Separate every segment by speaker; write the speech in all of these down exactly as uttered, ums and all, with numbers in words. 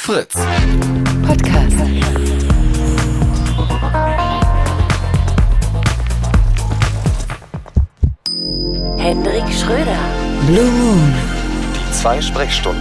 Speaker 1: Fritz.
Speaker 2: Podcast. Hendrik Schröder. Blue Moon.
Speaker 1: Die zwei Sprechstunden.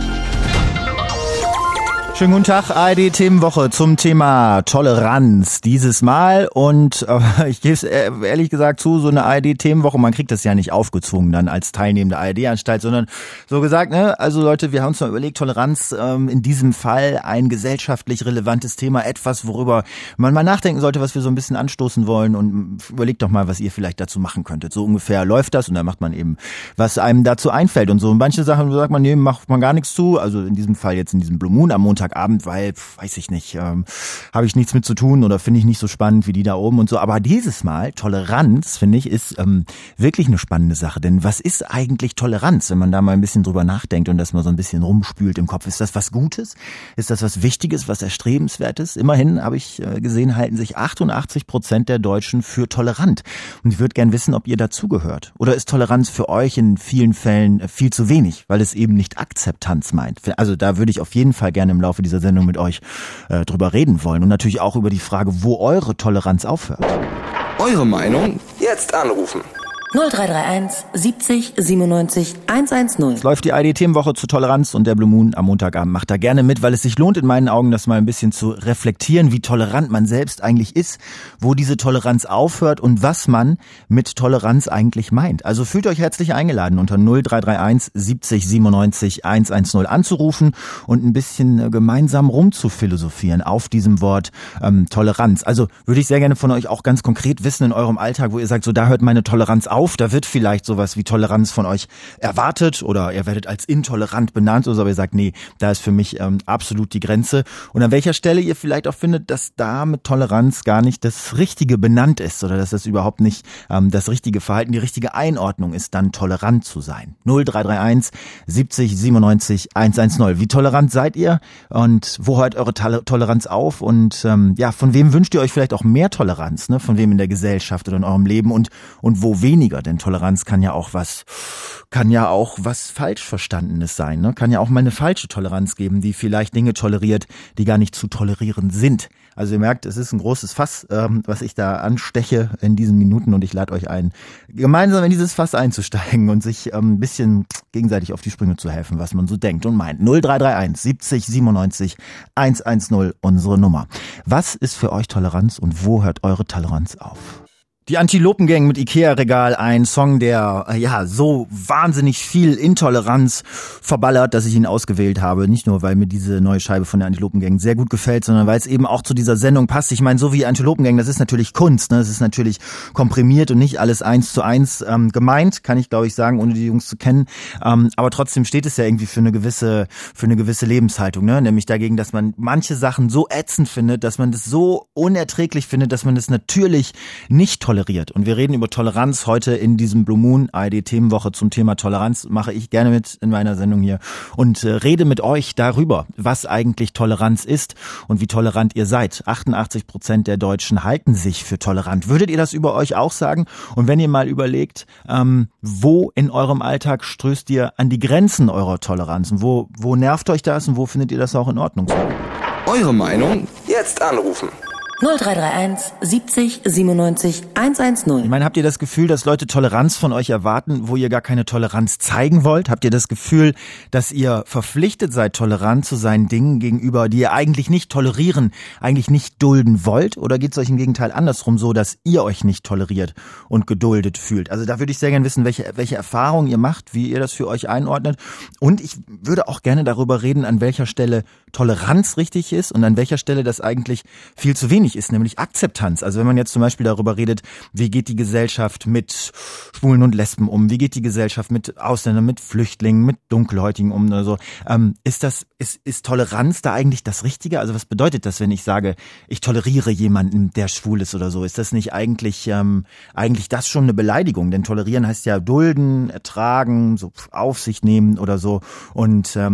Speaker 3: Schönen guten Tag, A R D-Themenwoche zum Thema Toleranz dieses Mal. Und äh, ich gebe es ehrlich gesagt zu, so eine A R D-Themenwoche, man kriegt das ja nicht aufgezwungen dann als teilnehmende A R D-Anstalt, sondern so gesagt, ne, also Leute, wir haben uns mal überlegt, Toleranz ähm, in diesem Fall ein gesellschaftlich relevantes Thema, etwas, worüber man mal nachdenken sollte, was wir so ein bisschen anstoßen wollen, und überlegt doch mal, was ihr vielleicht dazu machen könntet. So ungefähr läuft das, und dann macht man eben, was einem dazu einfällt und so. Und manche Sachen sagt man, nee, macht man gar nichts zu, also in diesem Fall jetzt in diesem Blue Moon am Montag Abend, weil, weiß ich nicht, ähm, habe ich nichts mit zu tun oder finde ich nicht so spannend wie die da oben und so. Aber dieses Mal, Toleranz, finde ich, ist ähm, wirklich eine spannende Sache. Denn was ist eigentlich Toleranz, wenn man da mal ein bisschen drüber nachdenkt und das mal so ein bisschen rumspült im Kopf? Ist das was Gutes? Ist das was Wichtiges, was Erstrebenswertes? Immerhin, habe ich äh, gesehen, halten sich achtundachtzig Prozent der Deutschen für tolerant. Und ich würde gern wissen, ob ihr dazugehört. Oder ist Toleranz für euch in vielen Fällen äh, viel zu wenig, weil es eben nicht Akzeptanz meint? Also da würde ich auf jeden Fall gerne im Laufe dieser Sendung mit euch äh, drüber reden wollen, und natürlich auch über die Frage, wo eure Toleranz aufhört.
Speaker 1: Eure Meinung? Jetzt anrufen.
Speaker 2: null drei drei eins siebzig siebenundneunzig hundertzehn.
Speaker 3: Es läuft die A R D-Themenwoche zur Toleranz, und der Blue Moon am Montagabend macht da gerne mit, weil es sich lohnt in meinen Augen, das mal ein bisschen zu reflektieren, wie tolerant man selbst eigentlich ist, wo diese Toleranz aufhört und was man mit Toleranz eigentlich meint. Also fühlt euch herzlich eingeladen, unter null drei drei eins siebzig siebenundneunzig hundertzehn anzurufen und ein bisschen gemeinsam rumzuphilosophieren auf diesem Wort ähm, Toleranz. Also würde ich sehr gerne von euch auch ganz konkret wissen in eurem Alltag, wo ihr sagt, so da hört meine Toleranz auf. Da wird vielleicht sowas wie Toleranz von euch erwartet, oder ihr werdet als intolerant benannt oder so, aber ihr sagt, nee, da ist für mich ähm, absolut die Grenze. Und an welcher Stelle ihr vielleicht auch findet, dass da mit Toleranz gar nicht das Richtige benannt ist, oder dass das überhaupt nicht ähm, das richtige Verhalten, die richtige Einordnung ist, dann tolerant zu sein. null drei drei eins siebzig siebenundneunzig hundertzehn. Wie tolerant seid ihr und wo hört eure Tol- Toleranz auf? Und ähm, ja, von wem wünscht ihr euch vielleicht auch mehr Toleranz? Ne? Von wem in der Gesellschaft oder in eurem Leben, und und wo weniger? Denn Toleranz kann ja auch was, kann ja auch was falsch Verstandenes sein, ne? Kann ja auch mal eine falsche Toleranz geben, die vielleicht Dinge toleriert, die gar nicht zu tolerieren sind. Also ihr merkt, es ist ein großes Fass, ähm, was ich da ansteche in diesen Minuten, und ich lade euch ein, gemeinsam in dieses Fass einzusteigen und sich ähm, ein bisschen gegenseitig auf die Sprünge zu helfen, was man so denkt und meint. null drei drei eins siebzig siebenundneunzig hundertzehn, unsere Nummer. Was ist für euch Toleranz und wo hört eure Toleranz auf? Die Antilopengang mit Ikea-Regal, ein Song, der ja so wahnsinnig viel Intoleranz verballert, dass ich ihn ausgewählt habe. Nicht nur, weil mir diese neue Scheibe von der Antilopengang sehr gut gefällt, sondern weil es eben auch zu dieser Sendung passt. Ich meine, so wie Antilopengang, das ist natürlich Kunst, ne? Das ist natürlich komprimiert und nicht alles eins zu eins ähm, gemeint, kann ich glaube ich sagen, ohne die Jungs zu kennen. Ähm, aber trotzdem steht es ja irgendwie für eine gewisse, für eine gewisse Lebenshaltung, ne? Nämlich dagegen, dass man manche Sachen so ätzend findet, dass man das so unerträglich findet, dass man das natürlich nicht toleriert. Und wir reden über Toleranz heute in diesem Blue Moon A R D-Themenwoche zum Thema Toleranz. Mache ich gerne mit in meiner Sendung hier und äh, rede mit euch darüber, was eigentlich Toleranz ist und wie tolerant ihr seid. achtundachtzig Prozent der Deutschen halten sich für tolerant. Würdet ihr das über euch auch sagen? Und wenn ihr mal überlegt, ähm, wo in eurem Alltag stößt ihr an die Grenzen eurer Toleranz? Und wo, wo nervt euch das und wo findet ihr das auch in Ordnung?
Speaker 1: Eure Meinung? Jetzt anrufen.
Speaker 2: null drei drei eins siebzig siebenundneunzig hundertzehn.
Speaker 3: Ich meine, habt ihr das Gefühl, dass Leute Toleranz von euch erwarten, wo ihr gar keine Toleranz zeigen wollt? Habt ihr das Gefühl, dass ihr verpflichtet seid, tolerant zu sein Dingen gegenüber, die ihr eigentlich nicht tolerieren, eigentlich nicht dulden wollt? Oder geht es euch im Gegenteil andersrum so, dass ihr euch nicht toleriert und geduldet fühlt? Also da würde ich sehr gerne wissen, welche, welche Erfahrungen ihr macht, wie ihr das für euch einordnet. Und ich würde auch gerne darüber reden, an welcher Stelle Toleranz richtig ist und an welcher Stelle das eigentlich viel zu wenig ist, nämlich Akzeptanz. Also wenn man jetzt zum Beispiel darüber redet, wie geht die Gesellschaft mit Schwulen und Lesben um, wie geht die Gesellschaft mit Ausländern, mit Flüchtlingen, mit Dunkelhäutigen um oder so, ähm, ist das, ist, ist Toleranz da eigentlich das Richtige? Also was bedeutet das, wenn ich sage, ich toleriere jemanden, der schwul ist oder so? Ist das nicht eigentlich, ähm, eigentlich das schon eine Beleidigung? Denn tolerieren heißt ja dulden, ertragen, so auf sich nehmen oder so. Und ähm,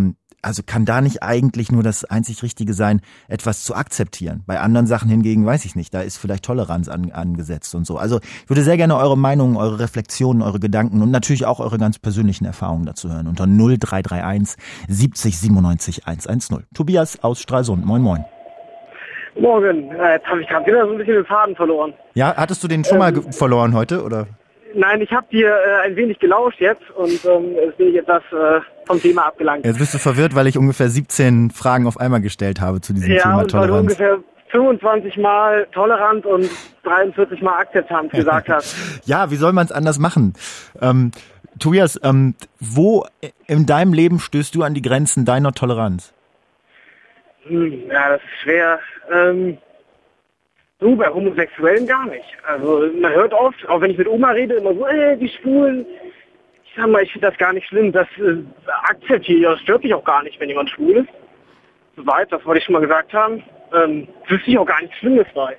Speaker 3: also kann da nicht eigentlich nur das einzig Richtige sein, etwas zu akzeptieren? Bei anderen Sachen hingegen weiß ich nicht, da ist vielleicht Toleranz an, angesetzt und so. Also ich würde sehr gerne eure Meinungen, eure Reflexionen, eure Gedanken und natürlich auch eure ganz persönlichen Erfahrungen dazu hören unter null drei drei eins siebzig siebenundneunzig hundertzehn. Tobias aus Stralsund, moin moin.
Speaker 4: Morgen, äh, jetzt habe ich gerade wieder so ein bisschen den Faden verloren.
Speaker 3: Ja, hattest du den schon ähm, mal ge- verloren heute, oder?
Speaker 4: Nein, ich habe dir äh, ein wenig gelauscht jetzt und ähm, jetzt bin ich etwas äh, vom Thema abgelangt.
Speaker 3: Jetzt bist du verwirrt, weil ich ungefähr siebzehn Fragen auf einmal gestellt habe zu diesem
Speaker 4: ja,
Speaker 3: Thema
Speaker 4: und
Speaker 3: Toleranz.
Speaker 4: weil du ungefähr fünfundzwanzig Mal tolerant und dreiundvierzig Mal Akzeptanz gesagt hast.
Speaker 3: Ja, wie soll man es anders machen? Ähm, Tobias, ähm, wo in deinem Leben stößt du an die Grenzen deiner Toleranz?
Speaker 4: Hm, ja, das ist schwer. Ähm, so, bei Homosexuellen gar nicht. Also man hört oft, auch wenn ich mit Oma rede, immer so, äh, die Schwulen. Ich sag mal, ich finde das gar nicht schlimm. Das äh, akzeptiere ich, das stört mich auch gar nicht, wenn jemand schwul ist. Soweit, das wollte ich schon mal gesagt haben. Ähm, wüsste ich auch gar nichts Schlimmes bei.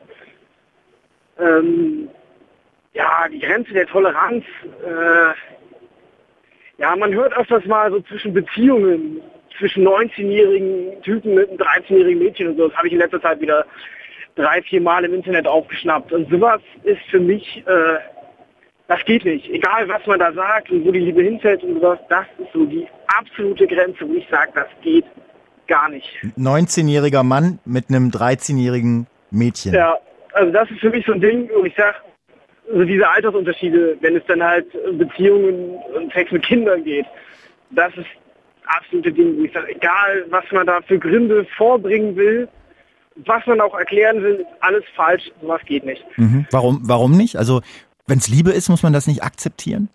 Speaker 4: Ähm, ja, die Grenze der Toleranz, äh, ja, man hört öfters mal so zwischen Beziehungen, zwischen neunzehnjährigen Typen mit einem dreizehnjährigen Mädchen und so. Das habe ich in letzter Zeit wieder drei, vier Mal im Internet aufgeschnappt. Und sowas ist für mich, äh, das geht nicht. Egal, was man da sagt und wo die Liebe hinfällt und sowas, das ist so die absolute Grenze, wo ich sage, das geht gar nicht.
Speaker 3: neunzehnjähriger Mann mit einem dreizehnjährigen Mädchen.
Speaker 4: Ja, also das ist für mich so ein Ding, wo ich sage, also diese Altersunterschiede, wenn es dann halt Beziehungen und Sex mit Kindern geht, das ist absolute Ding, wo ich sage, egal, was man da für Gründe vorbringen will, was man auch erklären will, ist alles falsch, sowas geht nicht.
Speaker 3: Mhm. Warum, warum nicht? Also, wenn es Liebe ist, muss man das nicht akzeptieren?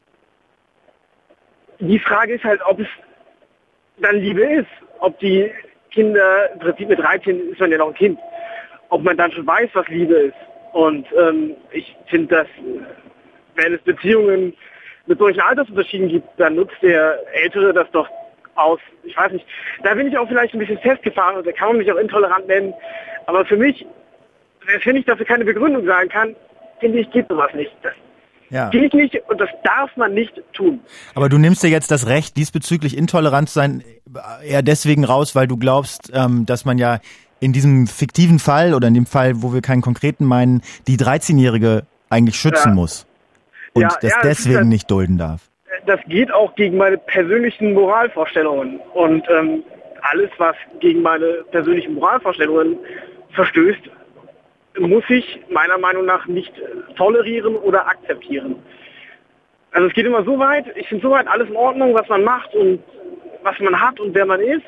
Speaker 4: Die Frage ist halt, ob es dann Liebe ist, ob die Kinder, im Prinzip mit dreizehn ist man ja noch ein Kind, ob man dann schon weiß, was Liebe ist. Und ähm, ich finde, dass wenn es Beziehungen mit solchen Altersunterschieden gibt, dann nutzt der Ältere das doch aus. Ich weiß nicht, da bin ich auch vielleicht ein bisschen festgefahren und da kann man mich auch intolerant nennen. Aber für mich, wenn ich dafür keine Begründung sagen kann, finde ich, geht sowas nicht. Das
Speaker 3: ja.
Speaker 4: geht nicht und das darf man nicht tun.
Speaker 3: Aber du nimmst dir jetzt das Recht, diesbezüglich intolerant zu sein, eher deswegen raus, weil du glaubst, ähm, dass man ja in diesem fiktiven Fall oder in dem Fall, wo wir keinen konkreten meinen, die dreizehnjährige eigentlich schützen ja. muss und
Speaker 4: ja,
Speaker 3: das
Speaker 4: ja,
Speaker 3: deswegen
Speaker 4: das,
Speaker 3: nicht dulden darf.
Speaker 4: Das geht auch gegen meine persönlichen Moralvorstellungen und ähm, alles, was gegen meine persönlichen Moralvorstellungen verstößt, muss ich meiner Meinung nach nicht tolerieren oder akzeptieren. Also es geht immer so weit, ich finde soweit alles in Ordnung, was man macht und was man hat und wer man ist.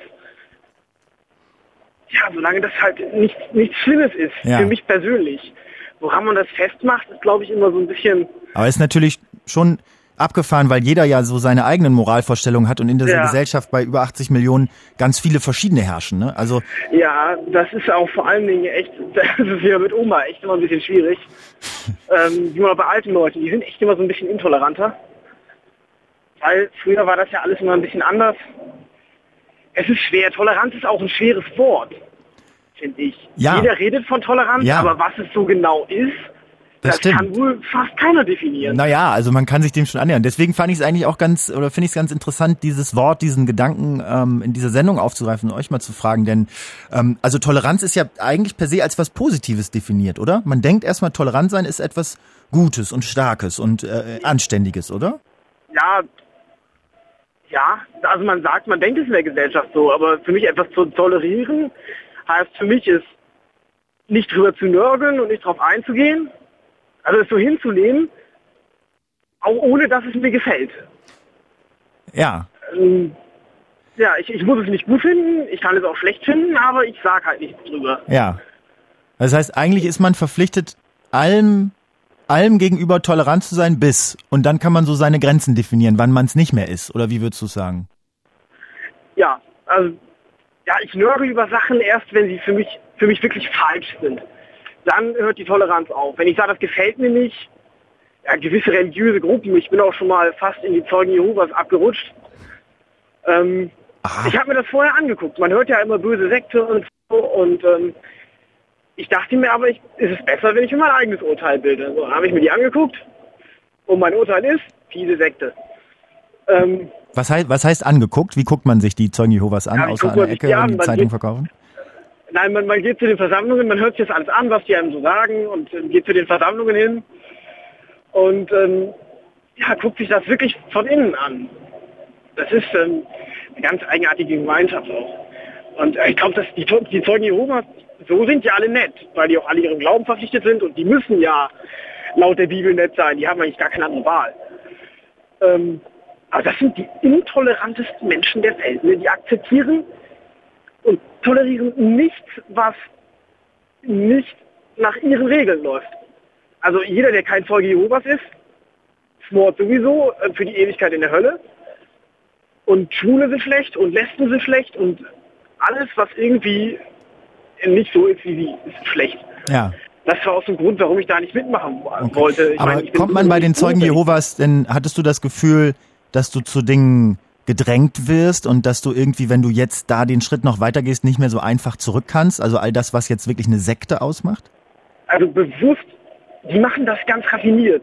Speaker 4: Ja, solange das halt nichts, nichts Schlimmes ist, ja. für mich persönlich. Woran man das festmacht, ist, glaube ich, immer so ein bisschen...
Speaker 3: Aber ist natürlich schon abgefahren, weil jeder ja so seine eigenen Moralvorstellungen hat und in dieser ja. Gesellschaft bei über achtzig Millionen ganz viele verschiedene herrschen. Ne? Also
Speaker 4: ja, das ist auch vor allen Dingen echt, das ist ja mit Oma echt immer ein bisschen schwierig. ähm, wie man auch bei alten Leuten, die sind echt immer so ein bisschen intoleranter. Weil früher war das ja alles immer ein bisschen anders. Es ist schwer. Toleranz ist auch ein schweres Wort, finde ich.
Speaker 3: Ja.
Speaker 4: Jeder redet von Toleranz, ja. aber was es so genau ist,
Speaker 3: das,
Speaker 4: das kann wohl fast keiner definieren.
Speaker 3: Naja, also man kann sich dem schon annähern. Deswegen fand ich es eigentlich auch ganz, oder finde ich es ganz interessant, dieses Wort, diesen Gedanken ähm, in dieser Sendung aufzugreifen und euch mal zu fragen. Denn ähm, also Toleranz ist ja eigentlich per se als was Positives definiert, oder? Man denkt erstmal, tolerant sein ist etwas Gutes und Starkes und äh, Anständiges, oder?
Speaker 4: Ja, ja, also man sagt, man denkt es in der Gesellschaft so, aber für mich etwas zu tolerieren, heißt für mich es nicht drüber zu nörgeln und nicht drauf einzugehen, also es so hinzunehmen, auch ohne dass es mir gefällt.
Speaker 3: Ja.
Speaker 4: Ähm, ja, ich, ich muss es nicht gut finden, ich kann es auch schlecht finden, aber ich sag halt nichts drüber.
Speaker 3: Ja. Das heißt, eigentlich ist man verpflichtet, allem allem gegenüber tolerant zu sein, bis. Und dann kann man so seine Grenzen definieren, wann man es nicht mehr ist. Oder wie würdest du sagen?
Speaker 4: Ja, also ja, ich nörgel über Sachen erst, wenn sie für mich für mich wirklich falsch sind. Dann hört die Toleranz auf. Wenn ich sage, das gefällt mir nicht, ja, gewisse religiöse Gruppen, ich bin auch schon mal fast in die Zeugen Jehovas abgerutscht. Ähm, ich habe mir das vorher angeguckt. Man hört ja immer böse Sekte und so und ähm, ich dachte mir aber, ich, ist es besser, wenn ich mir mein eigenes Urteil bilde. So, dann habe ich mir die angeguckt und mein Urteil ist, fiese Sekte. Ähm,
Speaker 3: Was heißt, was heißt angeguckt? Wie guckt man sich die Zeugen Jehovas an,
Speaker 4: Ja, wie
Speaker 3: außer
Speaker 4: guckt
Speaker 3: an
Speaker 4: man
Speaker 3: der
Speaker 4: sich die
Speaker 3: Ecke
Speaker 4: an?
Speaker 3: und die
Speaker 4: Man
Speaker 3: Zeitung
Speaker 4: geht-
Speaker 3: verkaufen?
Speaker 4: Nein, man, man geht zu den Versammlungen, man hört sich das alles an, was die einem so sagen und äh, geht zu den Versammlungen hin und ähm, ja, guckt sich das wirklich von innen an. Das ist ähm, eine ganz eigenartige Gemeinschaft auch. Und äh, ich glaube, dass die, die Zeugen Jehovas, so sind ja alle nett, weil die auch alle ihrem Glauben verpflichtet sind und die müssen ja laut der Bibel nett sein, die haben eigentlich gar keine andere Wahl. Ähm, aber das sind die intolerantesten Menschen der Welt, ne? Die akzeptieren und tolerieren nichts, was nicht nach ihren Regeln läuft. Also jeder, der kein Zeuge Jehovas ist, schmort sowieso äh, für die Ewigkeit in der Hölle. Und Schwule sind schlecht und Lesben sind schlecht und alles, was irgendwie nicht so ist wie sie, ist schlecht.
Speaker 3: Ja.
Speaker 4: Das war auch so ein Grund, warum ich da nicht mitmachen
Speaker 3: Okay.
Speaker 4: wollte. Ich
Speaker 3: Aber
Speaker 4: meine, ich bin
Speaker 3: kommt man bei den
Speaker 4: so
Speaker 3: Zeugen
Speaker 4: unfähig.
Speaker 3: Jehovas, denn hattest du das Gefühl, dass du zu Dingen gedrängt wirst und dass du irgendwie, wenn du jetzt da den Schritt noch weitergehst, nicht mehr so einfach zurück kannst? Also all das, was jetzt wirklich eine Sekte ausmacht?
Speaker 4: Also bewusst, die machen das ganz raffiniert.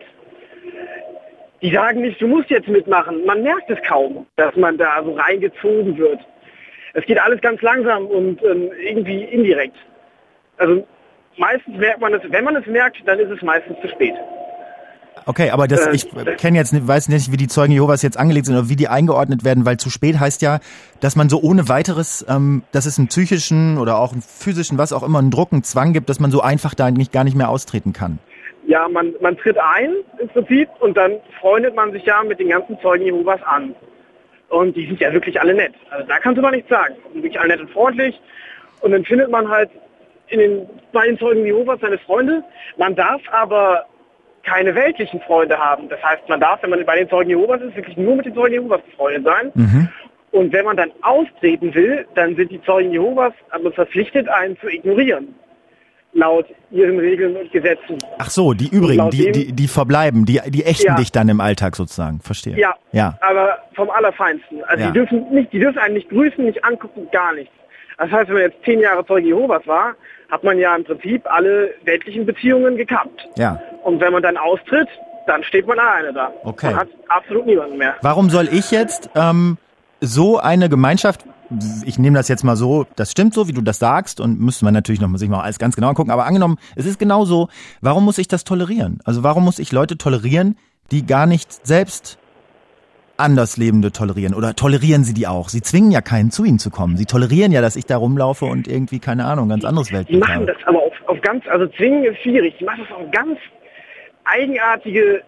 Speaker 4: Die sagen nicht, du musst jetzt mitmachen. Man merkt es kaum, dass man da so reingezogen wird. Es geht alles ganz langsam und ähm, irgendwie indirekt. Also meistens merkt man es, wenn man es merkt, dann ist es meistens zu spät.
Speaker 3: Okay, aber das,
Speaker 4: Äh,
Speaker 3: ich kenne jetzt, nicht- weiß nicht, wie die Zeugen Jehovas jetzt angelegt sind oder wie die eingeordnet werden, weil zu spät heißt ja, dass man so ohne weiteres, ähm, dass es einen psychischen oder auch einen physischen, was auch immer, einen Druck, einen Zwang gibt, dass man so einfach da nicht, gar nicht mehr austreten kann.
Speaker 4: Ja, man, man tritt ein im Prinzip und dann freundet man sich ja mit den ganzen Zeugen Jehovas an. Und die sind ja wirklich alle nett. Also da kannst du mal nichts sagen. Die sind wirklich alle nett und freundlich. Und dann findet man halt in den, bei den Zeugen Jehovas seine Freunde. Man darf aber keine weltlichen Freunde haben. Das heißt, man darf, wenn man bei den Zeugen Jehovas ist, wirklich nur mit den Zeugen Jehovas befreundet sein.
Speaker 3: Mhm.
Speaker 4: Und wenn man dann austreten will, dann sind die Zeugen Jehovas aber verpflichtet, einen zu ignorieren. Laut ihren Regeln und Gesetzen.
Speaker 3: Ach so, die übrigen,
Speaker 4: laut
Speaker 3: die,
Speaker 4: dem-
Speaker 3: die, die verbleiben, die, die ächten
Speaker 4: Ja.
Speaker 3: dich dann im Alltag sozusagen, verstehe.
Speaker 4: Ja,
Speaker 3: Ja.
Speaker 4: aber vom Allerfeinsten. Also
Speaker 3: Ja.
Speaker 4: die dürfen nicht, die dürfen einen nicht grüßen, nicht angucken, gar nichts. Das heißt, wenn man jetzt zehn Jahre Zeuge Jehovas war, hat man ja im Prinzip alle weltlichen Beziehungen gekappt.
Speaker 3: Ja.
Speaker 4: Und wenn man dann austritt, dann steht man alleine da.
Speaker 3: Okay.
Speaker 4: Man hat absolut niemanden mehr.
Speaker 3: Warum soll ich jetzt ähm, so eine Gemeinschaft, ich nehme das jetzt mal so, das stimmt so, wie du das sagst, und müsste man natürlich noch mal sich mal alles ganz genau angucken, aber angenommen, es ist genau so, warum muss ich das tolerieren? Also warum muss ich Leute tolerieren, die gar nicht selbst Anderslebende tolerieren? Oder tolerieren sie die auch? Sie zwingen ja keinen, zu ihnen zu kommen. Sie tolerieren ja, dass ich da rumlaufe und irgendwie, keine Ahnung, ganz anderes
Speaker 4: Die
Speaker 3: Weltbild
Speaker 4: machen
Speaker 3: habe.
Speaker 4: das aber auf, auf ganz, also zwingen ist schwierig. Die machen das auf ganz eigenartige,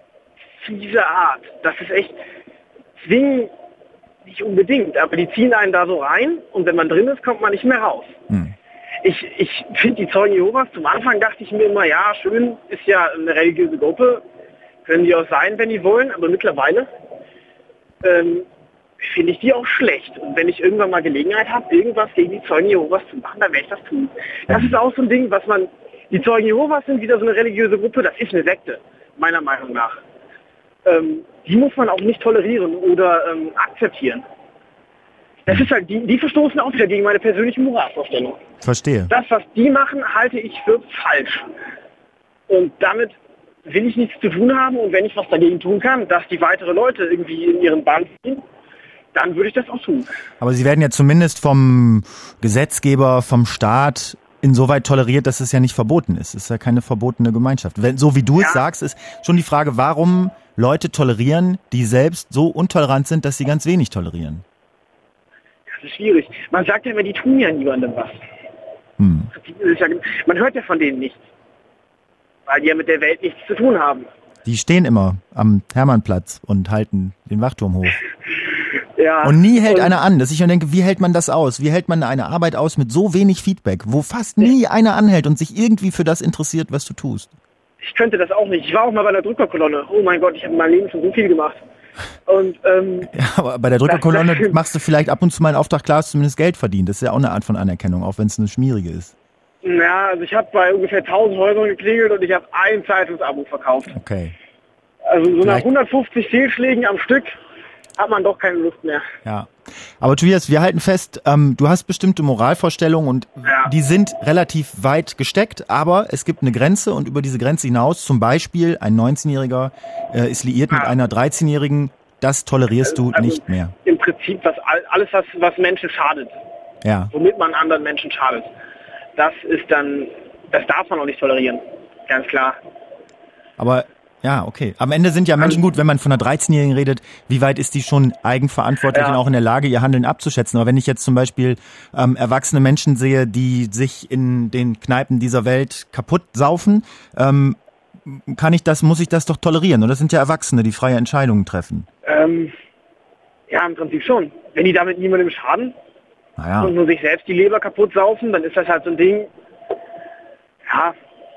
Speaker 4: fiese Art. Das ist echt, zwingen nicht unbedingt, aber die ziehen einen da so rein und wenn man drin ist, kommt man nicht mehr raus.
Speaker 3: Hm.
Speaker 4: Ich, ich finde die Zeugen Jehovas, zum Anfang dachte ich mir immer, ja, schön, ist ja eine religiöse Gruppe, können die auch sein, wenn die wollen, aber mittlerweile ähm, finde ich die auch schlecht. Und wenn ich irgendwann mal Gelegenheit habe, irgendwas gegen die Zeugen Jehovas zu machen, dann werde ich das tun. Das ist auch so ein Ding, was man, die Zeugen Jehovas sind wieder so eine religiöse Gruppe, das ist eine Sekte, meiner Meinung nach. Ähm, die muss man auch nicht tolerieren oder ähm, akzeptieren. Das ist halt, die, die verstoßen auch wieder gegen meine persönliche Moralvorstellung.
Speaker 3: Verstehe.
Speaker 4: Das, was die machen, halte ich für falsch. Und damit will ich nichts zu tun haben. Und wenn ich was dagegen tun kann, dass die weitere Leute irgendwie in ihren Bann ziehen, dann würde ich das auch tun.
Speaker 3: Aber sie werden ja zumindest vom Gesetzgeber, vom Staat insoweit toleriert, dass es ja nicht verboten ist. Es ist ja keine verbotene Gemeinschaft. Wenn, so wie du
Speaker 4: Ja.
Speaker 3: es sagst, ist schon die Frage, warum Leute tolerieren, die selbst so intolerant sind, dass sie ganz wenig tolerieren.
Speaker 4: Das ist schwierig. Man sagt ja immer, die tun ja niemandem was.
Speaker 3: Hm.
Speaker 4: Das ist ja, man hört ja von denen nichts. Weil die ja mit der Welt nichts zu tun haben.
Speaker 3: Die stehen immer am Hermannplatz und halten den Wachturm hoch.
Speaker 4: Ja.
Speaker 3: Und nie hält
Speaker 4: Und
Speaker 3: einer an. Dass ich mir denke, wie hält man das aus? Wie hält man eine Arbeit aus mit so wenig Feedback, wo fast nie einer anhält und sich irgendwie für das interessiert, was du tust?
Speaker 4: Ich könnte das auch nicht. Ich war auch mal bei der Drückerkolonne. Oh mein Gott, ich habe in meinem Leben schon so viel gemacht. Und ähm,
Speaker 3: Ja, aber bei der Drückerkolonne
Speaker 4: Das- das-
Speaker 3: machst du vielleicht ab und zu mal einen Auftrag klar, hast du zumindest Geld verdient. Das ist ja auch eine Art von Anerkennung, auch wenn es eine schmierige ist.
Speaker 4: ja, also ich habe bei ungefähr tausend Häusern geklingelt und ich habe ein Zeitungsabo verkauft.
Speaker 3: Okay.
Speaker 4: Also so nach
Speaker 3: Vielleicht-
Speaker 4: hundertfünfzig Fehlschlägen am Stück hat man doch keine Lust mehr.
Speaker 3: Ja. Aber Tobias, wir halten fest, ähm, du hast bestimmte Moralvorstellungen und
Speaker 4: Ja.
Speaker 3: die sind relativ weit gesteckt, aber es gibt eine Grenze und über diese Grenze hinaus, zum Beispiel ein neunzehnjähriger äh, ist liiert mit
Speaker 4: Ja.
Speaker 3: einer dreizehnjährigen, das tolerierst du
Speaker 4: also
Speaker 3: nicht mehr.
Speaker 4: Im Prinzip was alles, was, was Menschen schadet.
Speaker 3: Ja.
Speaker 4: Womit man anderen Menschen schadet. Das ist dann, das darf man auch nicht tolerieren. Ganz klar.
Speaker 3: Aber ja, okay. Am Ende sind ja Menschen gut, wenn man von einer dreizehnjährigen redet, wie weit ist die schon eigenverantwortlich ja. und auch in der Lage, ihr Handeln abzuschätzen. Aber wenn ich jetzt zum Beispiel ähm, erwachsene Menschen sehe, die sich in den Kneipen dieser Welt kaputt saufen, ähm, kann ich das, muss ich das doch tolerieren? Und das sind ja Erwachsene, die freie Entscheidungen treffen.
Speaker 4: Ähm, ja, im Prinzip schon. Wenn die damit niemandem schaden
Speaker 3: naja.
Speaker 4: und nur sich selbst die Leber kaputt saufen, dann ist das halt so ein Ding, ja,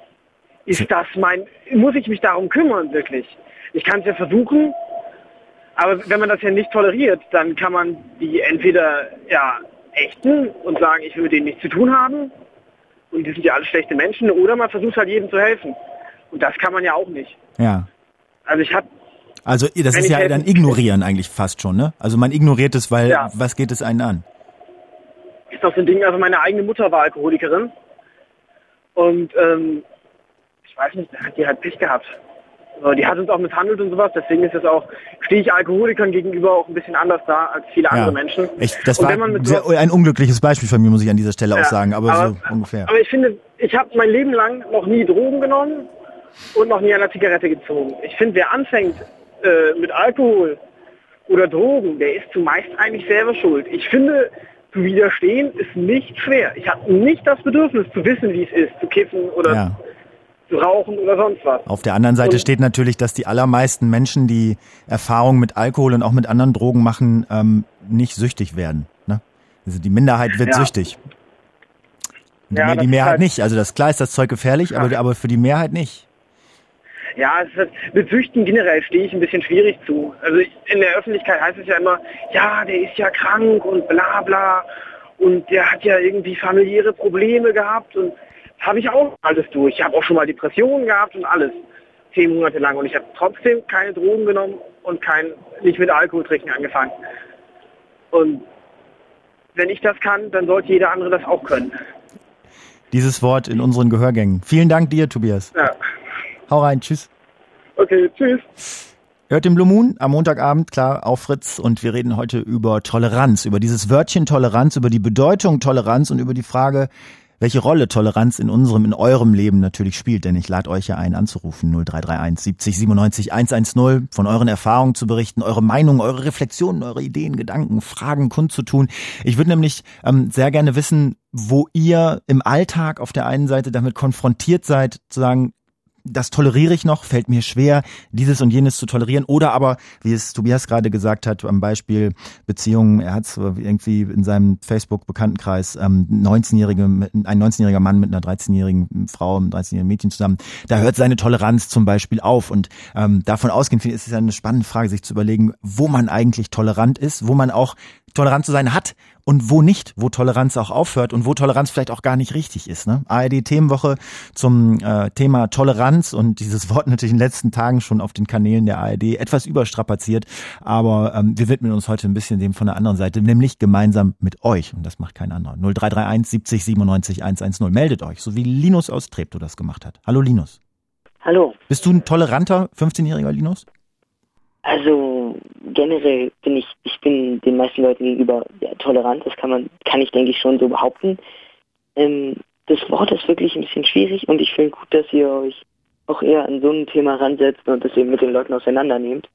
Speaker 4: ist das mein, muss ich mich darum kümmern, wirklich? Ich kann es ja versuchen, aber wenn man das ja nicht toleriert, dann kann man die entweder, ja, ächten und sagen, ich will mit denen nichts zu tun haben und die sind ja alle schlechte Menschen, oder man versucht halt jedem zu helfen. Und das kann man ja auch nicht.
Speaker 3: Ja.
Speaker 4: Also ich hab,
Speaker 3: Also das ist ja helfen, dann ignorieren eigentlich fast schon, ne? Also man ignoriert es, weil, ja. was geht es einen an?
Speaker 4: Ist doch so ein Ding, also meine eigene Mutter war Alkoholikerin und, ähm, ich weiß nicht, die hat die halt Pech gehabt. Die hat uns auch misshandelt und sowas, deswegen ist es auch, stehe ich Alkoholikern gegenüber auch ein bisschen anders da als viele ja. andere Menschen.
Speaker 3: Ich, das und war man mit sehr, sowas, ein unglückliches Beispiel von mir, muss ich an dieser Stelle ja, auch sagen, aber, aber so ungefähr.
Speaker 4: Aber ich finde, ich habe mein Leben lang noch nie Drogen genommen und noch nie an der Zigarette gezogen. Ich finde, wer anfängt äh, mit Alkohol oder Drogen, der ist zumeist eigentlich selber schuld. Ich finde, zu widerstehen ist nicht schwer. Ich habe nicht das Bedürfnis zu wissen, wie es ist, zu kiffen oder
Speaker 3: ja.
Speaker 4: zu rauchen oder sonst was.
Speaker 3: Auf der anderen Seite
Speaker 4: und
Speaker 3: steht natürlich, dass die allermeisten Menschen, die Erfahrungen mit Alkohol und auch mit anderen Drogen machen, ähm, nicht süchtig werden. Ne? Also die Minderheit wird
Speaker 4: ja.
Speaker 3: süchtig. Die,
Speaker 4: ja,
Speaker 3: die Mehrheit
Speaker 4: halt
Speaker 3: nicht. Also das klar ist das Zeug gefährlich, ja. aber, aber für die Mehrheit nicht.
Speaker 4: Ja, es ist, mit Süchten generell stehe ich ein bisschen schwierig zu. Also ich, in der Öffentlichkeit heißt es ja immer, ja, der ist ja krank und bla bla und der hat ja irgendwie familiäre Probleme gehabt und habe ich auch alles durch. Ich habe auch schon mal Depressionen gehabt und alles. Zehn Monate lang. Und ich habe trotzdem keine Drogen genommen und kein, nicht mit Alkohol trinken angefangen. Und wenn ich das kann, dann sollte jeder andere das auch können.
Speaker 3: Dieses Wort in unseren Gehörgängen. Vielen Dank dir, Tobias.
Speaker 4: Ja.
Speaker 3: Hau rein, tschüss.
Speaker 4: Okay, tschüss.
Speaker 3: Hört den Blue Moon am Montagabend, klar, auf Fritz. Und wir reden heute über Toleranz, über dieses Wörtchen Toleranz, über die Bedeutung Toleranz und über die Frage, welche Rolle Toleranz in unserem, in eurem Leben natürlich spielt. Denn ich lade euch ja ein, anzurufen, null drei drei eins siebzig siebenundneunzig hundertzehn, von euren Erfahrungen zu berichten, eure Meinungen, eure Reflexionen, eure Ideen, Gedanken, Fragen kundzutun. Ich würde nämlich ähm, sehr gerne wissen, wo ihr im Alltag auf der einen Seite damit konfrontiert seid, zu sagen, das toleriere ich noch, fällt mir schwer, dieses und jenes zu tolerieren. Oder aber, wie es Tobias gerade gesagt hat, am Beispiel Beziehungen, er hat irgendwie in seinem Facebook-Bekanntenkreis ähm, neunzehnjährige, ein neunzehnjähriger Mann mit einer dreizehnjährigen Frau, einem dreizehnjährigen Mädchen zusammen. Da hört seine Toleranz zum Beispiel auf. Und ähm, davon ausgehend finde ich, ist es ja eine spannende Frage, sich zu überlegen, wo man eigentlich tolerant ist, wo man auch tolerant zu sein hat und wo nicht, wo Toleranz auch aufhört und wo Toleranz vielleicht auch gar nicht richtig ist. Ne? A R D-Themenwoche zum äh, Thema Toleranz und dieses Wort natürlich in den letzten Tagen schon auf den Kanälen der A R D etwas überstrapaziert, aber ähm, wir widmen uns heute ein bisschen dem von der anderen Seite, nämlich gemeinsam mit euch und das macht kein anderer. null drei drei eins siebzig siebenundneunzig hundertzehn. Meldet euch, so wie Linus aus Treptow das gemacht hat. Hallo Linus.
Speaker 5: Hallo.
Speaker 3: Bist du ein toleranter fünfzehnjähriger Linus?
Speaker 5: Also generell bin ich, ich bin den meisten Leuten gegenüber ja, tolerant, das kann man, kann ich denke ich schon so behaupten. Ähm, das Wort ist wirklich ein bisschen schwierig und ich finde gut, dass ihr euch auch eher an so ein Thema ransetzt und das eben mit den Leuten auseinandernehmt.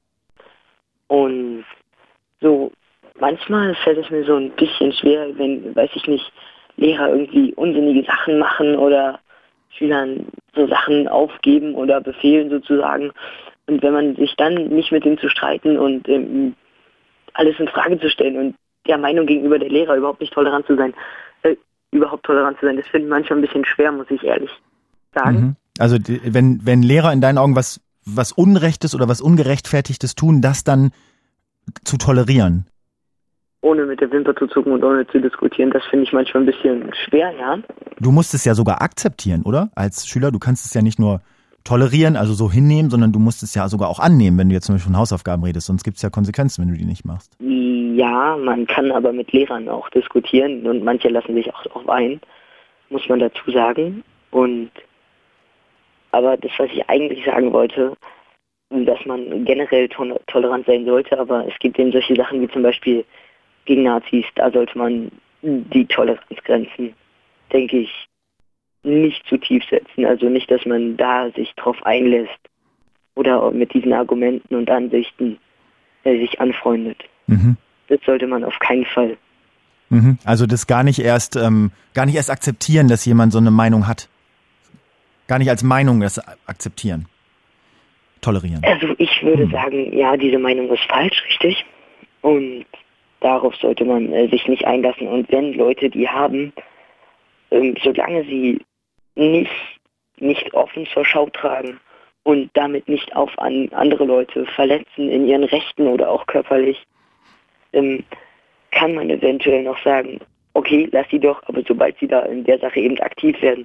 Speaker 5: Und so, manchmal fällt es mir so ein bisschen schwer, wenn, weiß ich nicht, Lehrer irgendwie unsinnige Sachen machen oder Schülern so Sachen aufgeben oder befehlen sozusagen. Und wenn man sich dann nicht mit denen zu streiten und ähm, alles in Frage zu stellen und der Meinung gegenüber der Lehrer überhaupt nicht tolerant zu sein, äh, überhaupt tolerant zu sein, das finde ich manchmal ein bisschen schwer, muss ich ehrlich sagen.
Speaker 3: Mhm. Also die, wenn wenn Lehrer in deinen Augen was was Unrechtes oder was Ungerechtfertigtes tun, das dann zu tolerieren?
Speaker 5: Ohne mit der Wimper zu zucken und ohne zu diskutieren, das finde ich manchmal ein bisschen schwer, ja.
Speaker 3: Du musst es ja sogar akzeptieren, oder? Als Schüler, du kannst es ja nicht nur tolerieren, also so hinnehmen, sondern du musst es ja sogar auch annehmen, wenn du jetzt zum Beispiel von Hausaufgaben redest, sonst gibt es ja Konsequenzen, wenn du die nicht machst.
Speaker 5: Ja, man kann aber mit Lehrern auch diskutieren und manche lassen sich auch darauf ein, muss man dazu sagen. Und aber das, was ich eigentlich sagen wollte, dass man generell to- tolerant sein sollte, aber es gibt eben solche Sachen wie zum Beispiel gegen Nazis, da sollte man die Toleranzgrenzen, denke ich, nicht zu tief setzen. Also nicht, dass man da sich drauf einlässt oder mit diesen Argumenten und Ansichten äh, sich anfreundet. Mhm. Das sollte man auf keinen Fall.
Speaker 3: Mhm. Also das gar nicht erst, ähm, gar nicht erst akzeptieren, dass jemand so eine Meinung hat. Gar nicht als Meinung das akzeptieren. Tolerieren.
Speaker 5: Also ich würde mhm. sagen, ja, diese Meinung ist falsch, richtig. Und darauf sollte man äh, sich nicht einlassen. Und wenn Leute die haben, ähm, solange sie nicht, nicht offen zur Schau tragen und damit nicht auf an andere Leute verletzen in ihren Rechten oder auch körperlich, ähm, kann man eventuell noch sagen, okay, lass sie doch, aber sobald sie da in der Sache eben aktiv werden,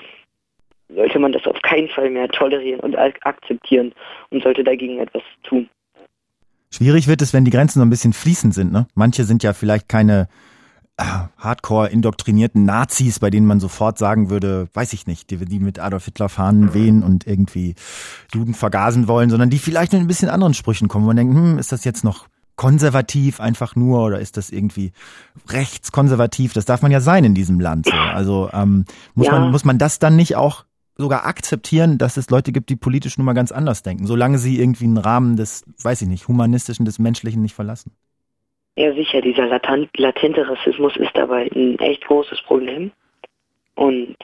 Speaker 5: sollte man das auf keinen Fall mehr tolerieren und akzeptieren und sollte dagegen etwas tun.
Speaker 3: Schwierig wird es, wenn die Grenzen so ein bisschen fließend sind, ne? Manche sind ja vielleicht keine äh, hardcore indoktrinierten Nazis, bei denen man sofort sagen würde, weiß ich nicht, die, die mit Adolf Hitler Fahnen wehen und irgendwie Juden vergasen wollen, sondern die vielleicht mit ein bisschen anderen Sprüchen kommen. Man denkt, hm, ist das jetzt noch konservativ einfach nur oder ist das irgendwie rechtskonservativ? Das darf man ja sein in diesem Land. So. Also ähm, muss ja. man muss man das dann nicht auch sogar akzeptieren, dass es Leute gibt, die politisch nun mal ganz anders denken, solange sie irgendwie einen Rahmen des, weiß ich nicht, humanistischen, des Menschlichen nicht verlassen?
Speaker 5: Ja, sicher, dieser latent, latente Rassismus ist dabei ein echt großes Problem. Und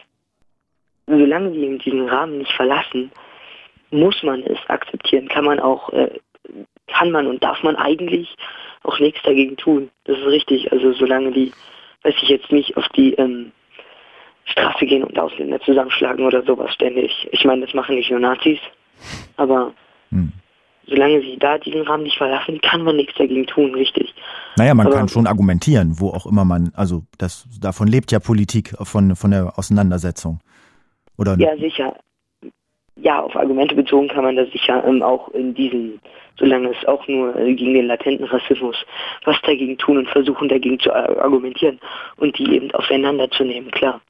Speaker 5: solange wir diesen Rahmen nicht verlassen, muss man es akzeptieren, kann man auch, äh, kann man und darf man eigentlich auch nichts dagegen tun. Das ist richtig. Also solange die, weiß ich jetzt nicht, auf die ähm, Straße gehen und Ausländer zusammenschlagen oder sowas ständig. Ich meine, das machen nicht nur Nazis, aber hm. solange sie da diesen Rahmen nicht verlassen, kann man nichts dagegen tun, richtig.
Speaker 3: Naja, man
Speaker 5: aber,
Speaker 3: kann schon argumentieren, wo auch immer man, also das davon lebt ja Politik, von, von der Auseinandersetzung. Oder?
Speaker 5: Ja, sicher. Ja, auf Argumente bezogen kann man das sicher ähm, auch in diesen, solange es auch nur äh, gegen den latenten Rassismus was dagegen tun und versuchen dagegen zu äh, argumentieren und die eben auseinanderzunehmen, klar.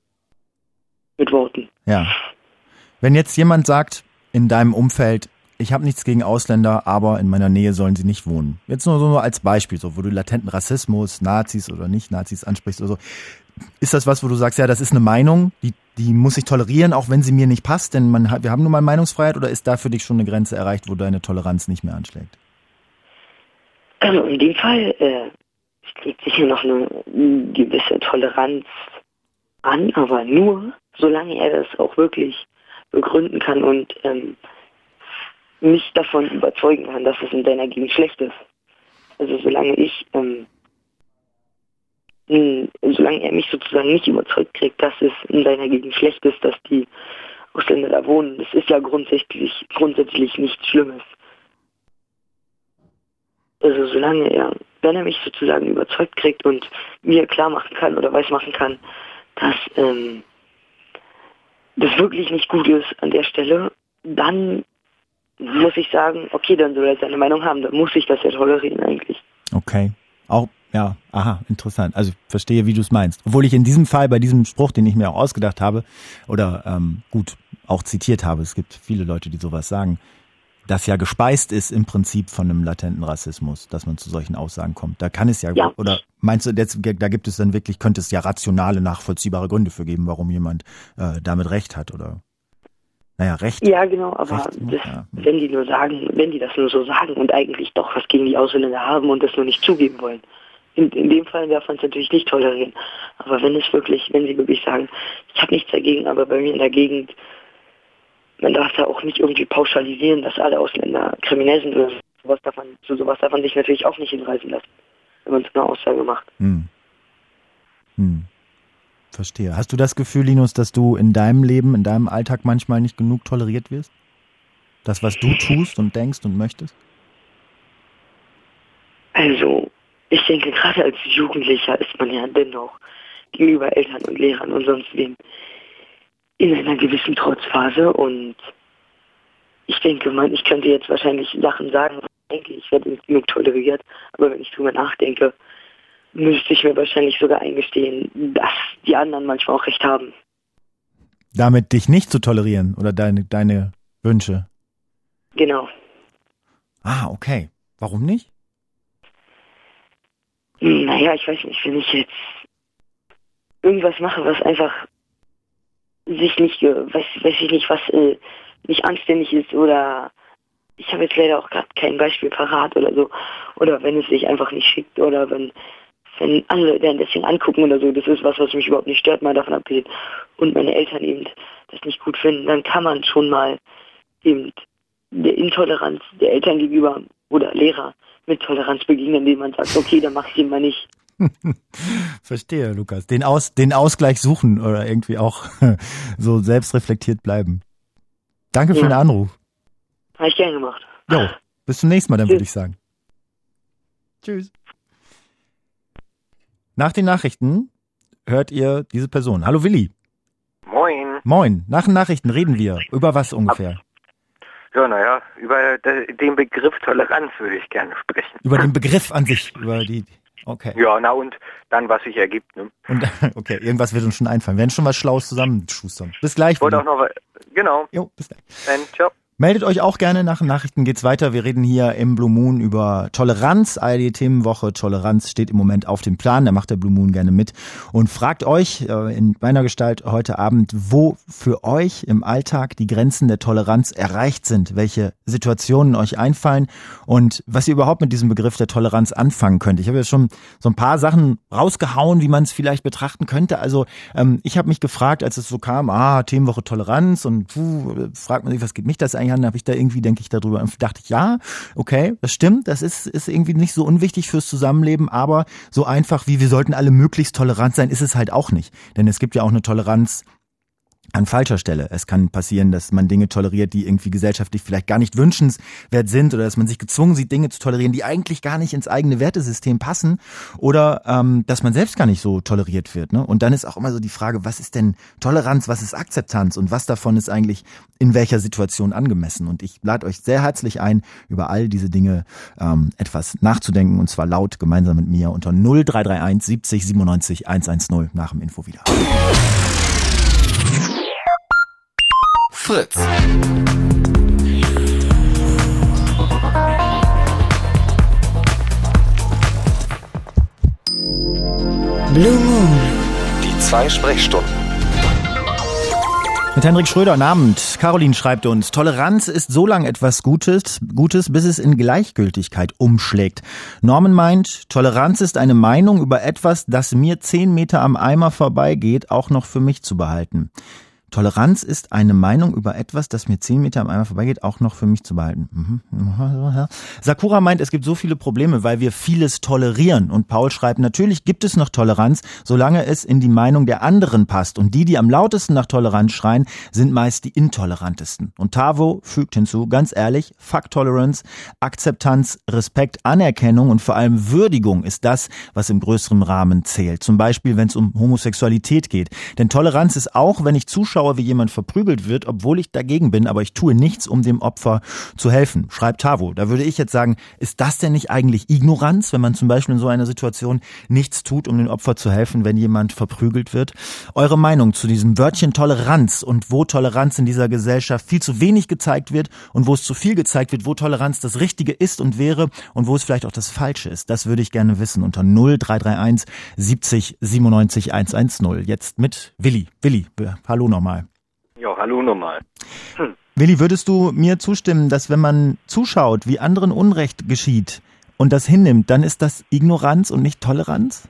Speaker 5: Mit Worten.
Speaker 3: Ja. Wenn jetzt jemand sagt, in deinem Umfeld, ich habe nichts gegen Ausländer, aber in meiner Nähe sollen sie nicht wohnen. Jetzt nur so nur als Beispiel, so wo du latenten Rassismus, Nazis oder nicht Nazis ansprichst oder so. Ist das was, wo du sagst, ja, das ist eine Meinung, die, die muss ich tolerieren, auch wenn sie mir nicht passt, denn man hat, wir haben nun mal Meinungsfreiheit, oder ist da für dich schon eine Grenze erreicht, wo deine Toleranz nicht mehr anschlägt?
Speaker 5: Also in dem Fall äh, schlägt sicher noch eine gewisse Toleranz an, aber nur, solange er das auch wirklich begründen kann und ähm, mich davon überzeugen kann, dass es in seiner Gegend schlecht ist. Also solange ich, ähm, mh, solange er mich sozusagen nicht überzeugt kriegt, dass es in seiner Gegend schlecht ist, dass die Ausländer da wohnen, das ist ja grundsätzlich, grundsätzlich nichts Schlimmes. Also solange er, wenn er mich sozusagen überzeugt kriegt und mir klar machen kann oder weiß machen kann, dass ähm, das wirklich nicht gut ist an der Stelle, dann muss ich sagen, okay, dann soll er seine Meinung haben, dann muss ich das ja tolerieren eigentlich.
Speaker 3: Okay, auch, ja, aha, interessant. Also ich verstehe, wie du es meinst. Obwohl ich in diesem Fall, bei diesem Spruch, den ich mir auch ausgedacht habe, oder ähm, gut, auch zitiert habe, es gibt viele Leute, die sowas sagen, das ja gespeist ist im Prinzip von einem latenten Rassismus, dass man zu solchen Aussagen kommt. Da kann es ja, ja. oder meinst du, jetzt, da gibt es dann wirklich, könnte es ja rationale, nachvollziehbare Gründe für geben, warum jemand äh, damit Recht hat, oder? Naja, Recht.
Speaker 5: Ja, genau, aber
Speaker 3: Recht,
Speaker 5: das,
Speaker 3: ja.
Speaker 5: wenn die nur sagen, wenn die das nur so sagen und eigentlich doch was gegen die Ausländer haben und das nur nicht zugeben wollen, in, in dem Fall darf man es natürlich nicht tolerieren. Aber wenn es wirklich, wenn sie wirklich sagen, ich habe nichts dagegen, aber bei mir in der Gegend, man darf da auch nicht irgendwie pauschalisieren, dass alle Ausländer kriminell sind oder sowas davon, zu sowas darf man sich natürlich auch nicht hinreißen lassen, wenn man so eine Aussage macht.
Speaker 3: Hm. Hm. Verstehe. Hast du das Gefühl, Linus, dass du in deinem Leben, in deinem Alltag manchmal nicht genug toleriert wirst? Das, was du tust und denkst und möchtest?
Speaker 5: Also, ich denke, gerade als Jugendlicher ist man ja dennoch gegenüber Eltern und Lehrern und sonst wem in einer gewissen Trotzphase, und ich denke, man, ich könnte jetzt wahrscheinlich Sachen sagen, ich denke, ich werde nicht genug toleriert, aber wenn ich drüber nachdenke, müsste ich mir wahrscheinlich sogar eingestehen, dass die anderen manchmal auch recht haben.
Speaker 3: Damit dich nicht zu tolerieren oder deine, deine Wünsche?
Speaker 5: Genau.
Speaker 3: Ah, okay. Warum nicht?
Speaker 5: Naja, ich weiß nicht, wenn ich jetzt irgendwas mache, was einfach sich nicht, äh, weiß, weiß ich nicht, was äh, nicht anständig ist, oder ich habe jetzt leider auch gerade kein Beispiel parat oder so, oder wenn es sich einfach nicht schickt, oder wenn wenn alle Leute deswegen angucken oder so, das ist was, was mich überhaupt nicht stört, mal davon abgesehen, und meine Eltern eben das nicht gut finden, dann kann man schon mal eben der Intoleranz der Eltern gegenüber oder Lehrer mit Toleranz begegnen, indem man sagt, okay, dann mach ich ihn mal nicht.
Speaker 3: Verstehe, Lukas. Den, Aus, den Ausgleich suchen oder irgendwie auch so selbstreflektiert bleiben. Danke für
Speaker 5: Ja.
Speaker 3: den Anruf.
Speaker 5: Habe ich gern gemacht.
Speaker 3: Jo, bis zum nächsten Mal, dann
Speaker 5: Tschüss.
Speaker 3: würde ich sagen. Tschüss. Nach den Nachrichten hört ihr diese Person. Hallo Willi.
Speaker 6: Moin.
Speaker 3: Moin. Nach den Nachrichten reden wir. Über was ungefähr?
Speaker 6: Ja, naja, über de, den Begriff Toleranz würde ich gerne sprechen.
Speaker 3: Über den Begriff an sich. Über die. Okay.
Speaker 6: Ja, na und dann, was sich ergibt. Ne?
Speaker 3: Und, okay, irgendwas wird uns schon einfallen. Wir werden schon was Schlaues zusammenschustern. Bis gleich.
Speaker 6: Ich wollte auch
Speaker 3: Willi.
Speaker 6: noch was. Genau.
Speaker 3: Jo, bis gleich.
Speaker 6: Dann, ciao.
Speaker 3: Meldet euch auch gerne, nach den Nachrichten geht's weiter. Wir reden hier im Blue Moon über Toleranz. A R D-Themenwoche Toleranz steht im Moment auf dem Plan. Da macht der Blue Moon gerne mit und fragt euch äh, in meiner Gestalt heute Abend, wo für euch im Alltag die Grenzen der Toleranz erreicht sind, welche Situationen euch einfallen und was ihr überhaupt mit diesem Begriff der Toleranz anfangen könnt. Ich habe jetzt schon so ein paar Sachen rausgehauen, wie man es vielleicht betrachten könnte. Also ähm, ich habe mich gefragt, als es so kam, ah, Themenwoche Toleranz und puh, fragt man sich, was geht mich das eigentlich an? Habe ich da irgendwie, denke ich darüber, dachte ich, ja, okay, das stimmt, das ist, ist irgendwie nicht so unwichtig fürs Zusammenleben, aber so einfach wie wir sollten alle möglichst tolerant sein, ist es halt auch nicht. Denn es gibt ja auch eine Toleranz an falscher Stelle. Es kann passieren, dass man Dinge toleriert, die irgendwie gesellschaftlich vielleicht gar nicht wünschenswert sind oder dass man sich gezwungen sieht, Dinge zu tolerieren, die eigentlich gar nicht ins eigene Wertesystem passen oder ähm, dass man selbst gar nicht so toleriert wird. Ne? Und dann ist auch immer so die Frage, was ist denn Toleranz, was ist Akzeptanz und was davon ist eigentlich in welcher Situation angemessen? Und ich lade euch sehr herzlich ein, über all diese Dinge ähm, etwas nachzudenken und zwar laut gemeinsam mit mir unter null drei drei eins siebzig siebenundneunzig hundertzehn nach dem Info wieder.
Speaker 1: Fritz.
Speaker 2: Blue Moon.
Speaker 1: Die zwei Sprechstunden.
Speaker 3: Mit Hendrik Schröder, guten Abend. Caroline schreibt uns, Toleranz ist so lang etwas Gutes, Gutes, bis es in Gleichgültigkeit umschlägt. Norman meint, Toleranz ist eine Meinung über etwas, das mir zehn Meter am Eimer vorbeigeht, auch noch für mich zu behalten. Toleranz ist eine Meinung über etwas, das mir zehn Meter am Eimer vorbeigeht, auch noch für mich zu behalten. Mhm. Sakura meint, es gibt so viele Probleme, weil wir vieles tolerieren. Und Paul schreibt, natürlich gibt es noch Toleranz, solange es in die Meinung der anderen passt. Und die, die am lautesten nach Toleranz schreien, sind meist die intolerantesten. Und Tavo fügt hinzu, ganz ehrlich, Fuck Tolerance, Akzeptanz, Respekt, Anerkennung und vor allem Würdigung ist das, was im größeren Rahmen zählt. Zum Beispiel, wenn es um Homosexualität geht. Denn Toleranz ist auch, wenn ich zuschaue, wie jemand verprügelt wird, obwohl ich dagegen bin, aber ich tue nichts, um dem Opfer zu helfen, schreibt Tavo. Da würde ich jetzt sagen, ist das denn nicht eigentlich Ignoranz, wenn man zum Beispiel in so einer Situation nichts tut, um dem Opfer zu helfen, wenn jemand verprügelt wird? Eure Meinung zu diesem Wörtchen Toleranz und wo Toleranz in dieser Gesellschaft viel zu wenig gezeigt wird und wo es zu viel gezeigt wird, wo Toleranz das Richtige ist und wäre und wo es vielleicht auch das Falsche ist, das würde ich gerne wissen unter null drei drei eins siebzig siebenundneunzig hundertzehn. Jetzt mit Willi. Willi, hallo nochmal.
Speaker 6: Ja, hallo nochmal. Hm.
Speaker 3: Willi, würdest du mir zustimmen, dass wenn man zuschaut, wie anderen Unrecht geschieht und das hinnimmt, dann ist das Ignoranz und nicht Toleranz?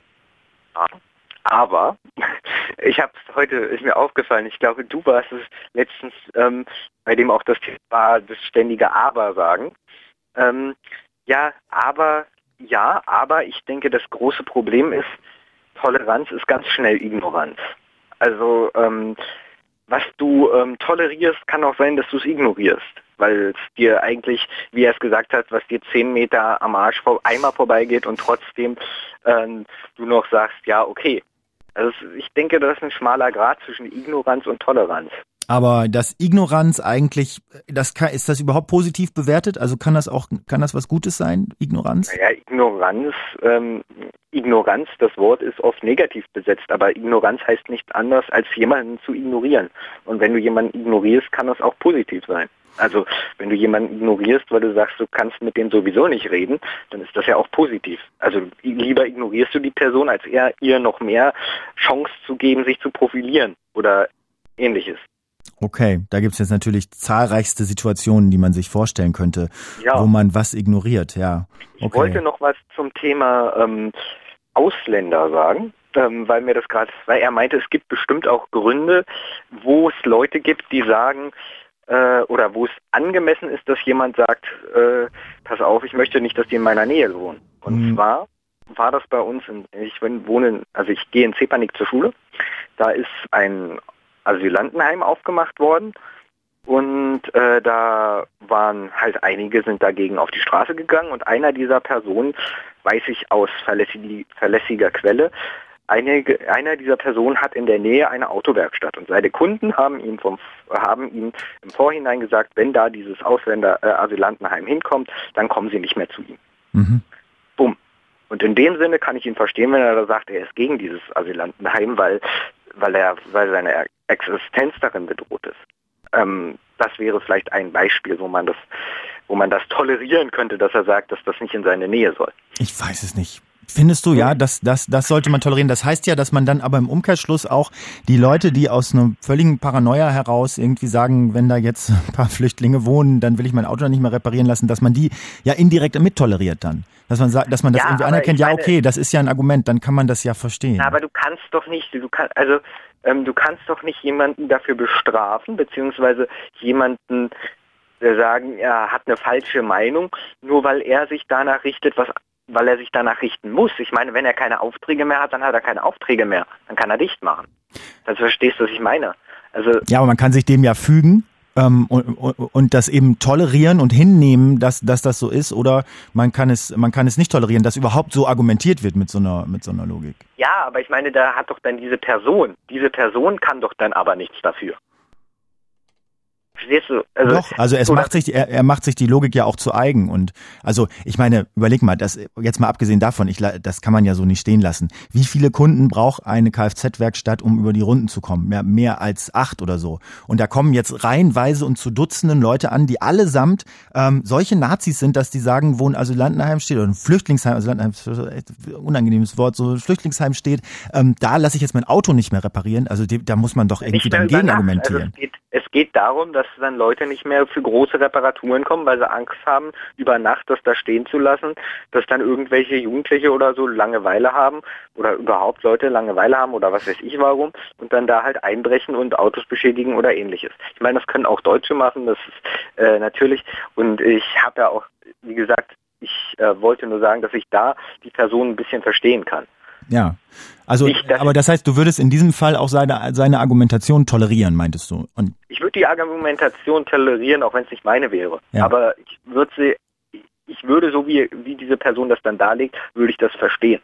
Speaker 6: Aber ich habe heute, ist mir aufgefallen, ich glaube, du warst es letztens, ähm, bei dem auch das Thema war, das ständige Aber sagen. Ähm, ja, aber, ja, aber ich denke, das große Problem ist, Toleranz ist ganz schnell Ignoranz. Also, ähm, was du ähm, tolerierst, kann auch sein, dass du es ignorierst, weil es dir eigentlich, wie er es gesagt hat, was dir zehn Meter am Arsch vor, Eimer vorbeigeht und trotzdem ähm, du noch sagst, ja, okay. Also ich denke, das ist ein schmaler Grat zwischen Ignoranz und Toleranz.
Speaker 3: Aber das Ignoranz eigentlich, das kann, ist das überhaupt positiv bewertet? Also kann das auch, kann das was Gutes sein, Ignoranz?
Speaker 6: Ja, Ignoranz, ähm, Ignoranz, das Wort ist oft negativ besetzt, aber Ignoranz heißt nichts anderes, als jemanden zu ignorieren. Und wenn du jemanden ignorierst, kann das auch positiv sein. Also wenn du jemanden ignorierst, weil du sagst, du kannst mit dem sowieso nicht reden, dann ist das ja auch positiv. Also lieber ignorierst du die Person, als eher ihr noch mehr Chance zu geben, sich zu profilieren oder ähnliches.
Speaker 3: Okay, da gibt's jetzt natürlich zahlreichste Situationen, die man sich vorstellen könnte,
Speaker 6: ja.
Speaker 3: wo man was ignoriert. Ja. Okay.
Speaker 6: Ich wollte noch was zum Thema ähm, Ausländer sagen. Ähm, weil mir das gerade, weil er meinte, es gibt bestimmt auch Gründe, wo es Leute gibt, die sagen, äh, oder wo es angemessen ist, dass jemand sagt, äh, pass auf, ich möchte nicht, dass die in meiner Nähe wohnen. Und mhm. zwar war das bei uns, in, ich wohne, also ich gehe in Zepanik zur Schule, da ist ein Asylantenheim aufgemacht worden und äh, da waren halt einige, sind dagegen auf die Straße gegangen und einer dieser Personen, weiß ich aus verlässig, verlässlicher Quelle, Einige, einer dieser Personen hat in der Nähe eine Autowerkstatt und seine Kunden haben ihm vom haben ihm im Vorhinein gesagt, wenn da dieses Ausländer äh, Asylantenheim hinkommt, dann kommen sie nicht mehr zu ihm. Mhm. Bumm. Und in dem Sinne kann ich ihn verstehen, wenn er da sagt, er ist gegen dieses Asylantenheim, weil weil er weil seine Existenz darin bedroht ist. Ähm, das wäre vielleicht ein Beispiel, wo man das wo man das tolerieren könnte, dass er sagt, dass das nicht in seine Nähe soll.
Speaker 3: Ich weiß es nicht. Findest du, ja, das, das, das sollte man tolerieren. Das heißt ja, dass man dann aber im Umkehrschluss auch die Leute, die aus einer völligen Paranoia heraus irgendwie sagen, wenn da jetzt ein paar Flüchtlinge wohnen, dann will ich mein Auto nicht mehr reparieren lassen, dass man die ja indirekt mittoleriert dann. Dass man sagt, dass man das
Speaker 6: ja,
Speaker 3: irgendwie anerkennt, ja, okay, das ist ja ein Argument, dann kann man das ja verstehen.
Speaker 6: Aber du kannst doch nicht, du kannst, also, ähm, du kannst doch nicht jemanden dafür bestrafen, beziehungsweise jemanden sagen, er hat eine falsche Meinung, nur weil er sich danach richtet, was weil er sich danach richten muss. Ich meine, wenn er keine Aufträge mehr hat, dann hat er keine Aufträge mehr. Dann kann er dicht machen. Das verstehst du, was ich meine? Also
Speaker 3: ja, aber man kann sich dem ja fügen ähm, und, und, und das eben tolerieren und hinnehmen, dass, dass das so ist, oder man kann es, man kann es nicht tolerieren, dass überhaupt so argumentiert wird mit so einer, mit so einer Logik.
Speaker 6: Ja, aber ich meine, da hat doch dann diese Person, diese Person kann doch dann aber nichts dafür. Verstehst du? Also,
Speaker 3: Doch, also es macht sich, er, er macht sich die Logik ja auch zu eigen und also ich meine, überleg mal, das jetzt mal abgesehen davon, ich, das kann man ja so nicht stehen lassen. Wie viele Kunden braucht eine Kfz-Werkstatt, um über die Runden zu kommen? Mehr, mehr als acht oder so. Und da kommen jetzt reihenweise und zu Dutzenden Leute an, die allesamt ähm, solche Nazis sind, dass die sagen, wo ein Asylantenheim steht oder ein Flüchtlingsheim, Asylantenheim, unangenehmes Wort, so ein Flüchtlingsheim steht, ähm, da lasse ich jetzt mein Auto nicht mehr reparieren. Also die, da muss man doch irgendwie dann gegen argumentieren.
Speaker 6: Also es geht, es geht darum, dass dann Leute nicht mehr für große Reparaturen kommen, weil sie Angst haben, über Nacht das da stehen zu lassen, dass dann irgendwelche Jugendliche oder so Langeweile haben oder überhaupt Leute Langeweile haben oder was weiß ich warum und dann da halt einbrechen und Autos beschädigen oder ähnliches. Ich meine, das können auch Deutsche machen, das ist äh, natürlich und ich habe ja auch, wie gesagt, ich äh, wollte nur sagen, dass ich da die Person ein bisschen verstehen kann.
Speaker 3: Ja, also, ich, das aber das heißt, du würdest in diesem Fall auch seine, seine Argumentation tolerieren, meintest du? Und
Speaker 6: ich würde die Argumentation tolerieren, auch wenn es nicht meine wäre. Ja. Aber ich würde sie, ich würde so wie, wie diese Person das dann darlegt, würde ich das verstehen.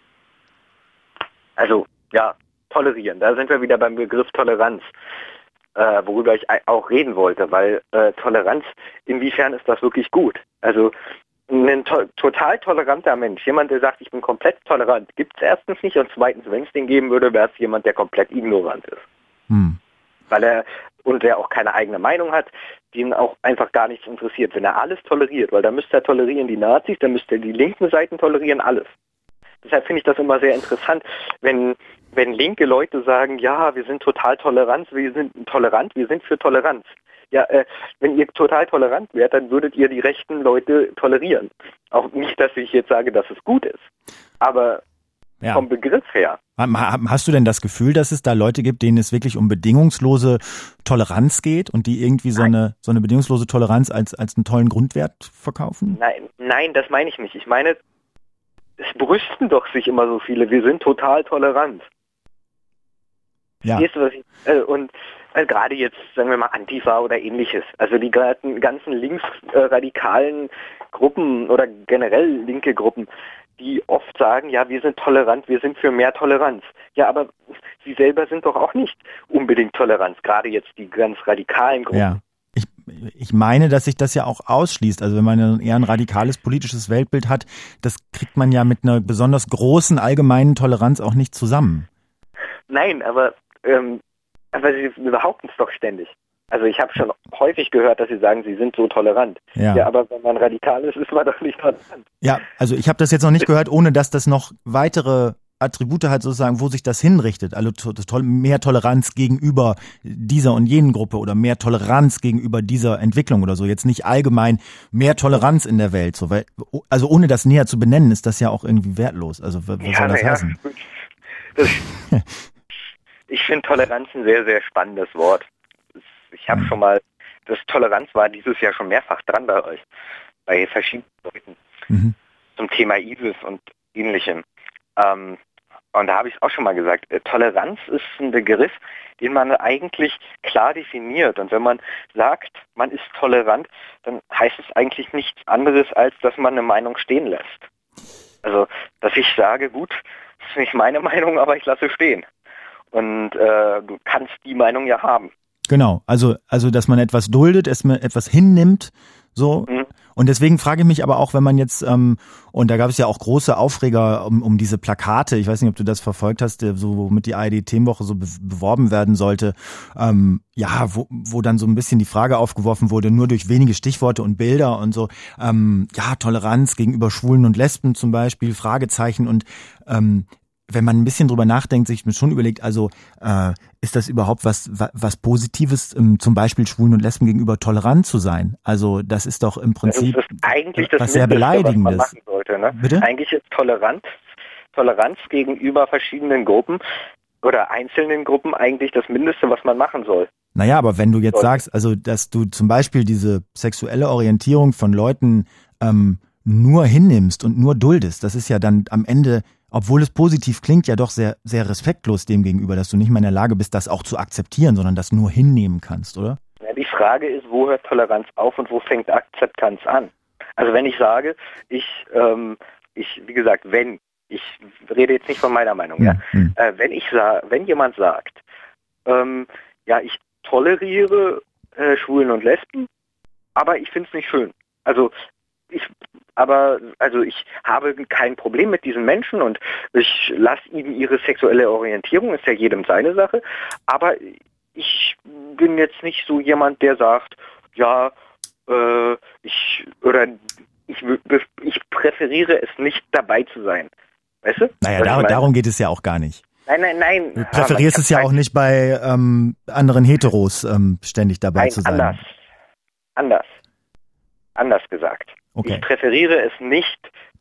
Speaker 6: Also, ja, tolerieren. Da sind wir wieder beim Begriff Toleranz, äh, worüber ich auch reden wollte, weil äh, Toleranz, inwiefern ist das wirklich gut? Also, ein to- total toleranter Mensch, jemand, der sagt, ich bin komplett tolerant, gibt es erstens nicht und zweitens, wenn es den geben würde, wäre es jemand, der komplett ignorant ist. Hm. Weil er, und der auch keine eigene Meinung hat, die ihn auch einfach gar nichts interessiert. Wenn er alles toleriert, weil dann müsste er tolerieren die Nazis, dann müsste er die linken Seiten tolerieren, alles. Deshalb finde ich das immer sehr interessant, wenn, wenn linke Leute sagen, ja, wir sind total tolerant, wir sind tolerant, wir sind für Toleranz. Ja, äh, wenn ihr total tolerant wärt, dann würdet ihr die rechten Leute tolerieren. Auch nicht, dass ich jetzt sage, dass es gut ist, aber ja. Vom Begriff her.
Speaker 3: Hast du denn das Gefühl, dass es da Leute gibt, denen es wirklich um bedingungslose Toleranz geht und die irgendwie so eine, so eine bedingungslose Toleranz als, als einen tollen Grundwert verkaufen?
Speaker 6: Nein, nein, das meine ich nicht. Ich meine, es brüsten doch sich immer so viele, wir sind total tolerant.
Speaker 3: Ja.
Speaker 6: Verstehst du, was ich, äh, und also gerade jetzt, sagen wir mal, Antifa oder ähnliches. Also die ganzen linksradikalen Gruppen oder generell linke Gruppen, die oft sagen, ja, wir sind tolerant, wir sind für mehr Toleranz. Ja, aber sie selber sind doch auch nicht unbedingt tolerant, gerade jetzt die ganz radikalen Gruppen.
Speaker 3: Ja. Ich, ich meine, dass sich das ja auch ausschließt. Also wenn man eher ein radikales politisches Weltbild hat, das kriegt man ja mit einer besonders großen allgemeinen Toleranz auch nicht zusammen.
Speaker 6: Nein, aber ähm, aber sie behaupten es doch ständig. Also ich habe schon häufig gehört, dass sie sagen, sie sind so tolerant.
Speaker 3: Ja,
Speaker 6: ja aber wenn man radikal ist, ist man doch nicht tolerant.
Speaker 3: Ja, also ich habe das jetzt noch nicht gehört, ohne dass das noch weitere Attribute hat, sozusagen, wo sich das hinrichtet. Also to- to- mehr Toleranz gegenüber dieser und jenen Gruppe oder mehr Toleranz gegenüber dieser Entwicklung oder so. Jetzt nicht allgemein mehr Toleranz in der Welt. So, weil, also ohne das näher zu benennen, ist das ja auch irgendwie wertlos. Also was
Speaker 6: Ja,
Speaker 3: soll das
Speaker 6: na ja,
Speaker 3: heißen?
Speaker 6: gut. Das, ich finde Toleranz ein sehr, sehr spannendes Wort. Ich habe schon mal, das Toleranz war dieses Jahr schon mehrfach dran bei euch, bei verschiedenen Leuten,
Speaker 3: Mhm.
Speaker 6: zum Thema ISIS und Ähnlichem. Ähm, und da habe ich es auch schon mal gesagt, äh, Toleranz ist ein Begriff, den man eigentlich klar definiert. Und wenn man sagt, man ist tolerant, dann heißt es eigentlich nichts anderes, als dass man eine Meinung stehen lässt. Also, dass ich sage, gut, das ist nicht meine Meinung, aber ich lasse stehen. Und äh, du kannst die Meinung ja haben.
Speaker 3: Genau, also also dass man etwas duldet, es man etwas hinnimmt, so.
Speaker 6: Mhm.
Speaker 3: Und deswegen frage ich mich aber auch, wenn man jetzt, ähm, und da gab es ja auch große Aufreger um, um diese Plakate, ich weiß nicht, ob du das verfolgt hast, der, so womit die A R D-Themenwoche so be- beworben werden sollte, ähm, ja, wo, wo dann so ein bisschen die Frage aufgeworfen wurde, nur durch wenige Stichworte und Bilder und so, ähm, ja, Toleranz gegenüber Schwulen und Lesben zum Beispiel, Fragezeichen und ähm, wenn man ein bisschen drüber nachdenkt, sich schon überlegt, also äh, ist das überhaupt was was, was Positives, ähm, zum Beispiel Schwulen und Lesben gegenüber tolerant zu sein? Also das ist doch im Prinzip
Speaker 6: das ist eigentlich das
Speaker 3: was sehr
Speaker 6: Mindeste, was man
Speaker 3: Beleidigendes.
Speaker 6: machen sollte. Ne?
Speaker 3: Bitte?
Speaker 6: Eigentlich ist Toleranz, Toleranz gegenüber verschiedenen Gruppen oder einzelnen Gruppen eigentlich das Mindeste, was man machen soll.
Speaker 3: Naja, aber wenn du jetzt
Speaker 6: Sollte.
Speaker 3: sagst, also dass du zum Beispiel diese sexuelle Orientierung von Leuten ähm, nur hinnimmst und nur duldest, das ist ja dann am Ende, obwohl es positiv klingt, ja doch sehr sehr respektlos dem gegenüber, dass du nicht mal in der Lage bist, das auch zu akzeptieren, sondern das nur hinnehmen kannst, oder?
Speaker 6: Ja, die Frage ist, wo hört Toleranz auf und wo fängt Akzeptanz an? Also wenn ich sage, ich, ähm, ich, wie gesagt, wenn, ich rede jetzt nicht von meiner Meinung, ja,
Speaker 3: Hm.
Speaker 6: äh, wenn ich sa- wenn jemand sagt, ähm, ja, ich toleriere äh, Schwulen und Lesben, aber ich finde es nicht schön. Also ich, aber also ich habe kein Problem mit diesen Menschen und ich lasse ihnen ihre sexuelle Orientierung, ist ja jedem seine Sache, aber ich bin jetzt nicht so jemand, der sagt, ja, äh, ich oder ich, ich präferiere es nicht dabei zu sein. Weißt du?
Speaker 3: Naja,
Speaker 6: Was ich
Speaker 3: dar-
Speaker 6: meine?
Speaker 3: darum geht es ja auch gar nicht.
Speaker 6: Nein, nein, nein.
Speaker 3: Du präferierst
Speaker 6: Aber
Speaker 3: es ja
Speaker 6: ich hab
Speaker 3: auch nicht bei ähm, anderen Heteros ähm, ständig dabei
Speaker 6: Nein,
Speaker 3: zu sein.
Speaker 6: anders. Anders. Anders gesagt.
Speaker 3: Okay.
Speaker 6: Ich präferiere es nicht,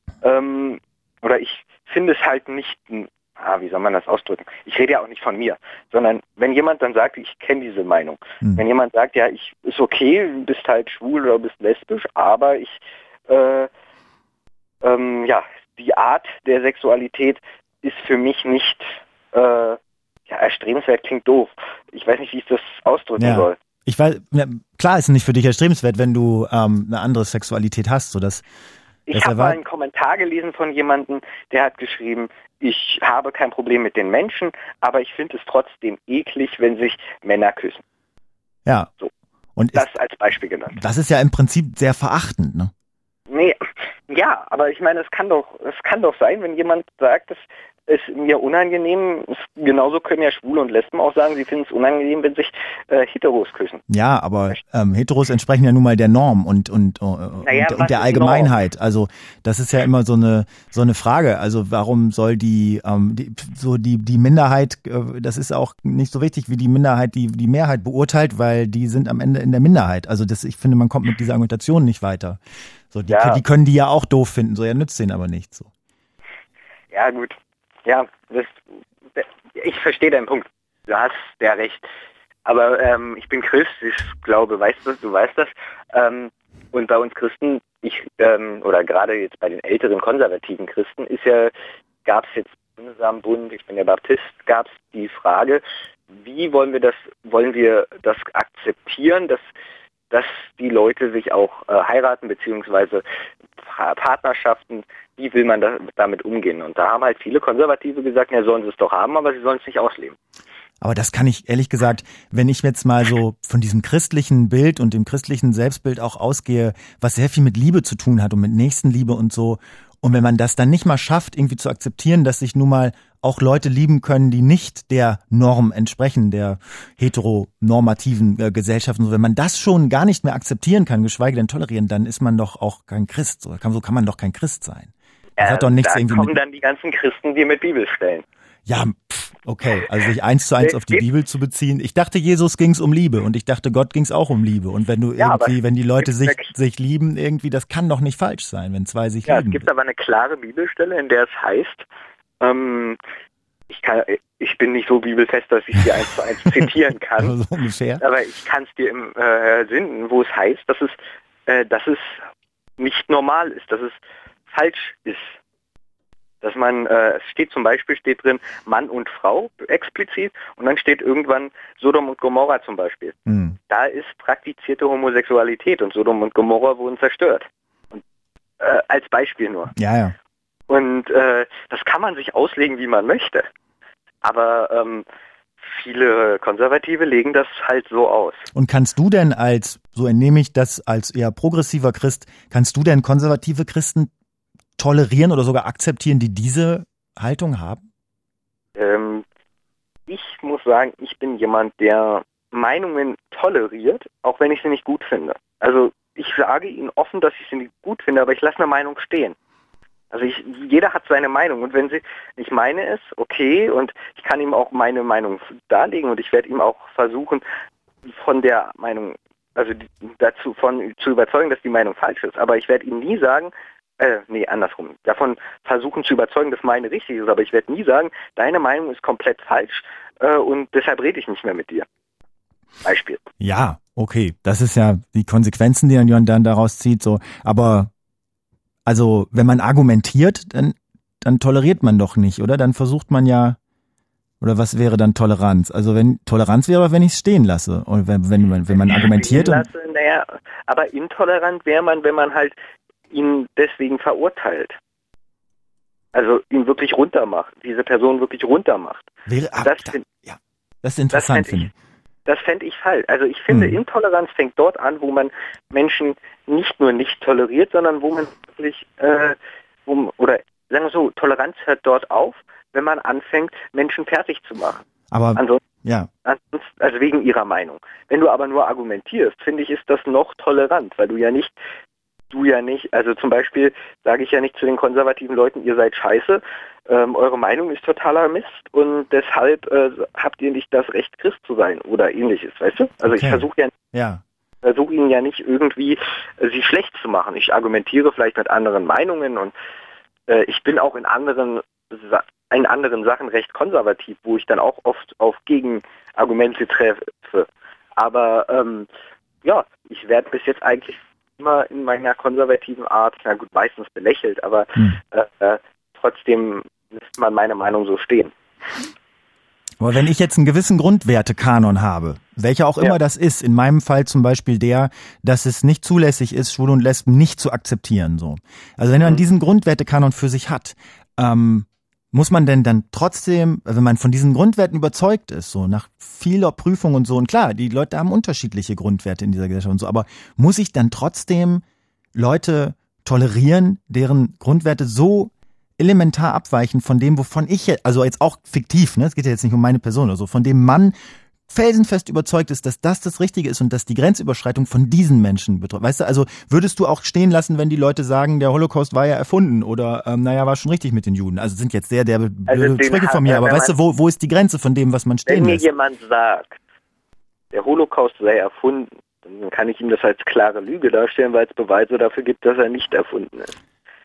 Speaker 6: ähm, oder ich finde es halt nicht, ah, wie soll man das ausdrücken? Ich rede ja auch nicht von mir, sondern wenn jemand dann sagt, ich kenne diese Meinung,
Speaker 3: Hm.
Speaker 6: wenn jemand sagt, ja, ich ist okay, du bist halt schwul oder bist lesbisch, aber ich, äh, ähm, ja, die Art der Sexualität ist für mich nicht, äh, ja, erstrebenswert klingt doof. Ich weiß nicht, wie ich das ausdrücken
Speaker 3: Ja.
Speaker 6: soll.
Speaker 3: Ich weiß, ja, klar ist es nicht für dich erstrebenswert, wenn du ähm, eine andere Sexualität hast, so dass
Speaker 6: Ich
Speaker 3: Das
Speaker 6: habe mal
Speaker 3: erwart-
Speaker 6: einen Kommentar gelesen von jemandem, der hat geschrieben, ich habe kein Problem mit den Menschen, aber ich finde es trotzdem eklig, wenn sich Männer küssen.
Speaker 3: ja.
Speaker 6: So.
Speaker 3: Und
Speaker 6: Das
Speaker 3: ist,
Speaker 6: als Beispiel genannt.
Speaker 3: das ist ja im Prinzip sehr verachtend, ne?
Speaker 6: Nee, ja, aber ich meine, es kann doch, es kann doch sein, wenn jemand sagt, es ist mir unangenehm, es, genauso können ja Schwule und Lesben auch sagen, sie finden es unangenehm, wenn sich äh, Heteros küssen.
Speaker 3: Ja, aber ähm, Heteros entsprechen ja nun mal der Norm und und, äh,
Speaker 6: Naja,
Speaker 3: und,
Speaker 6: was
Speaker 3: und der
Speaker 6: ist
Speaker 3: Allgemeinheit. Also das ist ja immer so eine so eine Frage. Also warum soll die ähm, die, so die die Minderheit, äh, das ist auch nicht so wichtig, wie die Minderheit die die Mehrheit beurteilt, weil die sind am Ende in der Minderheit. Also das, ich finde, man kommt mit dieser Argumentation nicht weiter. So die,
Speaker 6: Ja.
Speaker 3: die können die ja auch doof finden, so ja nützt denen aber nichts. So.
Speaker 6: Ja, gut. Ja, das, ich verstehe deinen Punkt. Du hast ja recht. Aber ähm, ich bin Christ, ich glaube, weißt du, du weißt das. Ähm, und bei uns Christen, ich ähm, oder gerade jetzt bei den älteren konservativen Christen, ist ja, gab es jetzt im Bundesambund, ich bin ja Baptist, gab es die Frage, wie wollen wir das, wollen wir das akzeptieren, dass dass die Leute sich auch äh, heiraten beziehungsweise pa- Partnerschaften, wie will man da, damit umgehen? Und da haben halt viele Konservative gesagt, ja, sollen sie es doch haben, aber sie sollen es nicht ausleben.
Speaker 3: Aber das kann ich ehrlich gesagt, wenn ich jetzt mal so von diesem christlichen Bild und dem christlichen Selbstbild auch ausgehe, was sehr viel mit Liebe zu tun hat und mit Nächstenliebe und so. Und wenn man das dann nicht mal schafft, irgendwie zu akzeptieren, dass sich nun mal auch Leute lieben können, die nicht der Norm entsprechen, der heteronormativen äh, Gesellschaft, und so, wenn man das schon gar nicht mehr akzeptieren kann, geschweige denn tolerieren, dann ist man doch auch kein Christ. So kann, so kann man doch kein Christ sein. Das
Speaker 6: äh,
Speaker 3: hat doch nichts
Speaker 6: da
Speaker 3: irgendwie
Speaker 6: kommen
Speaker 3: mit,
Speaker 6: dann die ganzen Christen, die mit Bibelstellen.
Speaker 3: ja, pff, okay, also sich eins zu eins auf die Bibel zu beziehen. Ich dachte, Jesus ging's um Liebe und ich dachte, Gott ging's auch um Liebe. Und wenn du
Speaker 6: Ja,
Speaker 3: irgendwie, wenn die Leute sich,
Speaker 6: gibt-
Speaker 3: sich lieben, irgendwie, das kann doch nicht falsch sein, wenn zwei sich
Speaker 6: Ja,
Speaker 3: lieben.
Speaker 6: es gibt aber eine klare Bibelstelle, in der es heißt, ähm, ich kann, ich bin nicht so bibelfest, dass ich dir eins zu eins zitieren kann,
Speaker 3: Also so ungefähr.
Speaker 6: aber ich kann es dir im äh, Sinn, wo es heißt, dass es, äh, dass es nicht normal ist, dass es falsch ist. Dass man, äh, es steht zum Beispiel, steht drin Mann und Frau explizit und dann steht irgendwann Sodom und Gomorra zum Beispiel.
Speaker 3: Hm.
Speaker 6: Da ist praktizierte Homosexualität und Sodom und Gomorra wurden zerstört. Und, äh, als Beispiel nur.
Speaker 3: Ja, ja.
Speaker 6: Und äh, das kann man sich auslegen, wie man möchte. Aber ähm, viele Konservative legen das halt so aus.
Speaker 3: Und kannst du denn als, so entnehme ich das als eher progressiver Christ, kannst du denn konservative Christen tolerieren oder sogar akzeptieren, die diese Haltung haben?
Speaker 6: Ähm, ich muss sagen, ich bin jemand, der Meinungen toleriert, auch wenn ich sie nicht gut finde. Also ich sage ihnen offen, dass ich sie nicht gut finde, aber ich lasse eine Meinung stehen. Also ich, jeder hat seine Meinung und wenn sie nicht meine ist, okay, und ich kann ihm auch meine Meinung darlegen und ich werde ihm auch versuchen, von der Meinung, also dazu von zu überzeugen, dass die Meinung falsch ist. Aber ich werde ihm nie sagen, äh, nee, andersrum, davon versuchen zu überzeugen, dass meine richtig ist, aber ich werde nie sagen, deine Meinung ist komplett falsch äh, und deshalb rede ich nicht mehr mit dir. Beispiel.
Speaker 3: Ja, okay, das ist ja die Konsequenzen, die man dann daraus zieht, so, aber also, wenn man argumentiert, dann, dann toleriert man doch nicht, oder? Dann versucht man ja, oder was wäre dann Toleranz? Also, wenn Toleranz wäre, wenn ich es stehen lasse, oder wenn, wenn, man, wenn man argumentiert. Und
Speaker 6: lasse, naja, aber intolerant wäre man, wenn man halt ihn deswegen verurteilt. Also, ihn wirklich runtermacht, diese Person wirklich runtermacht.
Speaker 3: wäre, ah,
Speaker 6: das
Speaker 3: da,
Speaker 6: find,
Speaker 3: ja, das ist interessant,
Speaker 6: das
Speaker 3: finde ich.
Speaker 6: Das fände ich falsch. Also ich finde,
Speaker 3: Hm.
Speaker 6: Intoleranz fängt dort an, wo man Menschen nicht nur nicht toleriert, sondern wo man wirklich, äh, wo, oder sagen wir so, Toleranz hört dort auf, wenn man anfängt, Menschen fertig zu machen.
Speaker 3: Aber,
Speaker 6: Ansonsten,
Speaker 3: ja,
Speaker 6: ansonsten, also wegen ihrer Meinung. Wenn du aber nur argumentierst, finde ich, ist das noch tolerant, weil du ja nicht, du ja nicht, also zum Beispiel sage ich ja nicht zu den konservativen Leuten, ihr seid scheiße, ähm, eure Meinung ist totaler Mist und deshalb äh, habt ihr nicht das Recht, Christ zu sein oder ähnliches, weißt du? Also
Speaker 3: Okay.
Speaker 6: ich versuche ja,
Speaker 3: ja,
Speaker 6: versuche ihnen ja nicht irgendwie äh, sie schlecht zu machen. Ich argumentiere vielleicht mit anderen Meinungen und äh, ich bin auch in anderen Sa- in anderen Sachen recht konservativ, wo ich dann auch oft auf Gegenargumente treffe. Aber ähm, ja, ich werde bis jetzt eigentlich immer in meiner konservativen Art, na gut, meistens belächelt, aber
Speaker 3: Hm.
Speaker 6: äh, äh, trotzdem lässt man meine Meinung so stehen.
Speaker 3: Aber wenn ich jetzt einen gewissen Grundwertekanon habe, welcher auch immer
Speaker 6: Ja.
Speaker 3: das ist, in meinem Fall zum Beispiel der, dass es nicht zulässig ist, Schwule und Lesben nicht zu akzeptieren, so. Also wenn man
Speaker 6: Mhm.
Speaker 3: diesen Grundwertekanon für sich hat, ähm, muss man denn dann trotzdem, wenn man von diesen Grundwerten überzeugt ist, so nach vieler Prüfung und so, und klar, die Leute haben unterschiedliche Grundwerte in dieser Gesellschaft und so, aber muss ich dann trotzdem Leute tolerieren, deren Grundwerte so elementar abweichen von dem, wovon ich, je- also jetzt auch fiktiv, ne, es geht ja jetzt nicht um meine Person oder so, von dem Mann felsenfest überzeugt ist, dass das das Richtige ist und dass die Grenzüberschreitung von diesen Menschen betrifft. Weißt du, also würdest du auch stehen lassen, wenn die Leute sagen, der Holocaust war ja erfunden oder ähm, naja, war schon richtig mit den Juden. Also sind jetzt sehr derbe
Speaker 6: Also
Speaker 3: blöde
Speaker 6: den
Speaker 3: Sprüche
Speaker 6: hat-
Speaker 3: von mir,
Speaker 6: äh,
Speaker 3: aber
Speaker 6: wenn
Speaker 3: weißt du, wo, wo ist die Grenze von dem, was man
Speaker 6: Wenn
Speaker 3: stehen
Speaker 6: mir
Speaker 3: lässt?
Speaker 6: jemand sagt, der Holocaust sei erfunden, dann kann ich ihm das als klare Lüge darstellen, weil es Beweise dafür gibt, dass er nicht erfunden ist.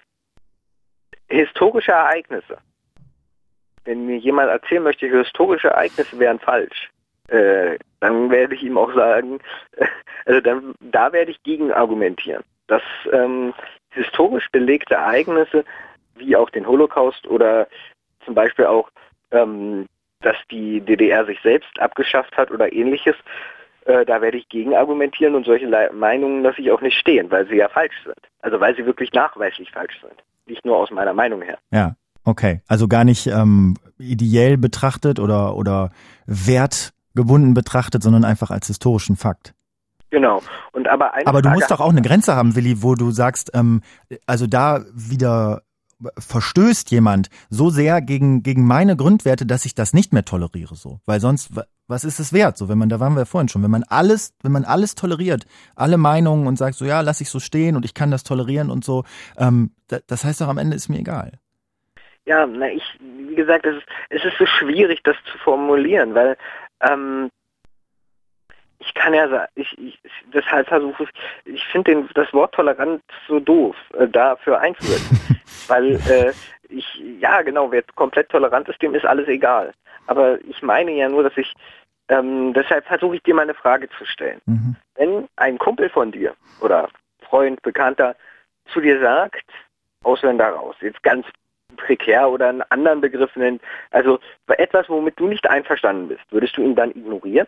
Speaker 6: Historische Ereignisse. Wenn mir jemand erzählen möchte, historische Ereignisse wären falsch, äh, dann werde ich ihm auch sagen, äh, also dann, da werde ich gegen argumentieren, dass ähm, historisch belegte Ereignisse, wie auch den Holocaust oder zum Beispiel auch, ähm, dass die D D R sich selbst abgeschafft hat oder ähnliches, äh, da werde ich gegen argumentieren und solche Le- Meinungen lasse ich auch nicht stehen, weil sie ja falsch sind. Also weil sie wirklich nachweislich falsch sind. Nicht nur aus meiner Meinung her.
Speaker 3: Ja, okay. Also gar nicht ähm, ideell betrachtet oder, oder wertgebunden betrachtet, sondern einfach als historischen Fakt.
Speaker 6: Genau. Und aber eine
Speaker 3: Aber du
Speaker 6: Frage
Speaker 3: musst doch auch eine Grenze haben, Willi, wo du sagst, ähm, also da wieder verstößt jemand so sehr gegen gegen meine Grundwerte, dass ich das nicht mehr toleriere, so, weil sonst was ist es wert, so, wenn man, da waren wir ja vorhin schon, wenn man alles, wenn man alles toleriert, alle Meinungen und sagt so, ja, lass ich so stehen und ich kann das tolerieren und so, ähm, das heißt doch am Ende ist mir egal.
Speaker 6: Ja, na, ich, wie gesagt, es ist, es ist so schwierig, das zu formulieren, weil ähm, ich kann ja sagen, ich, ich deshalb versuche ich, ich finde das Wort tolerant so doof, äh, dafür einzusetzen. Weil äh, ich, ja genau, wer komplett tolerant ist, dem ist alles egal. Aber ich meine ja nur, dass ich, ähm, deshalb versuche ich dir mal eine Frage zu stellen. Mhm. Wenn ein Kumpel von dir oder Freund, Bekannter zu dir sagt, Ausländer raus, jetzt ganz prekär oder einen anderen Begriff nennt, also etwas, womit du nicht einverstanden bist, würdest du ihn dann ignorieren?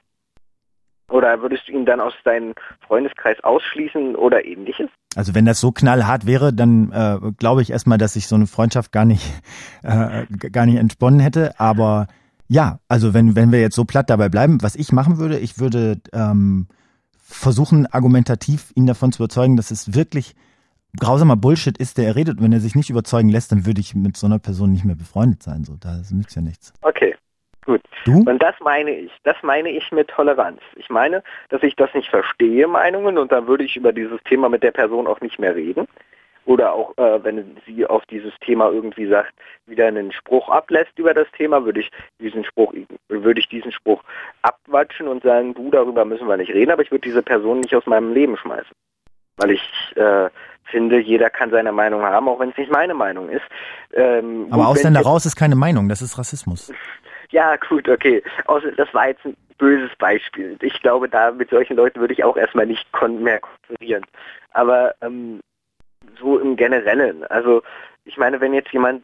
Speaker 6: Oder würdest du ihn dann aus deinem Freundeskreis ausschließen oder ähnliches?
Speaker 3: Also wenn das so knallhart wäre, dann äh, glaube ich erstmal, dass ich so eine Freundschaft gar nicht äh, gar nicht entsponnen hätte. Aber ja, also wenn wenn wir jetzt so platt dabei bleiben, was ich machen würde, ich würde ähm, versuchen, argumentativ ihn davon zu überzeugen, dass es wirklich grausamer Bullshit ist, der er redet. Und wenn er sich nicht überzeugen lässt, dann würde ich mit so einer Person nicht mehr befreundet sein. So, da nützt ja nichts.
Speaker 6: Okay. Gut.
Speaker 3: Du?
Speaker 6: Und das meine ich. Das meine ich mit Toleranz. Ich meine, dass ich das nicht verstehe, Meinungen, und dann würde ich über dieses Thema mit der Person auch nicht mehr reden. Oder auch, äh, wenn sie auf dieses Thema irgendwie sagt, wieder einen Spruch ablässt über das Thema, würde ich diesen Spruch, würde ich diesen Spruch abwatschen und sagen, du, darüber müssen wir nicht reden, aber ich würde diese Person nicht aus meinem Leben schmeißen. Weil ich äh, finde, jeder kann seine Meinung haben, auch wenn es nicht meine Meinung ist. Ähm,
Speaker 3: aber
Speaker 6: gut,
Speaker 3: Ausländer raus ist keine Meinung, das ist Rassismus.
Speaker 6: Ja, gut, okay. Also, das war jetzt ein böses Beispiel. Ich glaube, da mit solchen Leuten würde ich auch erstmal nicht kon- mehr konferieren. Aber ähm, so im Generellen. Also, ich meine, wenn jetzt jemand,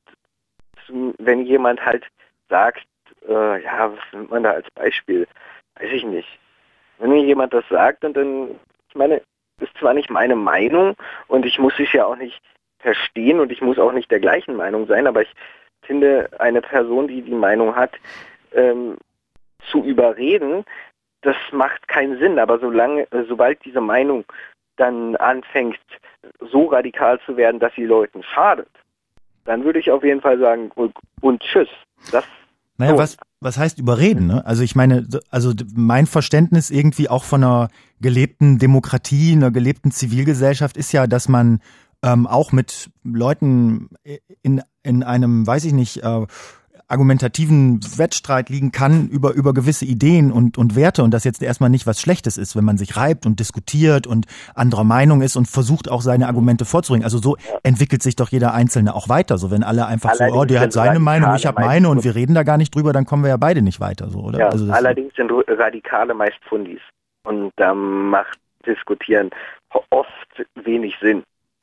Speaker 6: wenn jemand halt sagt, äh, ja, was nimmt man da als Beispiel? Weiß ich nicht. Wenn mir jemand das sagt und dann, ich meine, ist zwar nicht meine Meinung und ich muss es ja auch nicht verstehen und ich muss auch nicht der gleichen Meinung sein, aber ich finde, eine Person, die die Meinung hat, ähm, zu überreden, das macht keinen Sinn. Aber solange, äh, sobald diese Meinung dann anfängt, so radikal zu werden, dass sie Leuten schadet, dann würde ich auf jeden Fall sagen, und, und tschüss. Das
Speaker 3: Naja,
Speaker 6: so.
Speaker 3: was, was heißt überreden, ne? Also ich meine, also mein Verständnis irgendwie auch von einer gelebten Demokratie, einer gelebten Zivilgesellschaft ist ja, dass man ähm, auch mit Leuten in in einem, weiß ich nicht, äh, argumentativen Wettstreit liegen kann über über gewisse Ideen und und Werte und das jetzt erstmal nicht was Schlechtes ist, wenn man sich reibt und diskutiert und anderer Meinung ist und versucht auch seine Argumente vorzubringen. Also so ja. entwickelt sich doch jeder Einzelne auch weiter. So wenn alle einfach allerdings so, oh, der hat seine Meinung, ich habe meine und wir reden da gar nicht drüber, dann kommen wir ja beide nicht weiter, so, oder?
Speaker 6: Ja,
Speaker 3: also
Speaker 6: allerdings sind Radikale meist Fundis und da ähm, macht Diskutieren oft wenig Sinn.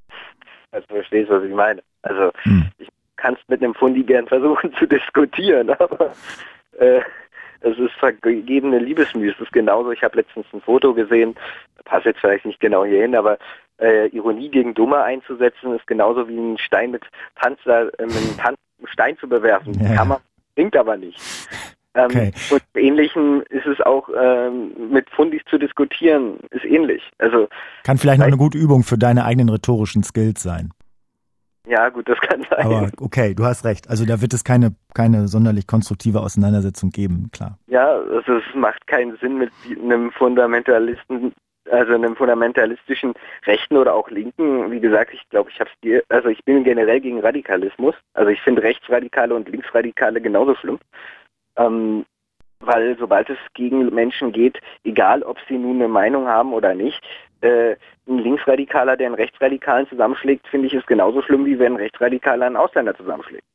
Speaker 6: Also verstehst du, was ich meine? Also hm. ich kannst mit einem Fundi gern versuchen zu diskutieren, aber äh, es ist vergebene Liebesmühe. Es ist genauso, ich habe letztens ein Foto gesehen, passt jetzt vielleicht nicht genau hier hin, aber äh, Ironie gegen Dumme einzusetzen, ist genauso wie einen Stein mit Panzer, äh, mit einem Pan- Stein zu bewerfen. Ja. Kann man, bringt aber nicht. Ähm, okay. Und Ähnlichem ist es auch ähm, mit Fundis zu diskutieren, ist ähnlich. Also
Speaker 3: kann vielleicht noch eine gute Übung für deine eigenen rhetorischen Skills sein.
Speaker 6: Ja, gut, das kann sein.
Speaker 3: Aber okay, du hast recht. Also da wird es keine keine sonderlich konstruktive Auseinandersetzung geben, klar.
Speaker 6: Ja, also es macht keinen Sinn mit einem Fundamentalisten, also einem fundamentalistischen Rechten oder auch Linken. Wie gesagt, ich glaube, ich habe es dir, also ich bin generell gegen Radikalismus. Also ich finde Rechtsradikale und Linksradikale genauso schlimm. Ähm, weil sobald es gegen Menschen geht, egal ob sie nun eine Meinung haben oder nicht, äh, ein Linksradikaler, der einen Rechtsradikalen zusammenschlägt, finde ich, ist genauso schlimm, wie wenn ein Rechtsradikaler einen Ausländer zusammenschlägt.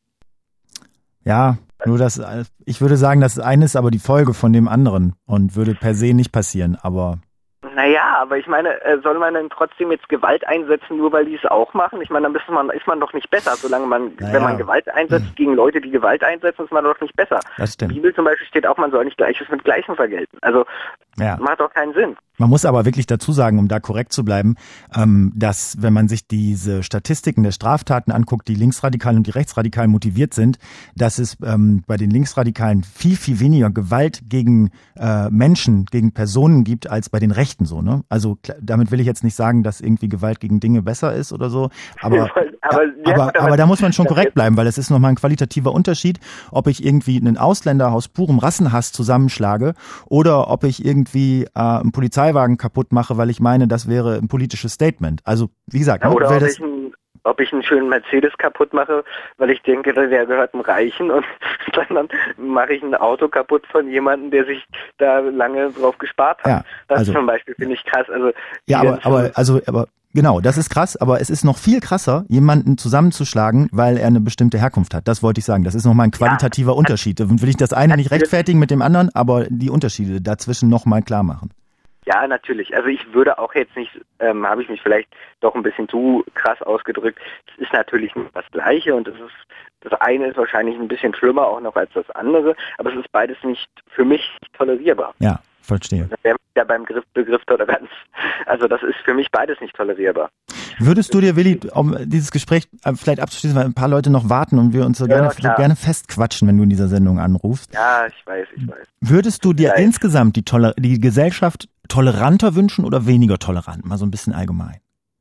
Speaker 3: Ja, nur das, ich würde sagen, das eine ist aber die Folge von dem anderen und würde per se nicht passieren, aber...
Speaker 6: Naja, aber ich meine, soll man denn trotzdem jetzt Gewalt einsetzen, nur weil die es auch machen? Ich meine, dann ist man, ist man doch nicht besser, solange man, naja. wenn man Gewalt einsetzt hm. gegen Leute, die Gewalt einsetzen, ist man doch nicht besser.
Speaker 3: Das stimmt.
Speaker 6: In der Bibel zum Beispiel steht auch, man soll nicht Gleiches mit Gleichem vergelten. Also
Speaker 3: Ja.
Speaker 6: Macht doch keinen Sinn.
Speaker 3: Man muss aber wirklich dazu sagen, um da korrekt zu bleiben, ähm, dass wenn man sich diese Statistiken der Straftaten anguckt, die Linksradikalen und die Rechtsradikalen motiviert sind, dass es ähm, bei den Linksradikalen viel, viel weniger Gewalt gegen äh, Menschen, gegen Personen gibt, als bei den Rechten so. Ne? Also klar, damit will ich jetzt nicht sagen, dass irgendwie Gewalt gegen Dinge besser ist oder so, aber,
Speaker 6: aber,
Speaker 3: ja, aber, aber, aber da muss man schon korrekt bleiben, weil es ist nochmal ein qualitativer Unterschied, ob ich irgendwie einen Ausländer aus purem Rassenhass zusammenschlage oder ob ich irgendwie äh, einen Polizeiwagen kaputt mache, weil ich meine, das wäre ein politisches Statement. Also, wie gesagt,
Speaker 6: ja, oder
Speaker 3: wer
Speaker 6: ob,
Speaker 3: das
Speaker 6: ich ein, ob ich einen schönen Mercedes kaputt mache, weil ich denke, der gehört einem Reichen und dann mache ich ein Auto kaputt von jemandem, der sich da lange drauf gespart hat.
Speaker 3: Ja,
Speaker 6: das
Speaker 3: also,
Speaker 6: zum Beispiel finde ich krass. Also
Speaker 3: ja, aber, aber, also, aber genau, das ist krass, aber es ist noch viel krasser, jemanden zusammenzuschlagen, weil er eine bestimmte Herkunft hat. Das wollte ich sagen. Das ist nochmal ein qualitativer ja, Unterschied. Da will ich das eine nicht rechtfertigen mit dem anderen, aber die Unterschiede dazwischen nochmal klar machen.
Speaker 6: Ja, natürlich. Also ich würde auch jetzt nicht, ähm, habe ich mich vielleicht doch ein bisschen zu krass ausgedrückt. Es ist natürlich nicht das Gleiche und es ist, das eine ist wahrscheinlich ein bisschen schlimmer auch noch als das andere, aber es ist beides nicht, für mich nicht tolerierbar.
Speaker 3: Ja, verstehe.
Speaker 6: Da wären wir ja beim Begriff, Begriff Toleranz. Also das ist für mich beides nicht tolerierbar.
Speaker 3: Würdest du dir, Willi, um dieses Gespräch vielleicht abzuschließen, weil ein paar Leute noch warten und wir uns so, ja, gerne, so gerne festquatschen, wenn du in dieser Sendung anrufst.
Speaker 6: Ja, ich weiß, ich weiß.
Speaker 3: Würdest du dir
Speaker 6: Vielleicht.
Speaker 3: insgesamt die, Toler- die Gesellschaft toleranter wünschen oder weniger tolerant? Mal so ein bisschen allgemein.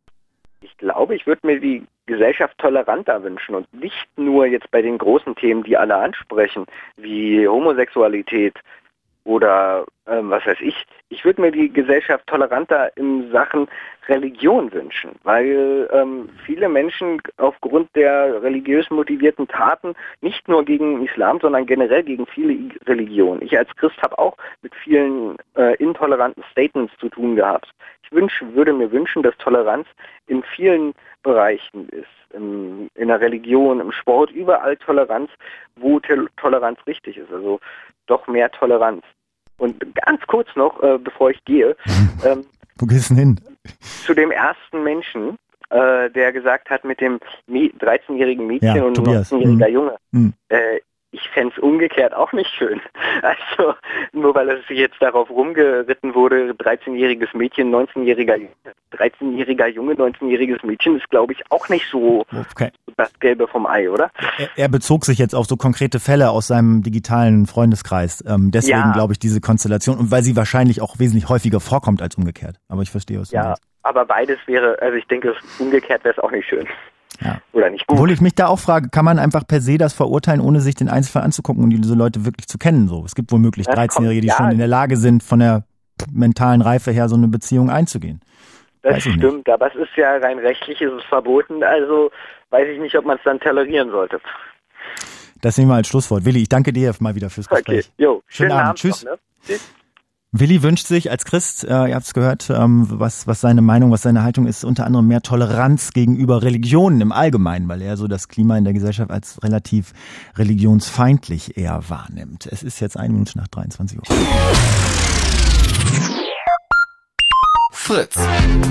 Speaker 6: Ich glaube, ich würde mir die Gesellschaft toleranter wünschen und nicht nur jetzt bei den großen Themen, die alle ansprechen, wie Homosexualität oder ähm, was weiß ich. Ich würde mir die Gesellschaft toleranter in Sachen Religion wünschen, weil ähm, viele Menschen aufgrund der religiös motivierten Taten nicht nur gegen Islam, sondern generell gegen viele Religionen. Ich als Christ habe auch mit vielen äh, intoleranten Statements zu tun gehabt. Ich wünsch, würde mir wünschen, dass Toleranz in vielen Bereichen ist. In, in der Religion, im Sport, überall Toleranz, wo Te- Toleranz richtig ist. Also doch mehr Toleranz. Und ganz kurz noch, äh, bevor ich gehe, ähm,
Speaker 3: wo gehst du denn hin?
Speaker 6: Zu dem ersten Menschen, äh, der gesagt hat, mit dem dreizehnjährigen Mädchen
Speaker 3: ja,
Speaker 6: und
Speaker 3: Tobias.
Speaker 6: neunzehnjähriger
Speaker 3: mhm.
Speaker 6: Junge.
Speaker 3: Mhm.
Speaker 6: Äh, ich fände es umgekehrt auch nicht schön. Also nur weil es jetzt darauf rumgeritten wurde, dreizehnjähriges Mädchen, neunzehnjähriger dreizehnjähriger Junge, neunzehnjähriges Mädchen ist, glaube ich, auch nicht so
Speaker 3: okay.
Speaker 6: das Gelbe vom Ei, oder?
Speaker 3: Er, er bezog sich jetzt auf so konkrete Fälle aus seinem digitalen Freundeskreis. Ähm, deswegen ja. glaube ich diese Konstellation und weil sie wahrscheinlich auch wesentlich häufiger vorkommt als umgekehrt. Aber ich verstehe, was du
Speaker 6: ja,
Speaker 3: meinst.
Speaker 6: Aber beides wäre, also ich denke, umgekehrt wäre es auch nicht schön.
Speaker 3: Ja.
Speaker 6: Oder nicht gut.
Speaker 3: Obwohl ich mich da auch frage, kann man einfach per se das verurteilen, ohne sich den Einzelfall anzugucken und diese Leute wirklich zu kennen? So, es gibt womöglich das dreizehnjährige, die ja. schon in der Lage sind, von der mentalen Reife her so eine Beziehung einzugehen.
Speaker 6: Das stimmt, aber es ist ja rein rechtlich ist es verboten, also weiß ich nicht, ob man es dann tolerieren sollte.
Speaker 3: Das nehmen wir als Schlusswort. Willi, ich danke dir mal wieder fürs Gespräch.
Speaker 6: Okay, jo,
Speaker 3: schönen, schönen Abend. Abend. Tschüss. Noch, ne? Tschüss. Willi wünscht sich als Christ, äh, ihr habt es gehört, ähm, was, was seine Meinung, was seine Haltung ist, unter anderem mehr Toleranz gegenüber Religionen im Allgemeinen, weil er so das Klima in der Gesellschaft als relativ religionsfeindlich eher wahrnimmt. Es ist jetzt eine Minute nach dreiundzwanzig Uhr.
Speaker 1: Fritz.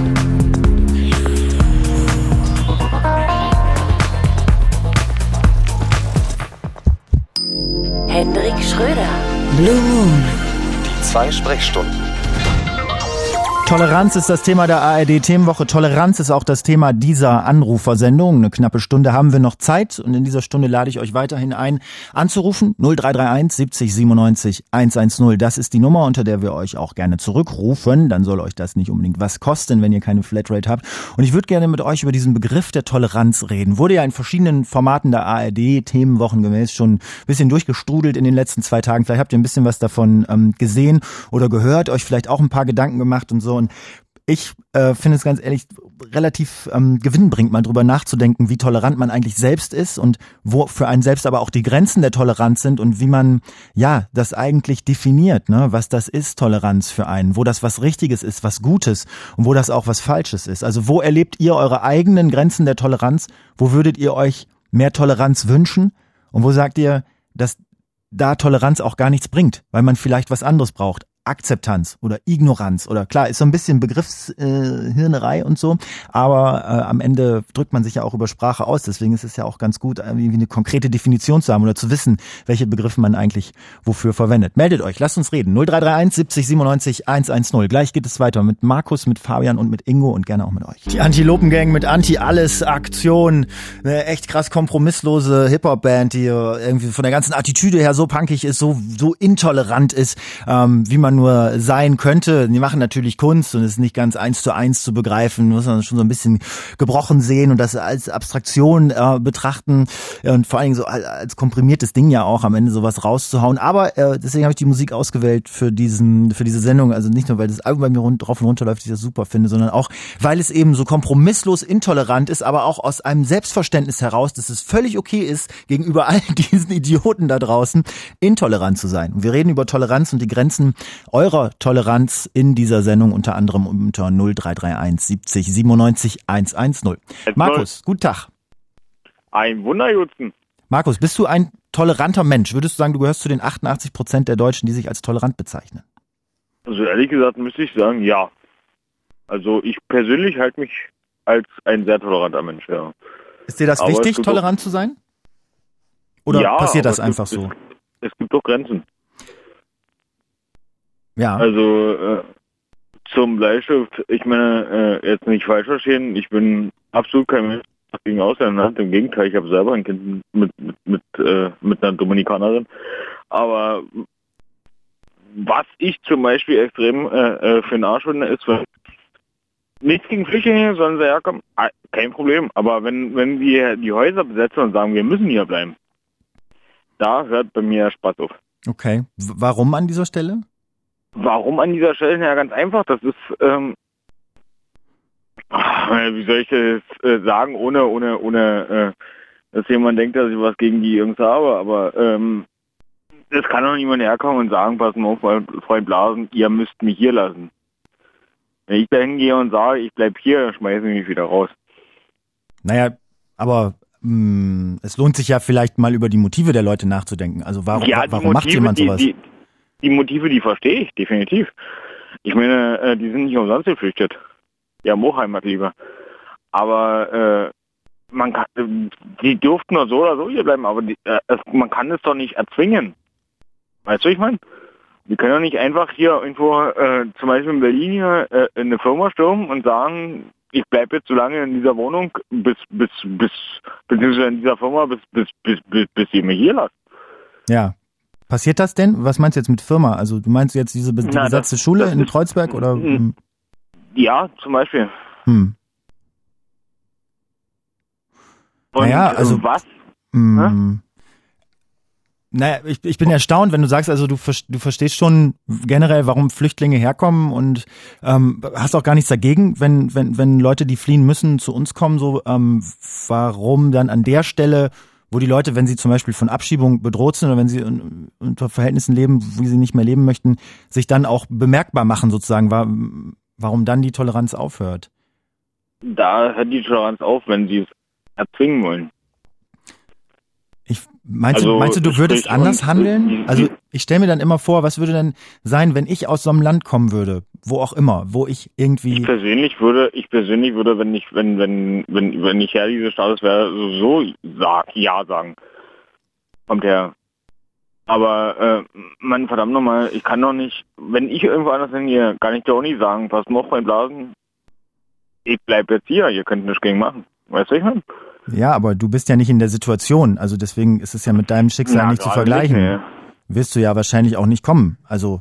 Speaker 2: Hendrik Schröder. Blue Moon.
Speaker 1: Die zwei Sprechstunden.
Speaker 3: Toleranz ist das Thema der A R D-Themenwoche. Toleranz ist auch das Thema dieser Anrufersendung. Eine knappe Stunde haben wir noch Zeit und in dieser Stunde lade ich euch weiterhin ein, anzurufen. null drei drei eins siebzig siebenundneunzig hundertzehn. Das ist die Nummer, unter der wir euch auch gerne zurückrufen. Dann soll euch das nicht unbedingt was kosten, wenn ihr keine Flatrate habt. Und ich würde gerne mit euch über diesen Begriff der Toleranz reden. Wurde ja in verschiedenen Formaten der A R D-Themenwochen gemäß schon ein bisschen durchgestrudelt in den letzten zwei Tagen. Vielleicht habt ihr ein bisschen was davon ähm, gesehen oder gehört, euch vielleicht auch ein paar Gedanken gemacht und so. Und ich äh, finde es ganz ehrlich relativ ähm, gewinnbringend, mal drüber nachzudenken, wie tolerant man eigentlich selbst ist und wo für einen selbst aber auch die Grenzen der Toleranz sind und wie man ja das eigentlich definiert, ne, was das ist, Toleranz für einen, wo das was Richtiges ist, was Gutes und wo das auch was Falsches ist. Also wo erlebt ihr eure eigenen Grenzen der Toleranz? Wo würdet ihr euch mehr Toleranz wünschen? Und wo sagt ihr, dass da Toleranz auch gar nichts bringt, weil man vielleicht was anderes braucht? Akzeptanz oder Ignoranz oder klar, ist so ein bisschen Begriffshirnerei äh, und so, aber äh, am Ende drückt man sich ja auch über Sprache aus, deswegen ist es ja auch ganz gut, irgendwie eine konkrete Definition zu haben oder zu wissen, welche Begriffe man eigentlich wofür verwendet. Meldet euch, lasst uns reden. null drei drei eins siebzig siebenundneunzig hundertzehn. Gleich geht es weiter mit Markus, mit Fabian und mit Ingo und gerne auch mit euch. Die Antilopen-Gang mit Anti-Alles-Aktion, eine echt krass kompromisslose Hip-Hop-Band, die irgendwie von der ganzen Attitüde her so punkig ist, so so intolerant ist, ähm, wie man nur sein könnte. Die machen natürlich Kunst und es ist nicht ganz eins zu eins zu begreifen, muss man schon so ein bisschen gebrochen sehen und das als Abstraktion äh, betrachten und vor allen Dingen so als komprimiertes Ding ja auch am Ende sowas rauszuhauen. Aber äh, deswegen habe ich die Musik ausgewählt für diesen für diese Sendung, also nicht nur, weil das Album bei mir rund, drauf und runter läuft, ich das super finde, sondern auch, weil es eben so kompromisslos intolerant ist, aber auch aus einem Selbstverständnis heraus, dass es völlig okay ist, gegenüber all diesen Idioten da draußen intolerant zu sein. Und wir reden über Toleranz und die Grenzen eurer Toleranz in dieser Sendung, unter anderem unter null drei drei eins siebzig siebenundneunzig hundertzehn. Markus, guten Tag.
Speaker 7: Ein Wunderjutzen.
Speaker 3: Markus, bist du ein toleranter Mensch? Würdest du sagen, du gehörst zu den achtundachtzig Prozent der Deutschen, die sich als tolerant bezeichnen?
Speaker 7: Also ehrlich gesagt müsste ich sagen, ja. Also ich persönlich halte mich als ein sehr toleranter Mensch, ja.
Speaker 3: Ist dir das
Speaker 7: aber
Speaker 3: wichtig, tolerant zu sein? Oder
Speaker 7: ja,
Speaker 3: passiert das
Speaker 7: es
Speaker 3: einfach
Speaker 7: gibt,
Speaker 3: so?
Speaker 7: Es, es gibt doch Grenzen.
Speaker 3: Ja.
Speaker 7: Also äh, zum Bleistift, ich meine, äh, jetzt nicht falsch verstehen, ich bin absolut kein Mensch gegen Ausländer, im Gegenteil, ich habe selber ein Kind mit mit mit, äh, mit einer Dominikanerin, aber was ich zum Beispiel extrem äh, für den Arsch finde, ist, wenn nichts gegen Flüchtlinge, sollen sie herkommen, kein Problem, aber wenn wenn wir die Häuser besetzen und sagen, wir müssen hier bleiben, da hört bei mir Spaß auf.
Speaker 3: Okay, w- warum an dieser Stelle?
Speaker 7: Warum an dieser Stelle? Ja, ganz einfach, das ist, ähm, wie soll ich das äh, sagen, ohne, ohne, ohne, äh, dass jemand denkt, dass ich was gegen die Jungs habe, aber ähm, es kann doch niemand herkommen und sagen, pass mal auf, Freund Blasen, ihr müsst mich hier lassen. Wenn ich da hingehe und sage, ich bleib hier, schmeißen sie mich wieder raus.
Speaker 3: Naja, aber mh, es lohnt sich ja vielleicht mal über die Motive der Leute nachzudenken. Also warum,
Speaker 7: ja,
Speaker 3: warum
Speaker 7: Motive,
Speaker 3: macht jemand sowas?
Speaker 7: Die, die, die Motive, die verstehe ich, definitiv. Ich meine, äh, die sind nicht umsonst geflüchtet. Die haben auch Heimatliebe. Aber äh, man kann, die durften nur so oder so hier bleiben, aber die, äh, es, man kann es doch nicht erzwingen. Weißt du, was ich meine? Wir können doch nicht einfach hier irgendwo, äh, zum Beispiel in Berlin hier, äh, in eine Firma stürmen und sagen, ich bleibe jetzt so lange in dieser Wohnung, bis, bis, bis, beziehungsweise in dieser Firma, bis, bis, bis, bis, bis ihr mich hier lasst.
Speaker 3: Ja. Passiert das denn? Was meinst du jetzt mit Firma? Also du meinst jetzt diese be- die
Speaker 7: Na,
Speaker 3: besetzte
Speaker 7: das,
Speaker 3: Schule
Speaker 7: das
Speaker 3: in
Speaker 7: ist,
Speaker 3: Kreuzberg oder? Hm.
Speaker 7: Ja, zum Beispiel.
Speaker 3: Hm.
Speaker 7: Und
Speaker 3: naja, also
Speaker 7: was?
Speaker 3: Mh, naja, ich, ich bin erstaunt, wenn du sagst, also du, du verstehst schon generell, warum Flüchtlinge herkommen und ähm, hast auch gar nichts dagegen, wenn, wenn, wenn Leute, die fliehen müssen, zu uns kommen, so ähm, warum dann an der Stelle, wo die Leute, wenn sie zum Beispiel von Abschiebung bedroht sind oder wenn sie un, unter Verhältnissen leben, wie sie nicht mehr leben möchten, sich dann auch bemerkbar machen sozusagen, war, warum dann die Toleranz aufhört?
Speaker 7: Da hört die Toleranz auf, wenn sie es erzwingen wollen.
Speaker 3: Ich, meinst,
Speaker 7: also,
Speaker 3: du, meinst du, du würdest anders
Speaker 7: und,
Speaker 3: handeln? Also ich stelle mir dann immer vor, was würde denn sein, wenn ich aus so einem Land kommen würde, wo auch immer, wo ich irgendwie...
Speaker 7: Ich persönlich würde, ich persönlich würde, wenn ich, wenn, wenn, wenn, wenn ich Herr dieses Staates wäre, so sag, ja sagen. Kommt her. Aber, äh, man, verdammt nochmal, ich kann doch nicht, wenn ich irgendwo anders hingehe, kann ich doch auch nicht sagen, pass noch beim Blasen, ich bleib jetzt hier, ihr könnt nichts gegen machen. Weißt du, ich meine?
Speaker 3: Ja, aber du bist ja nicht in der Situation, also deswegen ist es ja mit deinem Schicksal
Speaker 7: Na,
Speaker 3: nicht zu vergleichen.
Speaker 7: Nicht, nee.
Speaker 3: Wirst du ja wahrscheinlich auch nicht kommen, also...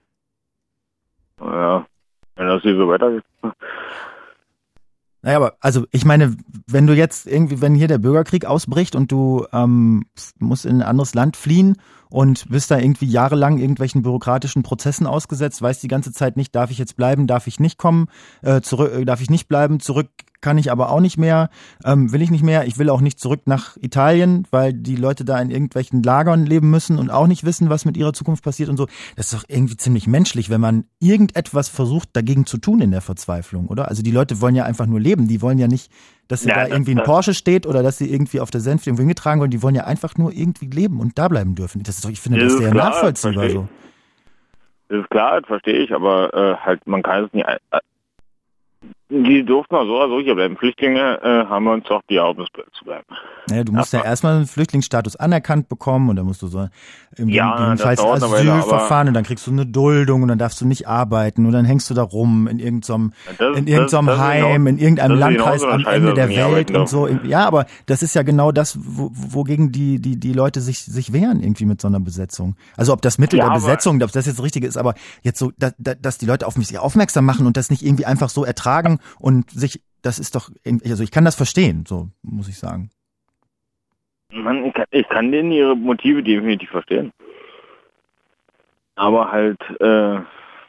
Speaker 7: Ja, wenn das hier so weitergeht.
Speaker 3: Naja, aber also ich meine, wenn du jetzt irgendwie, wenn hier der Bürgerkrieg ausbricht und du ähm, musst in ein anderes Land fliehen und bist da irgendwie jahrelang irgendwelchen bürokratischen Prozessen ausgesetzt, weißt die ganze Zeit nicht, darf ich jetzt bleiben, darf ich nicht kommen, äh, zurück, äh, darf ich nicht bleiben, zurück kann ich aber auch nicht mehr, ähm, will ich nicht mehr, ich will auch nicht zurück nach Italien, weil die Leute da in irgendwelchen Lagern leben müssen und auch nicht wissen, was mit ihrer Zukunft passiert und so. Das ist doch irgendwie ziemlich menschlich, wenn man irgendetwas versucht, dagegen zu tun in der Verzweiflung, oder? Also die Leute wollen ja einfach nur leben, die wollen ja nicht, dass
Speaker 7: ja,
Speaker 3: da
Speaker 7: das,
Speaker 3: irgendwie ein
Speaker 7: das,
Speaker 3: Porsche steht oder dass sie irgendwie auf der Senf irgendwo hingetragen wollen, die wollen ja einfach nur irgendwie leben und da bleiben dürfen. Das ist doch, ich finde das, das sehr klar, nachvollziehbar so.
Speaker 7: Das ist klar, das verstehe ich, aber äh, halt, man kann es nicht. Äh, die durften auch so oder so hier bleiben. Flüchtlinge äh, haben wir uns doch die Erlaubnis zu bleiben.
Speaker 3: Naja, du musst
Speaker 7: Erstmal.
Speaker 3: ja erstmal einen Flüchtlingsstatus anerkannt bekommen und dann musst du so im
Speaker 7: Ja,
Speaker 3: gegebenenfalls
Speaker 7: das dauert eine Weile,
Speaker 3: Asylverfahren und dann kriegst du eine Duldung und dann darfst du nicht arbeiten und dann hängst du da rum in irgendeinem
Speaker 7: Das-
Speaker 3: in irgendeinem
Speaker 7: das- das ist
Speaker 3: Heim,
Speaker 7: genau-
Speaker 3: in irgendeinem
Speaker 7: das ist
Speaker 3: Landkreis
Speaker 7: genauso eine
Speaker 3: am
Speaker 7: Scheiße,
Speaker 3: Ende der
Speaker 7: dass wir nicht
Speaker 3: Welt
Speaker 7: arbeiten
Speaker 3: und so. Ja, aber das ist ja genau das, wo, wogegen die die die Leute sich sich wehren irgendwie mit so einer Besetzung. Also ob das Mittel
Speaker 7: Ja,
Speaker 3: der
Speaker 7: aber-
Speaker 3: Besetzung, ob das jetzt das Richtige ist, aber jetzt so, dass, dass die Leute auf mich aufmerksam machen und das nicht irgendwie einfach so ertragen und sich, das ist doch, irgendwie- also ich kann das verstehen, so muss ich sagen.
Speaker 7: Man, ich, kann, ich kann denen ihre Motive definitiv verstehen. Aber halt, äh,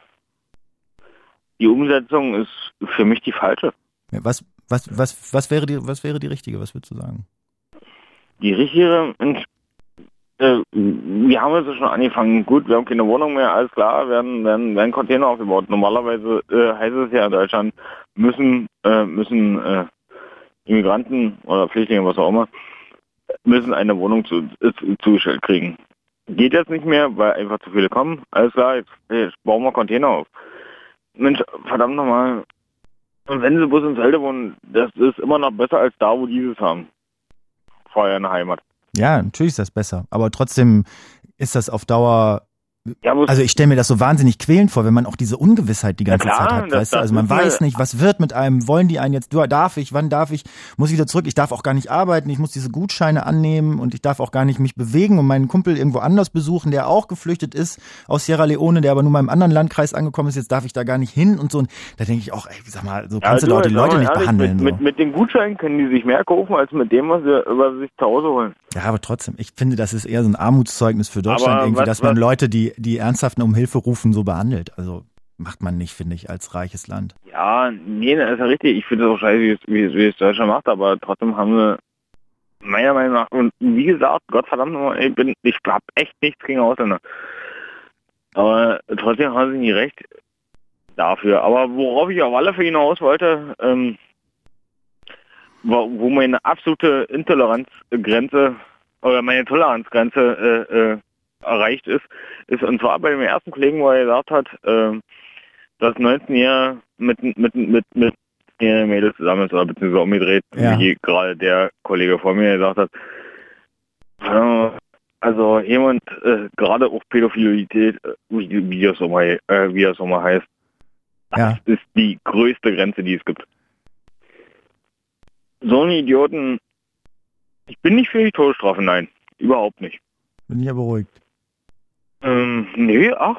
Speaker 7: die Umsetzung ist für mich die falsche.
Speaker 3: Ja, Was, was, was, was wäre die, was wäre die richtige? Was würdest du sagen?
Speaker 7: Die richtige, Mensch, äh, wir haben jetzt schon angefangen. Gut, wir haben keine Wohnung mehr, alles klar, werden, werden, werden Container aufgebaut. Normalerweise äh, heißt es ja in Deutschland, müssen, äh, müssen äh, Immigranten oder Flüchtlinge, was auch immer, müssen eine Wohnung zu, äh, zugestellt kriegen. Geht jetzt nicht mehr, weil einfach zu viele kommen. Alles klar, jetzt, jetzt bauen wir Container auf. Mensch, verdammt nochmal. Und wenn sie bloß in Zelde wohnen, das ist immer noch besser als da, wo die es haben. Vorher in der Heimat.
Speaker 3: Ja, natürlich ist das besser, aber trotzdem ist das auf Dauer.
Speaker 7: Ja, bloß-
Speaker 3: Also ich stelle mir das so wahnsinnig quälend vor, wenn man auch diese Ungewissheit die ganze
Speaker 7: Ja, klar,
Speaker 3: Zeit hat,
Speaker 7: das-
Speaker 3: weißt du?
Speaker 7: das
Speaker 3: Also man
Speaker 7: ist eine-
Speaker 3: weiß nicht, was wird mit einem, wollen die einen jetzt, du, darf ich, wann darf ich, muss ich wieder zurück, ich darf auch gar nicht arbeiten, ich muss diese Gutscheine annehmen und ich darf auch gar nicht mich bewegen und meinen Kumpel irgendwo anders besuchen, der auch geflüchtet ist aus Sierra Leone, der aber nur mal im anderen Landkreis angekommen ist, jetzt darf ich da gar nicht hin und so. Und da denke ich auch, ey, sag mal, so kannst
Speaker 7: Ja,
Speaker 3: du doch die
Speaker 7: sag mal
Speaker 3: Leute nicht
Speaker 7: ehrlich,
Speaker 3: behandeln.
Speaker 7: Mit,
Speaker 3: So.
Speaker 7: mit, mit den Gutscheinen können die sich mehr kaufen, als mit dem, was sie, was sie sich zu Hause holen.
Speaker 3: Ja, aber trotzdem, ich finde, das ist eher so ein Armutszeugnis für Deutschland
Speaker 7: Aber
Speaker 3: irgendwie,
Speaker 7: was-
Speaker 3: dass man
Speaker 7: was-
Speaker 3: Leute, die, die ernsthaft um Hilfe rufen, so behandelt. Also macht man nicht, finde ich, als reiches Land.
Speaker 7: Ja, nee, das ist ja richtig. Ich finde es auch scheiße, wie es, wie es, wie es Deutschland macht, aber trotzdem haben sie meiner Meinung nach, und wie gesagt, Gottverdammt nochmal, ich bin, ich hab echt nichts gegen Ausländer. Aber trotzdem haben sie nie recht dafür. Aber worauf ich auf alle Fälle hinaus wollte, ähm, wo, wo meine absolute Intoleranzgrenze oder meine Toleranzgrenze äh, äh, erreicht ist, ist und zwar bei dem ersten Kollegen, wo er gesagt hat, äh, dass neunzehn Jahre mit mit mit mit äh, Mädels zusammen ist oder beziehungsweise umgedreht,
Speaker 3: Ja.
Speaker 7: wie gerade der Kollege vor mir gesagt hat. Äh, also jemand, äh, gerade auch Pädophilität, äh, wie, wie das so mal, äh, wie das so mal heißt,
Speaker 3: Ja.
Speaker 7: das ist die größte Grenze, die es gibt. So einen Idioten, ich bin nicht für die Todesstrafe, nein, überhaupt nicht.
Speaker 3: Bin ich ja beruhigt.
Speaker 7: Ähm, nee, ach.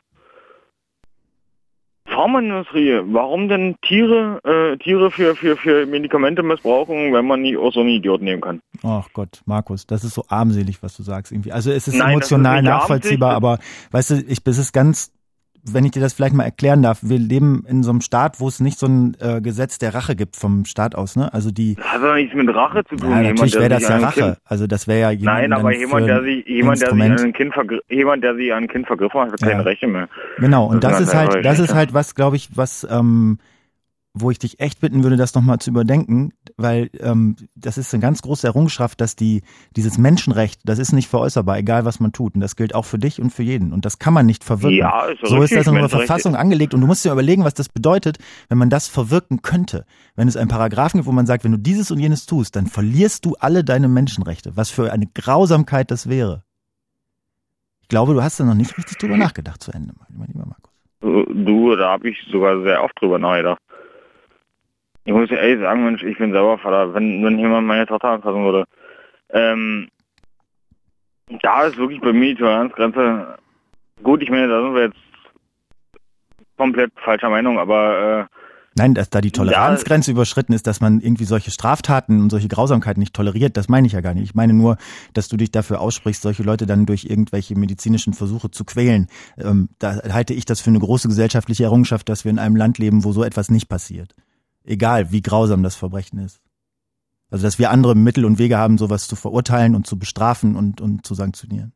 Speaker 7: Pharmaindustrie, warum denn Tiere, äh, Tiere für, für, für Medikamente missbrauchen, wenn man nie auch so einen Idioten nehmen kann?
Speaker 3: Ach Gott, Markus, das ist so armselig, was du sagst irgendwie. Also es ist
Speaker 7: Nein,
Speaker 3: emotional
Speaker 7: das ist nicht
Speaker 3: nachvollziehbar, aber weißt du, ich, es ist ganz, wenn ich dir das vielleicht mal erklären darf, wir leben in so einem Staat, wo es nicht so ein äh, Gesetz der Rache gibt vom Staat aus, ne? Also die,
Speaker 7: Das hat doch nichts mit Rache zu tun.
Speaker 3: ja, natürlich
Speaker 7: der
Speaker 3: wäre das
Speaker 7: sich
Speaker 3: ja
Speaker 7: an ein
Speaker 3: Rache.
Speaker 7: Kind,
Speaker 3: Also das wäre ja jemand,
Speaker 7: Nein, aber jemand, der sich, jemand, der sich an ein Kind vergr- jemand, der sich an ein Kind vergriffen hat, hat
Speaker 3: Ja.
Speaker 7: keine Rechte mehr.
Speaker 3: Genau, und das,
Speaker 7: Das
Speaker 3: ist
Speaker 7: war
Speaker 3: halt,
Speaker 7: einfach
Speaker 3: das ist
Speaker 7: schlecht,
Speaker 3: halt was, glaube ich, was, ähm, wo ich dich echt bitten würde, das nochmal zu überdenken, weil ähm, das ist eine ganz große Errungenschaft, dass die dieses Menschenrecht, das ist nicht veräußerbar, egal was man tut. Und das gilt auch für dich und für jeden. Und das kann man nicht verwirken.
Speaker 7: Ja, ist
Speaker 3: so ist
Speaker 7: richtig,
Speaker 3: das in unserer
Speaker 7: Menschenrechte.
Speaker 3: Verfassung angelegt. Und du musst dir überlegen, was das bedeutet, wenn man das verwirken könnte. Wenn es einen Paragraphen gibt, wo man sagt, wenn du dieses und jenes tust, dann verlierst du alle deine Menschenrechte. Was für eine Grausamkeit das wäre. Ich glaube, du hast da noch nicht richtig drüber nachgedacht zu Ende, mein lieber Markus.
Speaker 7: Du, da habe ich sogar sehr oft drüber nachgedacht. Ich muss ja ehrlich sagen, Mensch, ich bin selber Vater. Wenn, wenn jemand meine Tochter anfassen würde, ähm, da ist wirklich bei mir die Toleranzgrenze, gut, ich meine, da sind wir jetzt komplett falscher Meinung, aber äh,
Speaker 3: Nein, dass da die Toleranzgrenze überschritten ist, dass man irgendwie solche Straftaten und solche Grausamkeiten nicht toleriert, das meine ich ja gar nicht. Ich meine nur, dass du dich dafür aussprichst, solche Leute dann durch irgendwelche medizinischen Versuche zu quälen. Ähm, da halte ich das für eine große gesellschaftliche Errungenschaft, dass wir in einem Land leben, wo so etwas nicht passiert. Egal, wie grausam das Verbrechen ist. Also, dass wir andere Mittel und Wege haben, sowas zu verurteilen und zu bestrafen und, und zu sanktionieren.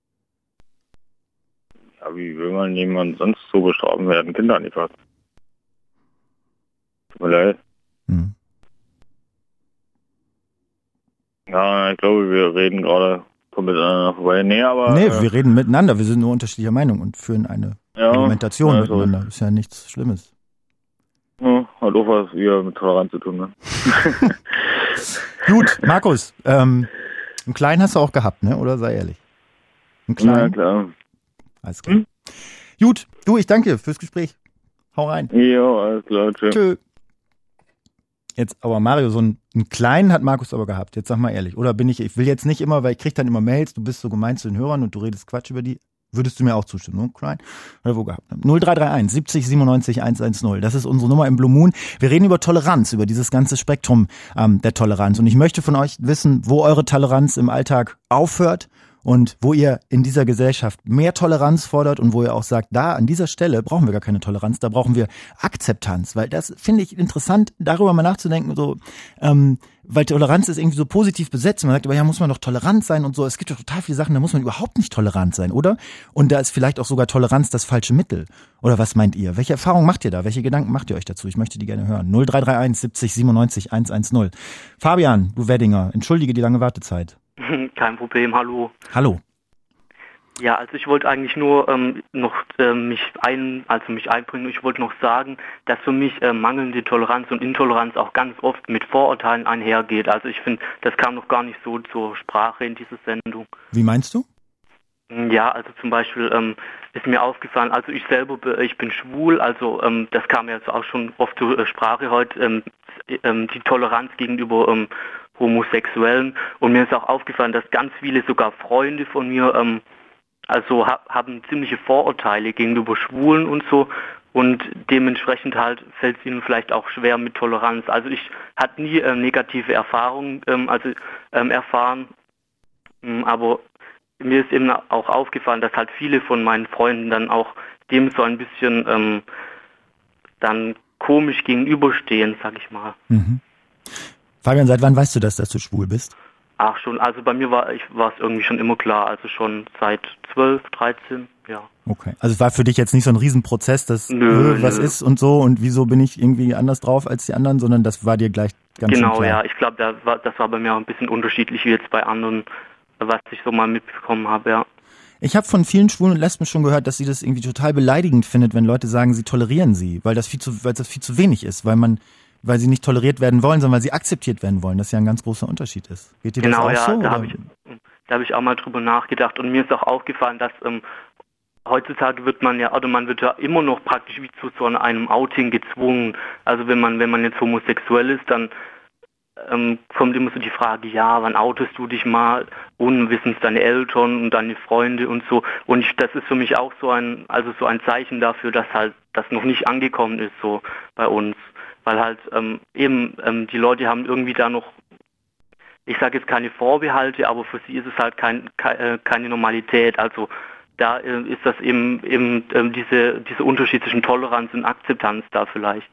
Speaker 7: ja, wie will man jemand sonst so bestrafen werden? Kinder nicht was. Tut mir leid.
Speaker 3: Hm.
Speaker 7: Ja, ich glaube, wir reden gerade komplett aneinander vorbei. Nee, aber...
Speaker 3: Nee,
Speaker 7: äh,
Speaker 3: wir reden miteinander, wir sind nur unterschiedlicher Meinung und führen eine
Speaker 7: Ja,
Speaker 3: Argumentation
Speaker 7: ja,
Speaker 3: miteinander.
Speaker 7: so.
Speaker 3: Ist ja nichts Schlimmes.
Speaker 7: Ja, hat auch was eher mit Toleranz zu tun, ne?
Speaker 3: Gut, Markus, ähm, einen kleinen hast du auch gehabt, ne? Oder sei ehrlich? Einen kleinen?
Speaker 7: Ja, klar.
Speaker 3: Alles klar. Hm? Gut, du, ich danke fürs Gespräch. Hau rein.
Speaker 7: Ja, alles klar, tschö.
Speaker 3: Tschö. Jetzt aber Mario, so einen, einen kleinen hat Markus aber gehabt. Jetzt sag mal ehrlich. Oder bin ich, ich will jetzt nicht immer, weil ich krieg dann immer Mails, du bist so gemein zu den Hörern und du redest Quatsch über die. Würdest du mir auch zustimmen, ne? Klein? Oder wo gehabt? null drei drei eins siebzig siebenundneunzig hundertzehn. Das ist unsere Nummer im Blue Moon. Wir reden über Toleranz, über dieses ganze Spektrum ähm, der Toleranz. Und ich möchte von euch wissen, wo eure Toleranz im Alltag aufhört und wo ihr in dieser Gesellschaft mehr Toleranz fordert und wo ihr auch sagt, da an dieser Stelle brauchen wir gar keine Toleranz, da brauchen wir Akzeptanz, weil das finde ich interessant, darüber mal nachzudenken, so, ähm, weil Toleranz ist irgendwie so positiv besetzt. Man sagt, aber ja, muss man doch tolerant sein und so. Es gibt doch total viele Sachen, da muss man überhaupt nicht tolerant sein, oder? Und da ist vielleicht auch sogar Toleranz das falsche Mittel. Oder was meint ihr? Welche Erfahrungen macht ihr da? Welche Gedanken macht ihr euch dazu? Ich möchte die gerne hören. null drei drei eins siebzig siebenundneunzig hundertzehn. Fabian, du Weddinger, entschuldige die lange Wartezeit.
Speaker 8: Kein Problem, hallo.
Speaker 3: Hallo.
Speaker 8: Ja, also ich wollte eigentlich nur ähm, noch äh, mich ein, also mich einbringen. Ich wollte noch sagen, dass für mich äh, mangelnde Toleranz und Intoleranz auch ganz oft mit Vorurteilen einhergeht. Also ich finde, das kam noch gar nicht so zur Sprache in dieser Sendung.
Speaker 3: Wie meinst du?
Speaker 8: Ja, also zum Beispiel ähm, ist mir aufgefallen, also ich selber, ich bin schwul, also ähm, das kam ja auch schon oft zur äh, Sprache heute, ähm, ähm, die Toleranz gegenüber ähm, Homosexuellen. Und mir ist auch aufgefallen, dass ganz viele, sogar Freunde von mir, ähm, also ha- haben ziemliche Vorurteile gegenüber Schwulen und so. Und dementsprechend halt fällt es ihnen vielleicht auch schwer mit Toleranz. Also ich hatte nie äh, negative Erfahrungen ähm, also ähm, erfahren, ähm, aber mir ist eben auch aufgefallen, dass halt viele von meinen Freunden dann auch dem so ein bisschen ähm, dann komisch gegenüberstehen, sag ich mal.
Speaker 3: Mhm. Fabian, seit wann weißt du das, dass du schwul bist?
Speaker 8: Ach schon, also bei mir war ich war es irgendwie schon immer klar, also schon seit zwölf, dreizehn, ja.
Speaker 3: Okay, also es war für dich jetzt nicht so ein Riesenprozess, dass
Speaker 8: nö,
Speaker 3: äh, was
Speaker 8: nö.
Speaker 3: ist und so und wieso bin ich irgendwie anders drauf als die anderen, sondern das war dir gleich ganz schön
Speaker 8: Genau,
Speaker 3: klar.
Speaker 8: ja, ich glaube, da war, das war bei mir auch ein bisschen unterschiedlich wie jetzt bei anderen, was ich so mal mitbekommen habe, ja.
Speaker 3: Ich habe von vielen Schwulen und Lesben schon gehört, dass sie das irgendwie total beleidigend findet, wenn Leute sagen, sie tolerieren sie, weil das viel zu, weil das viel zu wenig ist, weil man, weil sie nicht toleriert werden wollen, sondern weil sie akzeptiert werden wollen, das ja ein ganz großer Unterschied ist. Geht dir
Speaker 8: Genau,
Speaker 3: das auch
Speaker 8: ja,
Speaker 3: so?
Speaker 8: da
Speaker 3: oder?
Speaker 8: habe ich, da habe ich auch mal drüber nachgedacht und mir ist auch aufgefallen, dass ähm, heutzutage wird man ja, oder man wird ja immer noch praktisch wie zu so einem Outing gezwungen. Also wenn man, wenn man jetzt homosexuell ist, dann ähm, kommt immer so die Frage, ja, wann outest du dich mal? Und wissen es deine Eltern und deine Freunde und so. Und ich, das ist für mich auch so ein, also so ein Zeichen dafür, dass halt das noch nicht angekommen ist so bei uns. Weil halt ähm, eben ähm, die Leute haben irgendwie da noch, ich sage jetzt keine Vorbehalte, aber für sie ist es halt kein, ke- keine Normalität. Also da äh, ist das eben eben ähm, diese dieser Unterschied zwischen Toleranz und Akzeptanz da vielleicht.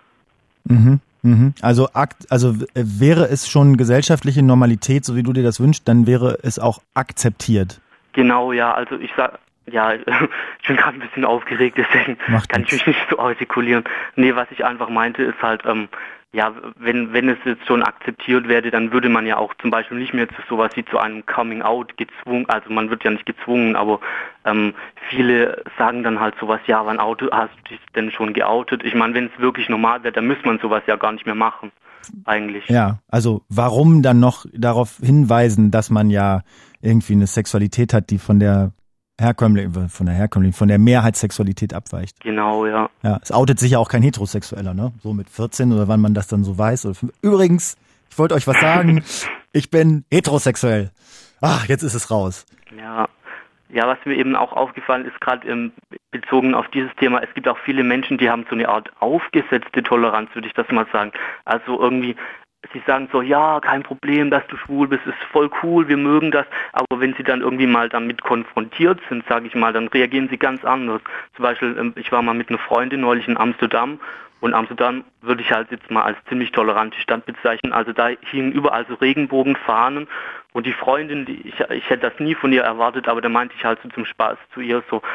Speaker 3: Mhm, mhm. Also akt, also w- wäre es schon gesellschaftliche Normalität, so wie du dir das wünschst, dann wäre es auch akzeptiert.
Speaker 8: Genau, ja, also ich sag, ja, ich bin gerade ein bisschen aufgeregt, deswegen
Speaker 3: Macht
Speaker 8: kann ich
Speaker 3: nichts.
Speaker 8: mich nicht so artikulieren. Nee, was ich einfach meinte, ist halt, ähm, ja, wenn wenn es jetzt schon akzeptiert werde, dann würde man ja auch zum Beispiel nicht mehr zu sowas wie zu einem Coming-out gezwungen, also man wird ja nicht gezwungen, aber ähm, viele sagen dann halt sowas, ja, wann auto, hast du dich denn schon geoutet? Ich meine, wenn es wirklich normal wäre, dann müsste man sowas ja gar nicht mehr machen, eigentlich.
Speaker 3: Ja, also warum dann noch darauf hinweisen, dass man ja irgendwie eine Sexualität hat, die von der herkömmlichen, von der herkömmlichen, von der Mehrheitssexualität abweicht.
Speaker 8: Genau, ja.
Speaker 3: Ja, es outet sich ja auch kein Heterosexueller, ne? So mit vierzehn oder wann man das dann so weiß. Oder fünf. Übrigens, ich wollte euch was sagen, ich bin heterosexuell. Ach, jetzt ist es raus.
Speaker 8: Ja. Ja, was mir eben auch aufgefallen ist, gerade ähm, bezogen auf dieses Thema, es gibt auch viele Menschen, die haben so eine Art aufgesetzte Toleranz, würde ich das mal sagen. Also irgendwie, sie sagen so, ja, kein Problem, dass du schwul bist, ist voll cool, wir mögen das, aber wenn sie dann irgendwie mal damit konfrontiert sind, sage ich mal, dann reagieren sie ganz anders. Zum Beispiel, ähm, ich war mal mit einer Freundin neulich in Amsterdam und Amsterdam würde ich halt jetzt mal als ziemlich tolerante Stadt bezeichnen. Also da hingen überall so Regenbogenfahnen und die Freundin, die, ich, ich hätte das nie von ihr erwartet, aber da meinte ich halt so zum Spaß zu ihr so,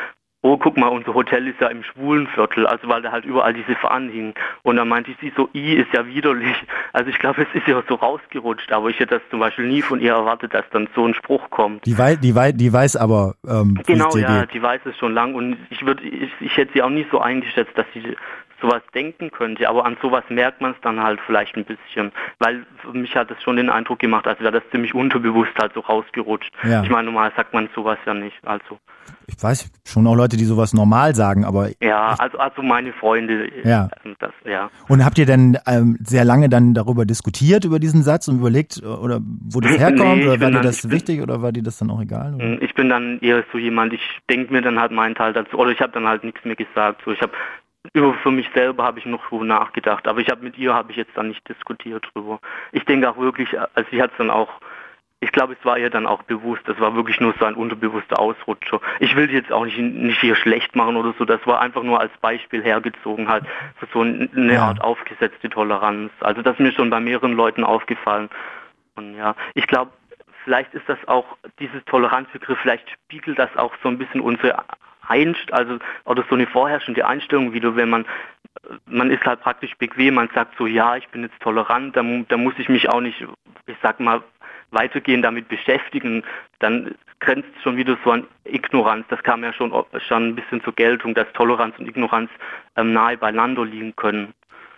Speaker 8: oh, guck mal, unser Hotel ist ja im Schwulenviertel, also weil da halt überall diese Fahnen hingen. Und dann meinte sie so, i ist ja widerlich. Also ich glaube, es ist ja so rausgerutscht, aber ich hätte das zum Beispiel nie von ihr erwartet, dass dann so ein Spruch kommt.
Speaker 3: Die weiß, die weiß, die weiß aber, ähm,
Speaker 8: genau,
Speaker 3: wie es dir
Speaker 8: ja,
Speaker 3: geht.
Speaker 8: die weiß es schon lang und ich würde, ich, ich hätte sie auch nie so eingeschätzt, dass sie sowas denken könnte, aber an sowas merkt man es dann halt vielleicht ein bisschen, weil für mich hat es schon den Eindruck gemacht, als wäre das ziemlich unterbewusst halt so rausgerutscht.
Speaker 3: Ja.
Speaker 8: Ich meine, normal sagt man sowas ja nicht, also.
Speaker 3: Ich weiß schon auch Leute, die sowas normal sagen, aber...
Speaker 8: Ja, also also meine Freunde,
Speaker 3: ja.
Speaker 8: Das, ja.
Speaker 3: Und habt ihr denn ähm, sehr lange dann darüber diskutiert, über diesen Satz und überlegt, oder wo das herkommt,
Speaker 8: nee,
Speaker 3: oder war dir
Speaker 8: dann,
Speaker 3: das
Speaker 8: bin,
Speaker 3: wichtig, oder war dir das dann auch egal? Oder?
Speaker 8: Ich bin dann eher so jemand, ich denke mir dann halt meinen Teil dazu, oder ich habe dann halt nichts mehr gesagt, so ich habe über für mich selber habe ich noch drüber nachgedacht, aber ich habe mit ihr habe ich jetzt dann nicht diskutiert drüber. Ich denke auch wirklich, also sie hat es dann auch, ich glaube, es war ihr dann auch bewusst, das war wirklich nur so ein unterbewusster Ausrutscher. Ich will sie jetzt auch nicht, nicht hier schlecht machen oder so, das war einfach nur als Beispiel hergezogen halt, so eine ja. Art aufgesetzte Toleranz. Also das ist mir schon bei mehreren Leuten aufgefallen. Und ja, ich glaube, vielleicht ist das auch, dieses Toleranzbegriff, vielleicht spiegelt das auch so ein bisschen unsere Einst also oder so eine vorherrschende Einstellung wieder, wenn man man ist halt praktisch bequem, man sagt so, ja, ich bin jetzt tolerant, da, da muss ich mich auch nicht, ich sag mal, weitergehend damit beschäftigen, dann grenzt schon wieder so an Ignoranz, das kam ja schon schon ein bisschen zur Geltung, dass Toleranz und Ignoranz ähm, nahe beieinander liegen können.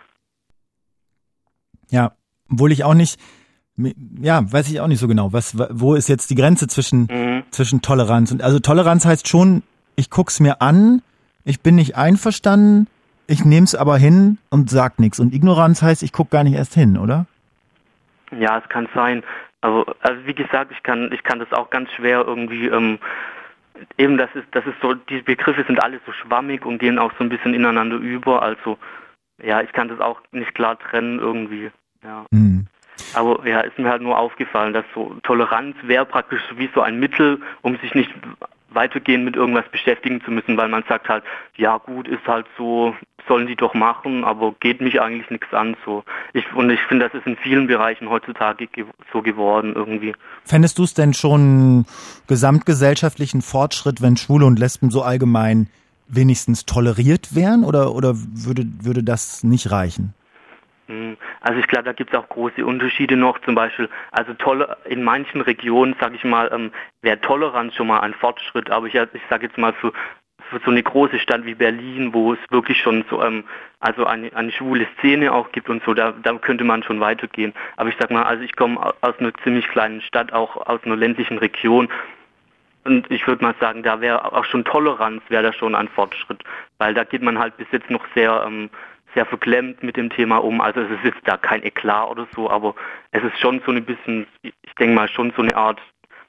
Speaker 3: Ja, obwohl ich auch nicht Ja, weiß ich auch nicht so genau. Was, wo ist jetzt die Grenze zwischen, mhm. zwischen Toleranz und, also Toleranz heißt schon, ich guck's mir an, ich bin nicht einverstanden, ich nehm's aber hin und sag nichts. Und Ignoranz heißt, ich guck gar nicht erst hin, oder?
Speaker 8: Ja, es kann sein. Also, also wie gesagt, ich kann, ich kann das auch ganz schwer irgendwie, ähm, eben das ist, das ist so, die Begriffe sind alle so schwammig und gehen auch so ein bisschen ineinander über. Also, ja, ich kann das auch nicht klar trennen irgendwie. Ja. Mhm. Aber ja, ist mir halt nur aufgefallen, dass so Toleranz wäre praktisch wie so ein Mittel, um sich nicht weitergehend mit irgendwas beschäftigen zu müssen, weil man sagt halt, ja gut, ist halt so, sollen die doch machen, aber geht mich eigentlich nichts an. So. Ich, und ich finde, das ist in vielen Bereichen heutzutage ge- so geworden irgendwie.
Speaker 3: Fändest du es denn schon gesamtgesellschaftlichen Fortschritt, wenn Schwule und Lesben so allgemein wenigstens toleriert wären, oder, oder würde, würde das nicht reichen?
Speaker 8: Also ich glaube, da gibt es auch große Unterschiede noch, zum Beispiel, also tolle, in manchen Regionen, sage ich mal, ähm, wäre Toleranz schon mal ein Fortschritt, aber ich, ich sage jetzt mal für, für so eine große Stadt wie Berlin, wo es wirklich schon so, ähm, also eine, eine schwule Szene auch gibt und so, da, da könnte man schon weitergehen. Aber ich sag mal, also ich komme aus einer ziemlich kleinen Stadt, auch aus einer ländlichen Region, und ich würde mal sagen, da wäre auch schon Toleranz, wäre da schon ein Fortschritt, weil da geht man halt bis jetzt noch sehr ähm, sehr verklemmt mit dem Thema um. Also es ist jetzt da kein Eklat oder so, aber es ist schon so ein bisschen, ich denke mal, schon so eine Art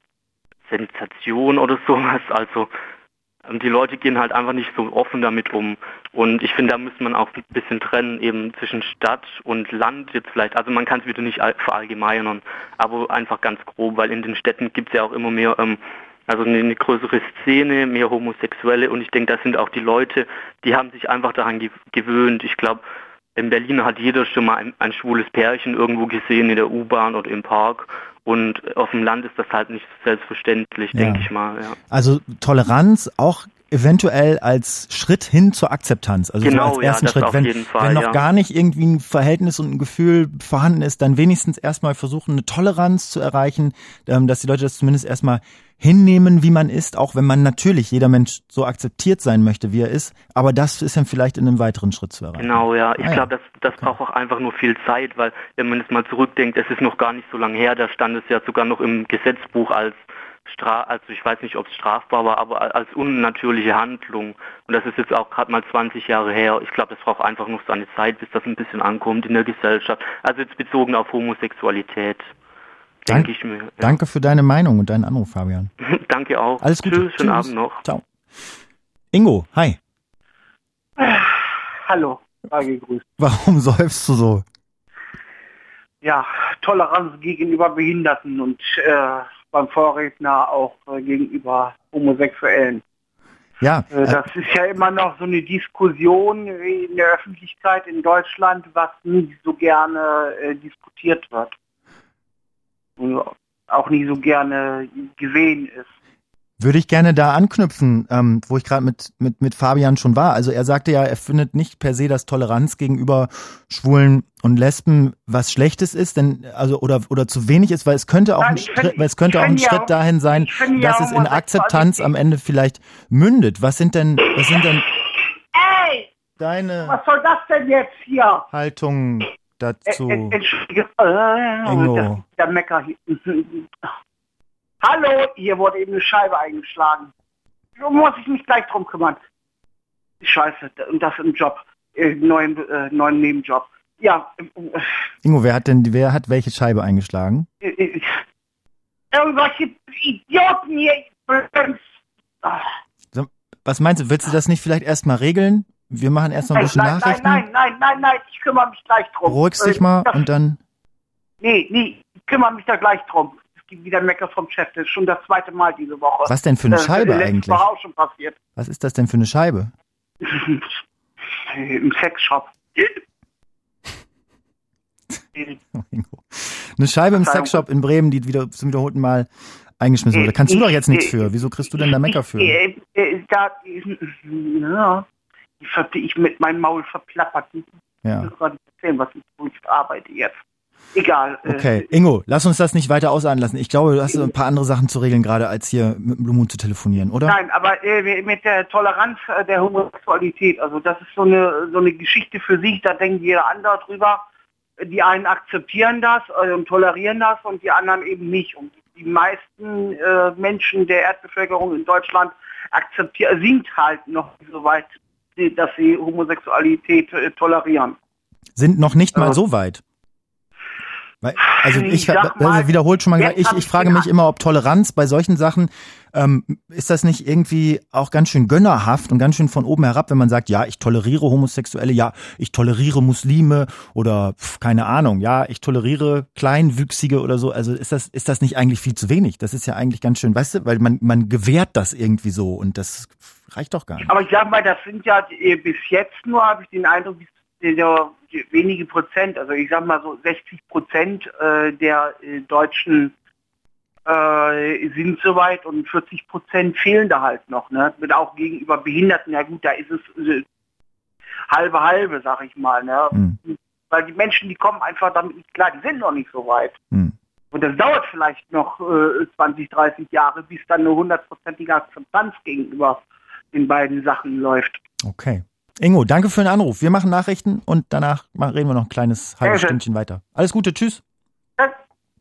Speaker 8: Sensation oder sowas. Also die Leute gehen halt einfach nicht so offen damit um. Und ich finde, da muss man auch ein bisschen trennen, eben zwischen Stadt und Land jetzt vielleicht. Also man kann es wieder nicht verallgemeinern, aber einfach ganz grob, weil in den Städten gibt es ja auch immer mehr ähm, also eine, eine größere Szene, mehr Homosexuelle, und ich denke, das sind auch die Leute, die haben sich einfach daran ge- gewöhnt. Ich glaube, in Berlin hat jeder schon mal ein, ein schwules Pärchen irgendwo gesehen, in der U-Bahn oder im Park, und auf dem Land ist das halt nicht selbstverständlich, ja. denke ich mal. Ja.
Speaker 3: Also Toleranz auch eventuell als Schritt hin zur Akzeptanz, also
Speaker 8: genau,
Speaker 3: so als ersten
Speaker 8: ja,
Speaker 3: Schritt, wenn,
Speaker 8: Fall,
Speaker 3: wenn noch
Speaker 8: ja.
Speaker 3: gar nicht irgendwie ein Verhältnis und ein Gefühl vorhanden ist, dann wenigstens erstmal versuchen, eine Toleranz zu erreichen, ähm, dass die Leute das zumindest erstmal hinnehmen, wie man ist, auch wenn man natürlich, jeder Mensch so akzeptiert sein möchte, wie er ist, aber das ist dann vielleicht in einem weiteren Schritt zu erreichen.
Speaker 8: Genau, ja, ich
Speaker 3: ah,
Speaker 8: glaube,
Speaker 3: ja.
Speaker 8: das, das okay. braucht auch einfach nur viel Zeit, weil wenn man jetzt mal zurückdenkt, es ist noch gar nicht so lange her, da stand es ja sogar noch im Gesetzbuch als Stra- also ich weiß nicht, ob es strafbar war, aber als unnatürliche Handlung. Und das ist jetzt auch gerade mal zwanzig Jahre her. Ich glaube, das braucht einfach noch seine Zeit, bis das ein bisschen ankommt in der Gesellschaft. Also jetzt bezogen auf Homosexualität,
Speaker 3: Dank,
Speaker 8: denke ich mir. Ja.
Speaker 3: Danke für deine Meinung und deinen Anruf, Fabian.
Speaker 8: Danke auch.
Speaker 3: Alles Gute.
Speaker 8: Tschüss, schönen Abend noch.
Speaker 3: Ciao. Ingo, hi.
Speaker 9: Hallo, sei gegrüßt.
Speaker 3: Warum seufzt du so?
Speaker 9: Ja, Toleranz gegenüber Behinderten und äh, beim Vorredner auch äh, gegenüber Homosexuellen.
Speaker 3: Ja.
Speaker 9: Äh, das äh, ist ja immer noch so eine Diskussion in der Öffentlichkeit in Deutschland, was nicht so gerne äh, diskutiert wird. Und auch nicht so gerne gesehen ist.
Speaker 3: Würde ich gerne da anknüpfen, ähm, wo ich gerade mit, mit, mit Fabian schon war. Also er sagte ja, er findet nicht per se, dass Toleranz gegenüber Schwulen und Lesben was Schlechtes ist, denn also oder oder zu wenig ist, weil es könnte auch
Speaker 9: Nein,
Speaker 3: ein
Speaker 9: ich
Speaker 3: Schritt,
Speaker 9: find-
Speaker 3: weil es könnte
Speaker 9: ich
Speaker 3: auch ein
Speaker 9: find ja
Speaker 3: Schritt
Speaker 9: auch-
Speaker 3: dahin sein,
Speaker 9: ich find
Speaker 3: dass
Speaker 9: ja
Speaker 3: es in Akzeptanz am Ende vielleicht mündet. Was sind denn was sind denn
Speaker 9: Ey,
Speaker 3: deine
Speaker 9: was soll das denn jetzt hier?
Speaker 3: Haltungen
Speaker 9: Ä-
Speaker 3: dazu?
Speaker 9: ä- Entschuldige, äh,
Speaker 3: Ingo.
Speaker 9: das ist der Mecker hier. Hallo, hier wurde eben eine Scheibe eingeschlagen. Da muss ich mich gleich drum kümmern. Scheiße, und das im Job, äh, neuen, äh, neuen Nebenjob. Ja, äh,
Speaker 3: Ingo, wer hat denn wer hat welche Scheibe eingeschlagen?
Speaker 9: äh, äh, irgendwelche Idioten hier. Ah.
Speaker 3: So, was meinst du, willst du das nicht vielleicht erstmal regeln? Wir machen erst noch ein bisschen
Speaker 9: nein,
Speaker 3: Nachrichten.
Speaker 9: Nein, nein, nein, nein, nein, ich kümmere mich gleich drum.
Speaker 3: Beruhigst dich
Speaker 9: Äh,
Speaker 3: mal
Speaker 9: das,
Speaker 3: und dann
Speaker 9: Nee, nee, ich kümmere mich da gleich drum. Es gibt wieder Mecker vom Chef, das ist schon das zweite Mal diese Woche.
Speaker 3: Was denn für eine
Speaker 9: Äh,
Speaker 3: Scheibe
Speaker 9: letztes
Speaker 3: eigentlich?
Speaker 9: Mal auch schon passiert.
Speaker 3: Was ist das denn für eine Scheibe?
Speaker 9: Im Sexshop.
Speaker 3: Eine Scheibe im
Speaker 9: Verzeihung.
Speaker 3: Sexshop in Bremen, die wieder zum wiederholten Mal eingeschmissen wurde. Kannst du
Speaker 9: Ich-
Speaker 3: doch jetzt nichts
Speaker 9: ich-
Speaker 3: für. Wieso kriegst du denn da Mecker für?
Speaker 9: Äh, äh, da, ja, ich, ver- ich mit meinem Maul verplappert. Ich
Speaker 3: Ja.
Speaker 9: muss gerade erzählen, was ich, wo ich arbeite jetzt. Egal. äh,
Speaker 3: Okay, Ingo, lass uns das nicht weiter ausarten lassen. Ich glaube, du hast ein paar andere Sachen zu regeln, gerade als hier mit dem Blue Moon zu telefonieren, oder?
Speaker 9: Nein, aber äh, mit der Toleranz äh, der Homosexualität, also das ist so eine so eine Geschichte für sich, da denkt jeder andere drüber. Die einen akzeptieren das äh, und tolerieren das und die anderen eben nicht. Und die meisten äh, Menschen der Erdbevölkerung in Deutschland akzeptieren, sind halt noch nicht so weit, die- dass sie Homosexualität äh, tolerieren.
Speaker 3: Sind noch nicht mal
Speaker 9: Ja.
Speaker 3: so weit. Weil, also
Speaker 9: Ich
Speaker 3: ich,
Speaker 9: sag mal,
Speaker 3: also wiederholt schon mal gesagt,
Speaker 9: jetzt
Speaker 3: ich,
Speaker 9: hab
Speaker 3: ich
Speaker 9: ich
Speaker 3: frage
Speaker 9: den
Speaker 3: mich immer, ob Toleranz bei solchen Sachen, ähm, ist das nicht irgendwie auch ganz schön gönnerhaft und ganz schön von oben herab, wenn man sagt, ja, ich toleriere Homosexuelle, ja, ich toleriere Muslime oder pf, keine Ahnung, ja, ich toleriere Kleinwüchsige oder so. Also ist das, ist das nicht eigentlich viel zu wenig? Das ist ja eigentlich ganz schön, weißt du, weil man, man gewährt das irgendwie so und das reicht doch gar nicht.
Speaker 9: Aber ich sag mal, das sind ja äh, bis jetzt nur, habe ich den Eindruck, bis- der, die wenige Prozent, also ich sag mal so sechzig Prozent äh, der äh, Deutschen äh, sind soweit und vierzig Prozent fehlen da halt noch, ne? Mit auch gegenüber Behinderten, ja gut, da ist es äh, halbe halbe, sag ich mal, ne?
Speaker 3: Hm.
Speaker 9: Weil die Menschen, die kommen einfach damit nicht klar, die sind noch nicht so weit.
Speaker 3: Hm.
Speaker 9: Und das dauert vielleicht noch äh, zwanzig, dreißig Jahre, bis dann eine hundertprozentige Akzeptanz gegenüber den beiden Sachen läuft.
Speaker 3: Okay. Ingo, danke für den Anruf. Wir machen Nachrichten und danach ma- reden wir noch ein kleines halbes
Speaker 9: Sehr schön.
Speaker 3: Stündchen weiter. Alles Gute, tschüss.
Speaker 9: Ja.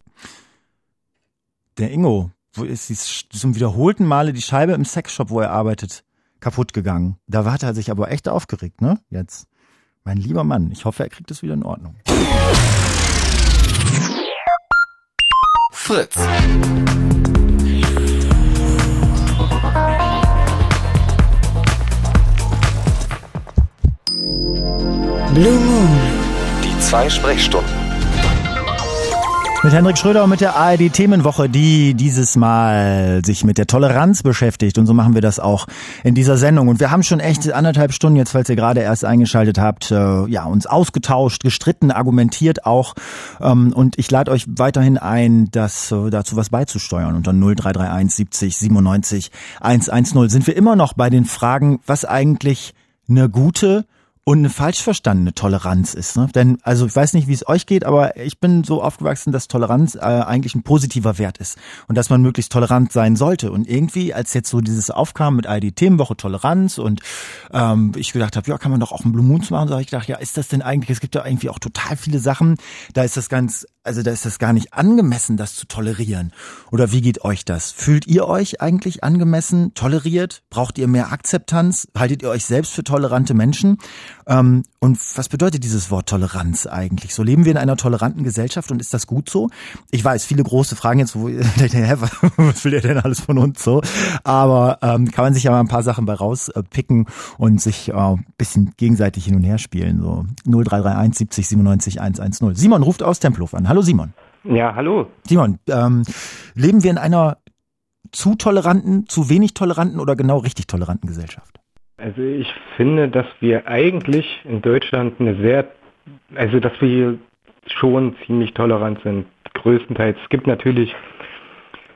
Speaker 3: Der Ingo, wo ist die, zum wiederholten Male die Scheibe im Sexshop, wo er arbeitet, kaputt gegangen. Da hat er sich aber echt aufgeregt, ne? Jetzt. Mein lieber Mann, ich hoffe, er kriegt es wieder in Ordnung.
Speaker 1: Fritz.
Speaker 2: Blue Moon.
Speaker 1: Die zwei Sprechstunden.
Speaker 3: Mit Hendrik Schröder und mit der A R D-Themenwoche, die dieses Mal sich mit der Toleranz beschäftigt. Und so machen wir das auch in dieser Sendung. Und wir haben schon echt anderthalb Stunden jetzt, falls ihr gerade erst eingeschaltet habt, äh, ja, uns ausgetauscht, gestritten, argumentiert auch. Ähm, und ich lade euch weiterhin ein, das äh, dazu was beizusteuern. Unter null drei drei eins siebzig siebenundneunzig hundertzehn sind wir immer noch bei den Fragen, was eigentlich eine gute und eine falsch verstandene Toleranz ist. Ne? Denn, also ich weiß nicht, wie es euch geht, aber ich bin so aufgewachsen, dass Toleranz äh, eigentlich ein positiver Wert ist und dass man möglichst tolerant sein sollte. Und irgendwie, als jetzt so dieses aufkam mit I D Themenwoche Toleranz und ähm, ich gedacht habe, ja, kann man doch auch einen Blue Moon machen, so habe ich gedacht, ja, ist das denn eigentlich, es gibt ja irgendwie auch total viele Sachen, da ist das ganz, also da ist das gar nicht angemessen, das zu tolerieren. Oder wie geht euch das? Fühlt ihr euch eigentlich angemessen toleriert? Braucht ihr mehr Akzeptanz? Haltet ihr euch selbst für tolerante Menschen? Ähm, und was bedeutet dieses Wort Toleranz eigentlich? So leben wir in einer toleranten Gesellschaft und ist das gut so? Ich weiß, viele große Fragen jetzt, wo ihr denkt, hä, was will ihr denn alles von uns so? Aber ähm, kann man sich ja mal ein paar Sachen bei rauspicken und sich äh, ein bisschen gegenseitig hin und her spielen. So null drei drei eins siebzig siebenundneunzig hundertzehn. Simon ruft aus Tempelhof an. Hallo Simon.
Speaker 10: Ja, hallo.
Speaker 3: Simon, ähm, leben wir in einer zu toleranten, zu wenig toleranten oder genau richtig toleranten Gesellschaft?
Speaker 10: Also ich finde, dass wir eigentlich in Deutschland eine sehr, also dass wir schon ziemlich tolerant sind, größtenteils. Es gibt natürlich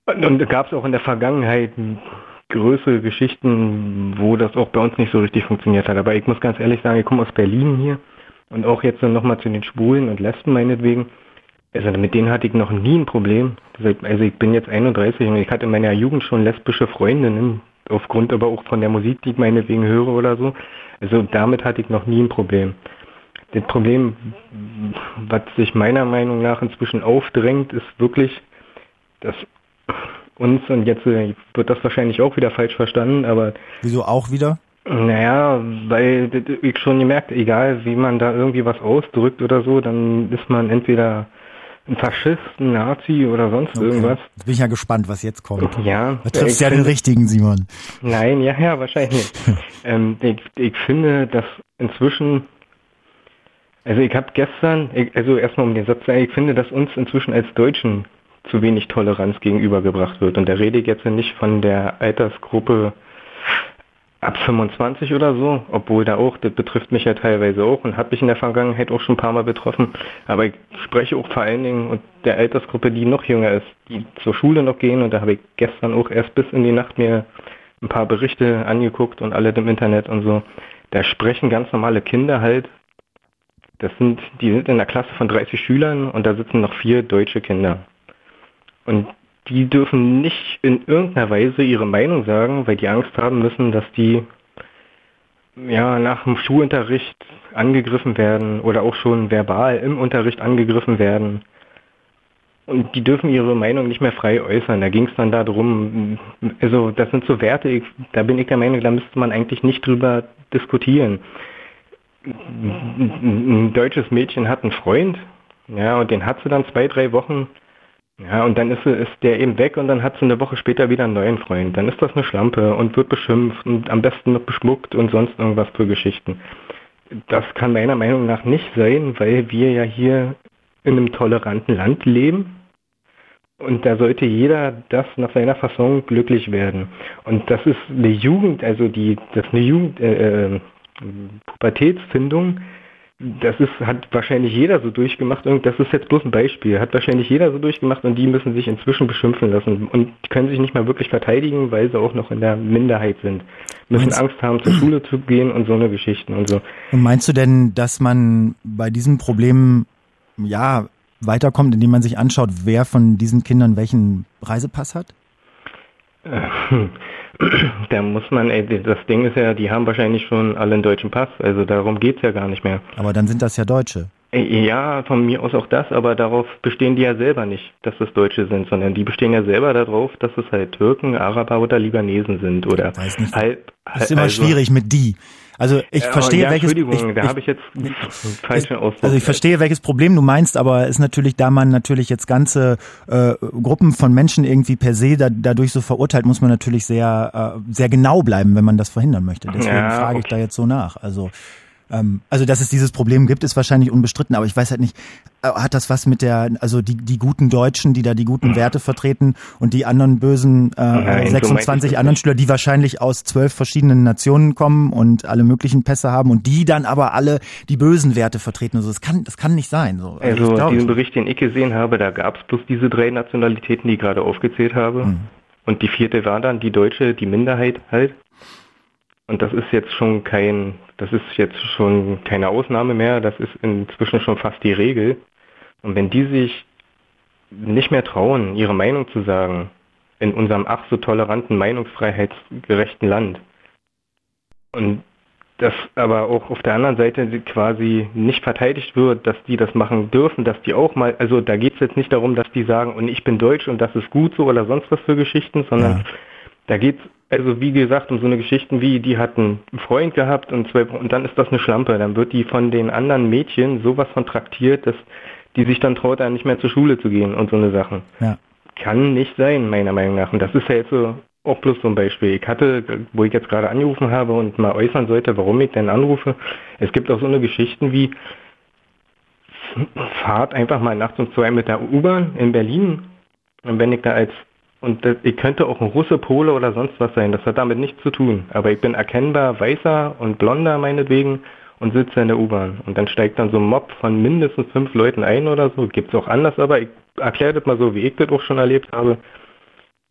Speaker 10: Und, und da gab es auch in der Vergangenheit größere Geschichten, wo das auch bei uns nicht so richtig funktioniert hat. Aber ich muss ganz ehrlich sagen, ich komme aus Berlin hier und auch jetzt nochmal zu den Schwulen und Lesben meinetwegen. Also mit denen hatte ich noch nie ein Problem. Also ich bin jetzt einunddreißig und ich hatte in meiner Jugend schon lesbische Freundinnen, aufgrund aber auch von der Musik, die ich meinetwegen höre oder so. Also damit hatte ich noch nie ein Problem. Das Problem, was sich meiner Meinung nach inzwischen aufdrängt, ist wirklich, dass uns, und jetzt wird das wahrscheinlich auch wieder falsch verstanden, aber...
Speaker 3: Wieso auch wieder?
Speaker 10: Naja, weil ich schon gemerkt, egal wie man da irgendwie was ausdrückt oder so, dann ist man entweder ein Faschist, ein Nazi oder sonst okay. irgendwas.
Speaker 3: Jetzt bin ich ja gespannt, was jetzt kommt.
Speaker 10: Ja.
Speaker 3: Da triffst du ja den richtigen, Simon.
Speaker 10: Nein, ja, ja, wahrscheinlich. ähm, ich, ich finde, dass inzwischen, also ich habe gestern, ich, also erstmal um den Satz zu sagen, ich finde, dass uns inzwischen als Deutschen zu wenig Toleranz gegenübergebracht wird. Und da rede ich jetzt nicht von der Altersgruppe ab fünfundzwanzig oder so, obwohl da auch, das betrifft mich ja teilweise auch und hat mich in der Vergangenheit auch schon ein paar Mal betroffen, aber ich spreche auch vor allen Dingen und der Altersgruppe, die noch jünger ist, die zur Schule noch gehen, und da habe ich gestern auch erst bis in die Nacht mir ein paar Berichte angeguckt und alle im Internet und so, da sprechen ganz normale Kinder halt, das sind, die sind in einer Klasse von dreißig Schülern und da sitzen noch vier deutsche Kinder. Und die dürfen nicht in irgendeiner Weise ihre Meinung sagen, weil die Angst haben müssen, dass die ja nach dem Schulunterricht angegriffen werden oder auch schon verbal im Unterricht angegriffen werden. Und die dürfen ihre Meinung nicht mehr frei äußern. Da ging es dann darum, also das sind so Werte, ich, da bin ich der Meinung, da müsste man eigentlich nicht drüber diskutieren. Ein deutsches Mädchen hat einen Freund, ja, und den hat sie dann zwei, drei Wochen. Ja, und dann ist, sie, ist der eben weg und dann hat sie eine Woche später wieder einen neuen Freund. Dann ist das eine Schlampe und wird beschimpft und am besten noch beschmuckt und sonst irgendwas für Geschichten. Das kann meiner Meinung nach nicht sein, weil wir ja hier in einem toleranten Land leben und da sollte jeder das nach seiner Fasson glücklich werden. Und das ist eine Jugend, also die, das ist eine Jugend, äh, äh, Pubertätsfindung. Das ist, hat wahrscheinlich jeder so durchgemacht, und das ist jetzt bloß ein Beispiel, hat wahrscheinlich jeder so durchgemacht und die müssen sich inzwischen beschimpfen lassen und können sich nicht mal wirklich verteidigen, weil sie auch noch in der Minderheit sind. Müssen meinst, Angst haben, zur Schule zu gehen und so eine Geschichten und so.
Speaker 3: Und meinst du denn, dass man bei diesem Problem, ja, weiterkommt, indem man sich anschaut, wer von diesen Kindern welchen Reisepass hat?
Speaker 10: Da muss man, ey, das Ding ist ja, die haben wahrscheinlich schon alle einen deutschen Pass, also darum geht's ja gar nicht mehr.
Speaker 3: Aber dann sind das ja Deutsche.
Speaker 10: Ja, von mir aus auch das, aber darauf bestehen die ja selber nicht, dass es Deutsche sind, sondern die bestehen ja selber darauf, dass es halt Türken, Araber oder Libanesen sind oder
Speaker 3: Weiß nicht.
Speaker 10: halb.
Speaker 3: Das ist immer also schwierig mit die. Also ich
Speaker 10: ja,
Speaker 3: verstehe,
Speaker 10: ja,
Speaker 3: welches...
Speaker 10: Entschuldigung,
Speaker 3: ich,
Speaker 10: da
Speaker 3: ich,
Speaker 10: habe ich jetzt einen falschen Ausdruck.
Speaker 3: Also ich verstehe, welches Problem du meinst, aber ist natürlich, da man natürlich jetzt ganze äh, Gruppen von Menschen irgendwie per se da, dadurch so verurteilt, muss man natürlich sehr äh, sehr genau bleiben, wenn man das verhindern möchte. Deswegen
Speaker 10: ja,
Speaker 3: frage ich
Speaker 10: okay.
Speaker 3: da jetzt so nach. Also ähm, also dass es dieses Problem gibt, ist wahrscheinlich unbestritten, aber ich weiß halt nicht, äh, hat das was mit der, also die die guten Deutschen, die da die guten Werte vertreten und die anderen bösen äh,
Speaker 10: Nein,
Speaker 3: sechsundzwanzig
Speaker 10: so
Speaker 3: anderen Schüler, die wahrscheinlich aus zwölf verschiedenen Nationen kommen und alle möglichen Pässe haben und die dann aber alle die bösen Werte vertreten. Also das kann das kann nicht sein. So.
Speaker 10: Also, also diesen Bericht, den ich gesehen habe, da gab es bloß diese drei Nationalitäten, die ich gerade aufgezählt habe. Hm. Und die vierte war dann die Deutsche, die Minderheit halt. Und das ist jetzt schon kein, das ist jetzt schon keine Ausnahme mehr, das ist inzwischen schon fast die Regel. Und wenn die sich nicht mehr trauen, ihre Meinung zu sagen, in unserem ach so toleranten, meinungsfreiheitsgerechten Land, und das aber auch auf der anderen Seite quasi nicht verteidigt wird, dass die das machen dürfen, dass die auch mal, also da geht es jetzt nicht darum, dass die sagen, und ich bin deutsch und das ist gut so oder sonst was für Geschichten, sondern ja. Da geht es, also wie gesagt, um so eine Geschichten wie, die hat einen Freund gehabt und zwei, und dann ist das eine Schlampe. Dann wird die von den anderen Mädchen sowas von traktiert, dass die sich dann traut, dann nicht mehr zur Schule zu gehen und so eine Sachen.
Speaker 3: Ja.
Speaker 10: Kann nicht sein, meiner Meinung nach. Und das ist ja jetzt so auch bloß so ein Beispiel. Ich hatte, wo ich jetzt gerade angerufen habe und mal äußern sollte, warum ich denn anrufe, es gibt auch so eine Geschichten wie, fahrt einfach mal nachts um zwei mit der U-Bahn in Berlin, und wenn ich da als Und das, ich könnte auch ein Russe, Pole oder sonst was sein. Das hat damit nichts zu tun. Aber ich bin erkennbar weißer und blonder meinetwegen und sitze in der U-Bahn. Und dann steigt dann so ein Mob von mindestens fünf Leuten ein oder so. Gibt's auch anders, aber ich erkläre das mal so, wie ich das auch schon erlebt habe.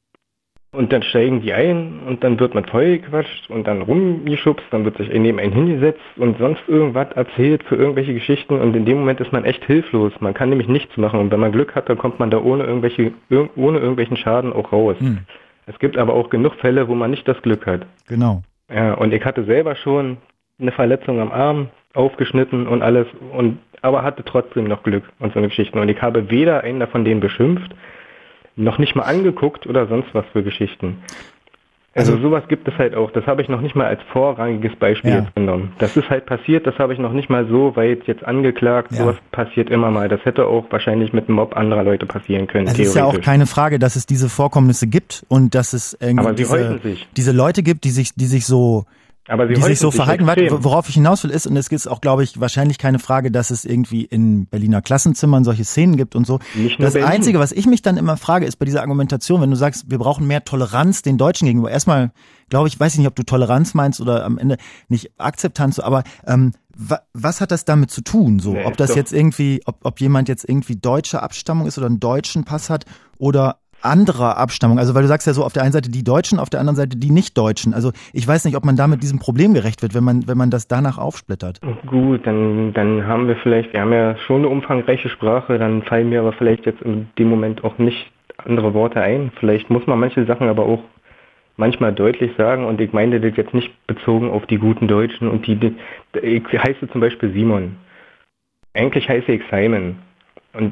Speaker 10: Und dann steigen die ein und dann wird man voll gequatscht und dann rumgeschubst, dann wird sich neben einen hingesetzt und sonst irgendwas erzählt für irgendwelche Geschichten und in dem Moment ist man echt hilflos. Man kann nämlich nichts machen und wenn man Glück hat, dann kommt man da ohne irgendwelche, ohne irgendwelchen Schaden auch raus. Hm. Es gibt aber auch genug Fälle, wo man nicht das Glück hat.
Speaker 3: Genau.
Speaker 10: Ja, und ich hatte selber schon eine Verletzung am Arm, aufgeschnitten und alles, und aber hatte trotzdem noch Glück und so eine Geschichte. Und ich habe weder einen davon denen beschimpft, noch nicht mal angeguckt oder sonst was für Geschichten. Also, also sowas gibt es halt auch. Das habe ich noch nicht mal als vorrangiges Beispiel ja. jetzt genommen. Das ist halt passiert, das habe ich noch nicht mal so weit jetzt angeklagt. Ja. Sowas passiert immer mal. Das hätte auch wahrscheinlich mit einem Mob anderer Leute passieren können.
Speaker 3: Es ist ja auch keine Frage, dass es diese Vorkommnisse gibt und dass es irgendwie diese, diese Leute gibt, die sich, die sich so
Speaker 10: Aber sie
Speaker 3: die sich so
Speaker 10: sich
Speaker 3: verhalten.
Speaker 10: extrem.
Speaker 3: Worauf ich hinaus will ist, und es ist auch, glaube ich, wahrscheinlich keine Frage, dass es irgendwie in Berliner Klassenzimmern solche Szenen gibt und so.
Speaker 10: Nicht nur
Speaker 3: das
Speaker 10: Berlin.
Speaker 3: Einzige, was ich mich dann immer frage, ist bei dieser Argumentation, wenn du sagst, wir brauchen mehr Toleranz den Deutschen gegenüber. Erstmal, glaube ich, weiß ich nicht, ob du Toleranz meinst oder am Ende nicht Akzeptanz, aber ähm, wa- was hat das damit zu tun? So,
Speaker 10: Nee,
Speaker 3: ob das
Speaker 10: doch.
Speaker 3: jetzt irgendwie, ob, ob jemand jetzt irgendwie deutscher Abstammung ist oder einen deutschen Pass hat oder anderer Abstammung, also weil du sagst ja so auf der einen Seite die Deutschen, auf der anderen Seite die Nicht-Deutschen. Also ich weiß nicht, ob man damit diesem Problem gerecht wird, wenn man wenn man das danach aufsplittert.
Speaker 10: Gut, dann, dann haben wir vielleicht, wir haben ja schon eine umfangreiche Sprache, dann fallen mir aber vielleicht jetzt in dem Moment auch nicht andere Worte ein. Vielleicht muss man manche Sachen aber auch manchmal deutlich sagen und ich meine das jetzt nicht bezogen auf die guten Deutschen und die, die ich heiße zum Beispiel Simon. Eigentlich heiße ich Simon. Und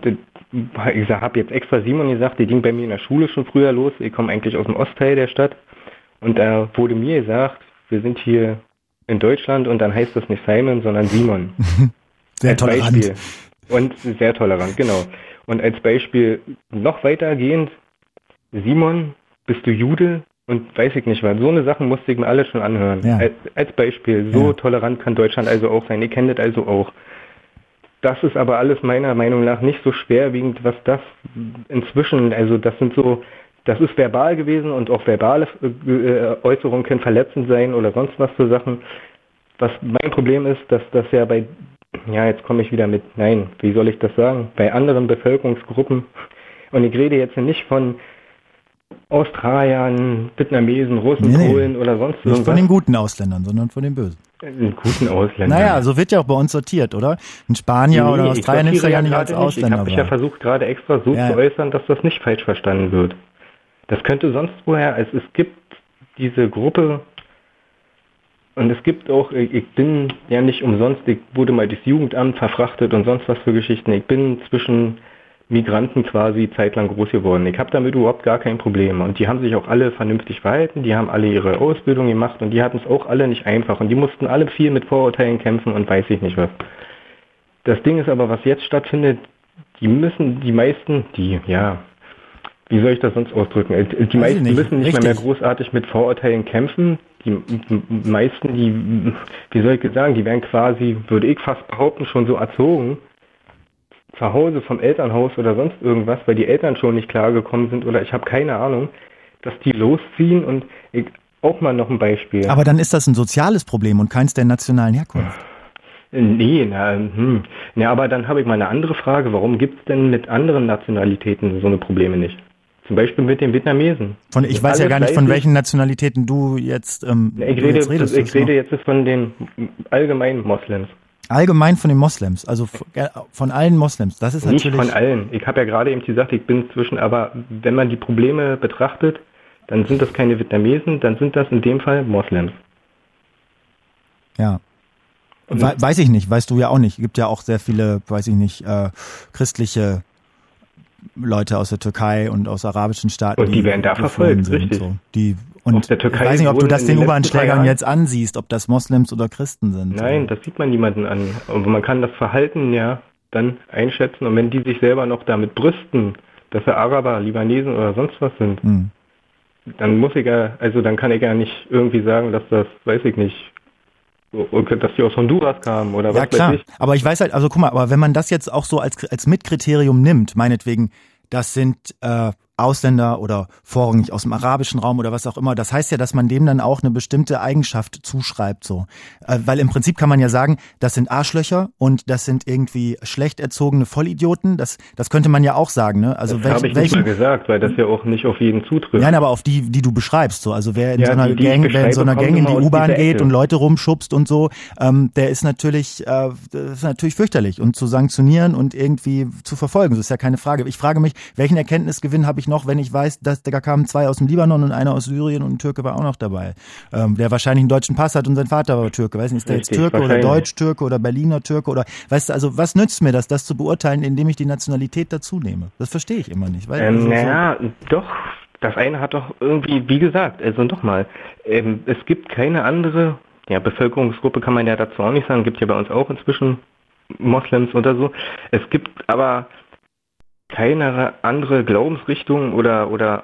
Speaker 10: ich habe jetzt extra Simon gesagt, die ging bei mir in der Schule schon früher los. Ich komme eigentlich aus dem Ostteil der Stadt. Und da wurde mir gesagt, wir sind hier in Deutschland und dann heißt das nicht Simon, sondern Simon.
Speaker 3: Sehr
Speaker 10: als
Speaker 3: tolerant.
Speaker 10: Beispiel. Und sehr tolerant, genau. Und als Beispiel noch weitergehend, Simon, bist du Jude? Und weiß ich nicht was. So eine Sachen musste ich mir alle schon anhören.
Speaker 3: Ja.
Speaker 10: Als, als Beispiel, so
Speaker 3: Ja.
Speaker 10: tolerant kann Deutschland also auch sein. Ihr kennt das also auch. Das ist aber alles meiner Meinung nach nicht so schwerwiegend, was das inzwischen, also das sind so, das ist verbal gewesen und auch verbale äh, Äußerungen können verletzend sein oder sonst was für Sachen. Was mein Problem ist, dass das ja bei, ja jetzt komme ich wieder mit, nein, wie soll ich das sagen, bei anderen Bevölkerungsgruppen, und ich rede jetzt nicht von Australiern, Vietnamesen, Russen,
Speaker 3: Nee, nee.
Speaker 10: Polen oder sonst
Speaker 3: Nicht
Speaker 10: irgendwas.
Speaker 3: von den guten Ausländern, sondern von den bösen.
Speaker 10: Einen guten Ausländern.
Speaker 3: Naja, so wird ja auch bei uns sortiert, oder? Ein Spanier
Speaker 10: Nee,
Speaker 3: oder
Speaker 10: ich
Speaker 3: Australier nimmst du
Speaker 10: sortiere
Speaker 3: ja nicht als
Speaker 10: gerade nicht.
Speaker 3: Ausländer
Speaker 10: Ich habe mich ja
Speaker 3: wahr.
Speaker 10: versucht, gerade extra so
Speaker 3: Ja.
Speaker 10: zu äußern, dass das nicht falsch verstanden wird. Das könnte sonst woher, also es gibt diese Gruppe und es gibt auch, ich ich bin ja nicht umsonst, ich wurde mal durchs Jugendamt verfrachtet und sonst was für Geschichten. Ich bin zwischen Migranten quasi zeitlang groß geworden. Ich habe damit überhaupt gar kein Problem. Und die haben sich auch alle vernünftig verhalten, die haben alle ihre Ausbildung gemacht und die hatten es auch alle nicht einfach. Und die mussten alle viel mit Vorurteilen kämpfen und weiß ich nicht was. Das Ding ist aber, was jetzt stattfindet, die müssen, die meisten, die, ja, wie soll ich das sonst ausdrücken? Die
Speaker 3: Weiß ich
Speaker 10: meisten
Speaker 3: nicht.
Speaker 10: müssen nicht mal mehr
Speaker 3: Richtig.
Speaker 10: großartig mit Vorurteilen kämpfen. Die m- meisten, die, wie soll ich sagen, die werden quasi, würde ich fast behaupten, schon so erzogen, zu Hause vom Elternhaus oder sonst irgendwas, weil die Eltern schon nicht klargekommen sind oder ich habe keine Ahnung, dass die losziehen und ich, auch mal noch ein Beispiel.
Speaker 3: Aber dann ist das ein soziales Problem und keins der nationalen Herkunft.
Speaker 10: Nee, na, hm. Ja, aber dann habe ich mal eine andere Frage. Warum gibt es denn mit anderen Nationalitäten so eine Probleme nicht? Zum Beispiel mit den Vietnamesen.
Speaker 3: Von, ich
Speaker 10: Sind
Speaker 3: weiß ja
Speaker 10: alle
Speaker 3: gar nicht, von
Speaker 10: fleißig.
Speaker 3: welchen Nationalitäten du jetzt, ähm,
Speaker 10: Ja, ich
Speaker 3: du
Speaker 10: rede,
Speaker 3: jetzt redest.
Speaker 10: ich
Speaker 3: Das ist
Speaker 10: rede
Speaker 3: noch-
Speaker 10: jetzt von den allgemeinen Moslems.
Speaker 3: allgemein von den Moslems, also von, äh, von allen Moslems. Das ist
Speaker 10: Nicht
Speaker 3: natürlich.
Speaker 10: von allen. Ich habe ja gerade eben gesagt, ich bin zwischen, aber wenn man die Probleme betrachtet, dann sind das keine Vietnamesen, dann sind das in dem Fall Moslems.
Speaker 3: Ja. We weiß ich nicht, weißt du ja auch nicht. Es gibt ja auch sehr viele, weiß ich nicht, äh, christliche Leute aus der Türkei und aus arabischen Staaten.
Speaker 10: Und die werden da
Speaker 3: geflohen
Speaker 10: verfolgt, richtig.
Speaker 3: So. Die, und
Speaker 10: Aus der Türkei
Speaker 3: ich weiß nicht, ob du
Speaker 10: wurden
Speaker 3: das
Speaker 10: in
Speaker 3: den
Speaker 10: den letzten
Speaker 3: U-Bahn-Schlägern
Speaker 10: drei Jahren-
Speaker 3: jetzt ansiehst, ob das Moslems oder Christen sind.
Speaker 10: Nein, das sieht man niemanden an. Aber man kann das Verhalten ja dann einschätzen. Und wenn die sich selber noch damit brüsten, dass sie Araber, Libanesen oder sonst was sind,
Speaker 3: Hm.
Speaker 10: dann muss ich ja, also dann kann ich ja nicht irgendwie sagen, dass das, weiß ich nicht, dass die aus Honduras kamen oder was
Speaker 3: Ja, klar.
Speaker 10: weiß ich.
Speaker 3: Aber ich weiß halt, also guck mal, aber wenn man das jetzt auch so als, als Mitkriterium nimmt, meinetwegen, das sind äh, Ausländer oder vorrangig aus dem arabischen Raum oder was auch immer. Das heißt ja, dass man dem dann auch eine bestimmte Eigenschaft zuschreibt, so. Äh, weil im Prinzip kann man ja sagen, das sind Arschlöcher und das sind irgendwie schlecht erzogene Vollidioten. Das, das könnte man ja auch sagen, ne? Also
Speaker 10: das
Speaker 3: welch,
Speaker 10: habe ich
Speaker 3: welchen,
Speaker 10: nicht mal gesagt, weil das ja auch nicht auf jeden zutrifft.
Speaker 3: Nein, aber auf die, die du beschreibst, so. Also wer in
Speaker 10: Ja,
Speaker 3: so einer
Speaker 10: die, die ich
Speaker 3: Gang, wer in so einer
Speaker 10: beschreibe,
Speaker 3: Gang in
Speaker 10: kommen
Speaker 3: die
Speaker 10: immer aus
Speaker 3: U-Bahn
Speaker 10: dieser
Speaker 3: geht
Speaker 10: Ecke.
Speaker 3: und Leute rumschubst und so, ähm, der ist natürlich, äh, das ist natürlich fürchterlich und zu sanktionieren und irgendwie zu verfolgen. Das ist ja keine Frage. Ich frage mich, welchen Erkenntnisgewinn habe ich noch, wenn ich weiß, dass da kamen zwei aus dem Libanon und einer aus Syrien und ein Türke war auch noch dabei, ähm, der wahrscheinlich einen deutschen Pass hat und sein Vater war Türke. Weiß nicht, ist der jetzt
Speaker 10: Richtig,
Speaker 3: Türke oder Deutsch-Türke oder Berliner Türke oder, weißt du, also was nützt mir das, das zu beurteilen, indem ich die Nationalität dazu nehme? Das verstehe ich immer nicht. Weil,
Speaker 10: Ähm,
Speaker 3: also,
Speaker 10: naja, doch, das eine hat doch irgendwie, wie gesagt, also nochmal, ähm, es gibt keine andere, ja, Bevölkerungsgruppe kann man ja dazu auch nicht sagen, gibt ja bei uns auch inzwischen Moslems oder so. Es gibt aber keine andere Glaubensrichtung oder, oder,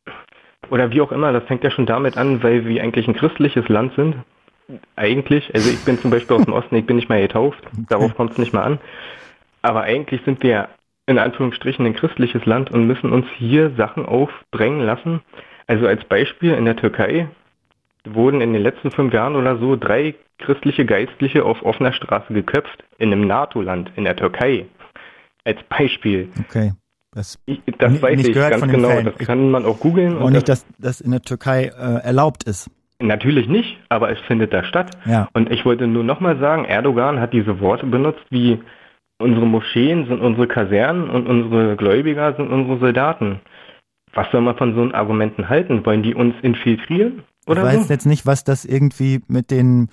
Speaker 10: oder wie auch immer, das fängt ja schon damit an, weil wir eigentlich ein christliches Land sind. Eigentlich, also ich bin zum Beispiel aus dem Osten, ich bin nicht mal getauft, darauf kommt es nicht mal an. Aber eigentlich sind wir in Anführungsstrichen ein christliches Land und müssen uns hier Sachen aufdrängen lassen. Also als Beispiel in der Türkei wurden in den letzten fünf Jahren oder so drei christliche Geistliche auf offener Straße geköpft in einem NATO-Land, in der Türkei. Als Beispiel.
Speaker 3: Okay. Das,
Speaker 10: ich, das
Speaker 3: nicht,
Speaker 10: weiß
Speaker 3: nicht
Speaker 10: ich
Speaker 3: gehört
Speaker 10: ganz
Speaker 3: von den
Speaker 10: genau.
Speaker 3: Fällen.
Speaker 10: Das kann man auch googeln.
Speaker 3: Und, und nicht, dass das in der Türkei äh, erlaubt ist.
Speaker 10: Natürlich nicht, aber es findet da statt.
Speaker 3: Ja.
Speaker 10: Und ich wollte nur nochmal sagen, Erdogan hat diese Worte benutzt wie unsere Moscheen sind unsere Kasernen und unsere Gläubiger sind unsere Soldaten. Was soll man von so Argumenten halten? Wollen die uns infiltrieren? Oder
Speaker 3: ich weiß
Speaker 10: so?
Speaker 3: jetzt nicht, was das irgendwie mit den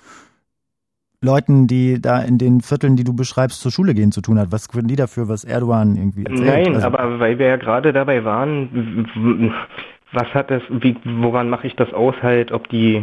Speaker 3: Leuten, die da in den Vierteln, die du beschreibst, zur Schule gehen zu tun hat. Was können die dafür, was Erdogan irgendwie erzählt?
Speaker 10: Nein,
Speaker 3: also,
Speaker 10: aber weil wir ja gerade dabei waren, was hat das, wie, woran mache ich das aus halt, ob die,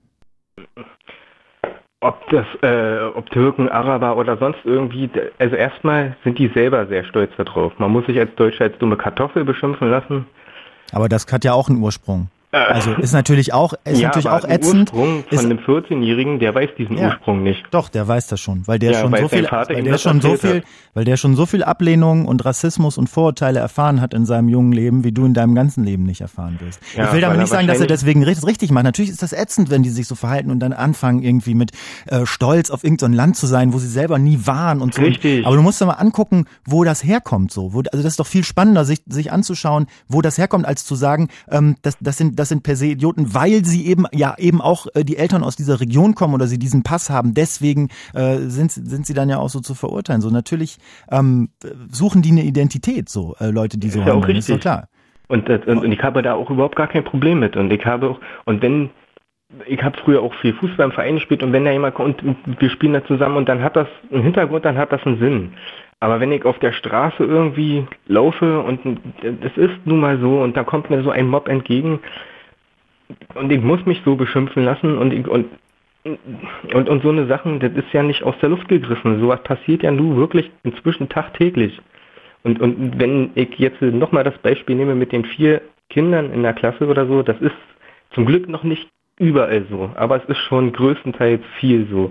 Speaker 10: ob das, äh, ob Türken, Araber oder sonst irgendwie, also erstmal sind die selber sehr stolz darauf. Man muss sich als Deutscher als dumme Kartoffel beschimpfen lassen.
Speaker 3: Aber das hat ja auch einen Ursprung. Also ist natürlich auch ist
Speaker 10: ja,
Speaker 3: natürlich
Speaker 10: aber
Speaker 3: auch ätzend.
Speaker 10: Ursprung von
Speaker 3: ist,
Speaker 10: einem vierzehnjährigen, der weiß diesen
Speaker 3: ja,
Speaker 10: Ursprung nicht.
Speaker 3: Doch, der weiß das schon, weil der
Speaker 10: ja,
Speaker 3: schon
Speaker 10: weil
Speaker 3: so viel,
Speaker 10: Vater
Speaker 3: weil
Speaker 10: ihm
Speaker 3: der
Speaker 10: das
Speaker 3: schon so viel,
Speaker 10: hat.
Speaker 3: weil der schon so viel Ablehnung und Rassismus und Vorurteile erfahren hat in seinem jungen Leben, wie du in deinem ganzen Leben nicht erfahren wirst.
Speaker 10: Ja,
Speaker 3: ich will damit
Speaker 10: weil
Speaker 3: nicht
Speaker 10: er
Speaker 3: sagen, dass er
Speaker 10: wahrscheinlich-
Speaker 3: deswegen richtig, richtig macht. Natürlich ist das ätzend, wenn die sich so verhalten und dann anfangen irgendwie mit äh, Stolz auf irgendein Land zu sein, wo sie selber nie waren und so.
Speaker 10: Richtig.
Speaker 3: Aber du musst dir mal angucken, wo das herkommt, so. Wo, also das ist doch viel spannender, sich sich anzuschauen, wo das herkommt, als zu sagen, ähm, das, das sind das sind per se Idioten, weil sie eben ja eben auch äh, die Eltern aus dieser Region kommen oder sie diesen Pass haben. Deswegen äh, sind sind sie dann ja auch so zu verurteilen. So natürlich ähm, suchen die eine Identität, so äh, Leute, die so
Speaker 10: Ist ja auch
Speaker 3: handeln. Ist doch
Speaker 10: richtig.
Speaker 3: klar.
Speaker 10: Und, das- und, und ich habe da auch überhaupt gar kein Problem mit. Und ich habe auch, und wenn, ich habe früher auch viel Fußball im Verein gespielt und wenn da jemand kommt und wir spielen da zusammen und dann hat das einen Hintergrund, dann hat das einen Sinn. Aber wenn ich auf der Straße irgendwie laufe und es ist nun mal so und da kommt mir so ein Mob entgegen und ich muss mich so beschimpfen lassen und ich, und und, und so eine Sachen, das ist ja nicht aus der Luft gegriffen. Sowas passiert ja nur wirklich inzwischen tagtäglich. Und, und wenn ich jetzt nochmal das Beispiel nehme mit den vier Kindern in der Klasse oder so, das ist zum Glück noch nicht überall so, aber es ist schon größtenteils viel so.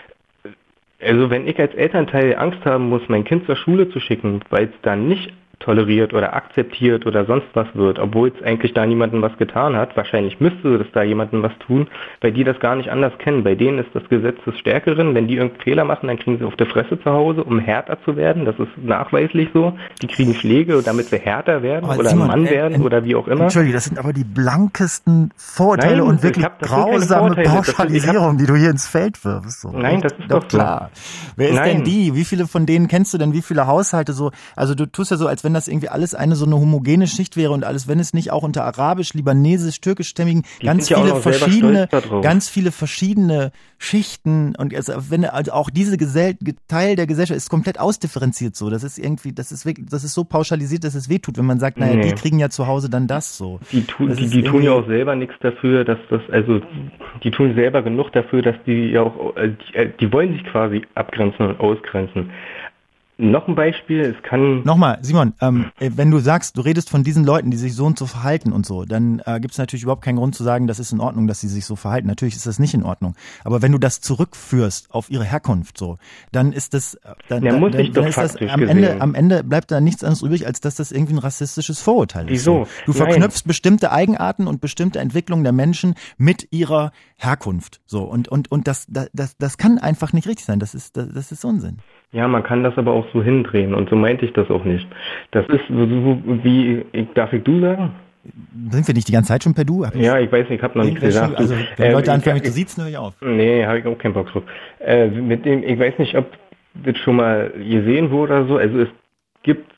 Speaker 10: Also wenn ich als Elternteil Angst haben muss, mein Kind zur Schule zu schicken, weil es dann nicht toleriert oder akzeptiert oder sonst was wird, obwohl es eigentlich da niemandem was getan hat. Wahrscheinlich müsste das da jemandem was tun, weil die das gar nicht anders kennen. Bei denen ist das Gesetz des Stärkeren. Wenn die irgendeinen Fehler machen, dann kriegen sie auf der Fresse zu Hause, um härter zu werden. Das ist nachweislich so. Die kriegen Pflege, damit sie härter werden
Speaker 3: Aber
Speaker 10: oder
Speaker 3: Simon,
Speaker 10: ein Mann
Speaker 3: äh,
Speaker 10: werden
Speaker 3: äh,
Speaker 10: oder wie auch immer.
Speaker 3: Entschuldige, das sind aber die blankesten Vorurteile
Speaker 10: Nein,
Speaker 3: und
Speaker 10: ich
Speaker 3: wirklich
Speaker 10: hab- das sind keine
Speaker 3: grausame
Speaker 10: Vorurteile. Das sind- ich
Speaker 3: Pauschalisierung, die du hier ins Feld wirfst. So.
Speaker 10: Nein, das ist
Speaker 3: doch
Speaker 10: doch so.
Speaker 3: klar. Wer ist
Speaker 10: Nein.
Speaker 3: denn die? Wie viele von denen kennst du denn? Wie viele Haushalte so? Also du tust ja so, als wenn das irgendwie alles eine so eine homogene Schicht wäre und alles, wenn es nicht auch unter arabisch, libanesisch, türkischstämmigen
Speaker 10: Die
Speaker 3: ganz
Speaker 10: sind ja auch
Speaker 3: viele
Speaker 10: noch selber
Speaker 3: verschiedene,
Speaker 10: stolz da drauf.
Speaker 3: ganz viele verschiedene Schichten und also wenn also auch diese Gesell Teil der Gesellschaft ist komplett ausdifferenziert so. Das ist irgendwie, das ist wirklich, das ist so pauschalisiert, dass es wehtut, wenn man sagt, naja,
Speaker 10: Nee.
Speaker 3: die kriegen ja zu Hause dann das so.
Speaker 10: Die, tu,
Speaker 3: Das
Speaker 10: die,
Speaker 3: ist
Speaker 10: die tun ja
Speaker 3: irgendwie-
Speaker 10: auch selber nichts dafür, dass das, also die tun selber genug dafür, dass die ja auch, äh, die, äh, die wollen sich quasi abgrenzen und ausgrenzen. noch ein Beispiel, es kann...
Speaker 3: Nochmal, Simon, ähm, wenn du sagst, du redest von diesen Leuten, die sich so und so verhalten und so, dann äh, gibt es natürlich überhaupt keinen Grund zu sagen, das ist in Ordnung, dass sie sich so verhalten. Natürlich ist das nicht in Ordnung. Aber wenn du das zurückführst auf ihre Herkunft, so, dann ist das, dann,
Speaker 10: Ja,
Speaker 3: dann,
Speaker 10: muss
Speaker 3: dann,
Speaker 10: ich doch
Speaker 3: dann ist das
Speaker 10: faktisch
Speaker 3: am
Speaker 10: gesehen.
Speaker 3: Ende, am Ende bleibt da nichts anderes übrig, als dass das irgendwie ein rassistisches Vorurteil ist.
Speaker 10: Wieso?
Speaker 3: Du
Speaker 10: Nein.
Speaker 3: verknüpfst bestimmte Eigenarten und bestimmte Entwicklungen der Menschen mit ihrer Herkunft. So, und, und, und das, das, das kann einfach nicht richtig sein. Das ist, das, das ist Unsinn.
Speaker 10: Ja, man kann das aber auch so hindrehen und so meinte ich das auch nicht. Das ist so, so wie, ich, darf ich du sagen?
Speaker 3: Sind wir nicht die ganze Zeit schon per Du? Hab ich-
Speaker 10: Ja, ich weiß nicht, ich habe noch nichts
Speaker 3: Irgendwer
Speaker 10: gesagt.
Speaker 3: schon- also, wenn
Speaker 10: Äh,
Speaker 3: Leute
Speaker 10: ich-
Speaker 3: anfangen, mich
Speaker 10: ich-
Speaker 3: zu siezen, höre ich auf.
Speaker 10: Nee, habe ich auch keinen Bock drauf. Äh, mit dem, ich weiß nicht, ob das schon mal gesehen wurde oder so. Also es gibt